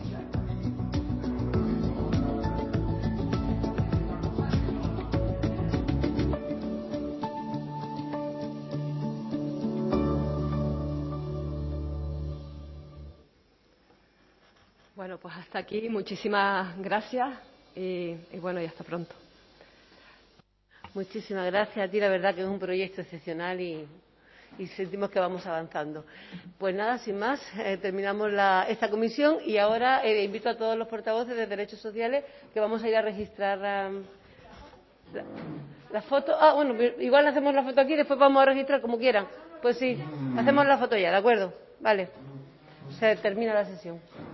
Bueno, pues hasta aquí. Muchísimas gracias y, y bueno, y hasta pronto. Muchísimas gracias a ti. La verdad que es un proyecto excepcional y, y sentimos que vamos avanzando. Pues nada, sin más, eh, terminamos la, esta comisión y ahora eh, invito a todos los portavoces de Derechos Sociales que vamos a ir a registrar um, la, la foto. Ah, bueno, igual hacemos la foto aquí y después vamos a registrar como quieran. Pues sí, hacemos la foto ya, ¿de acuerdo? Vale. Se termina la sesión.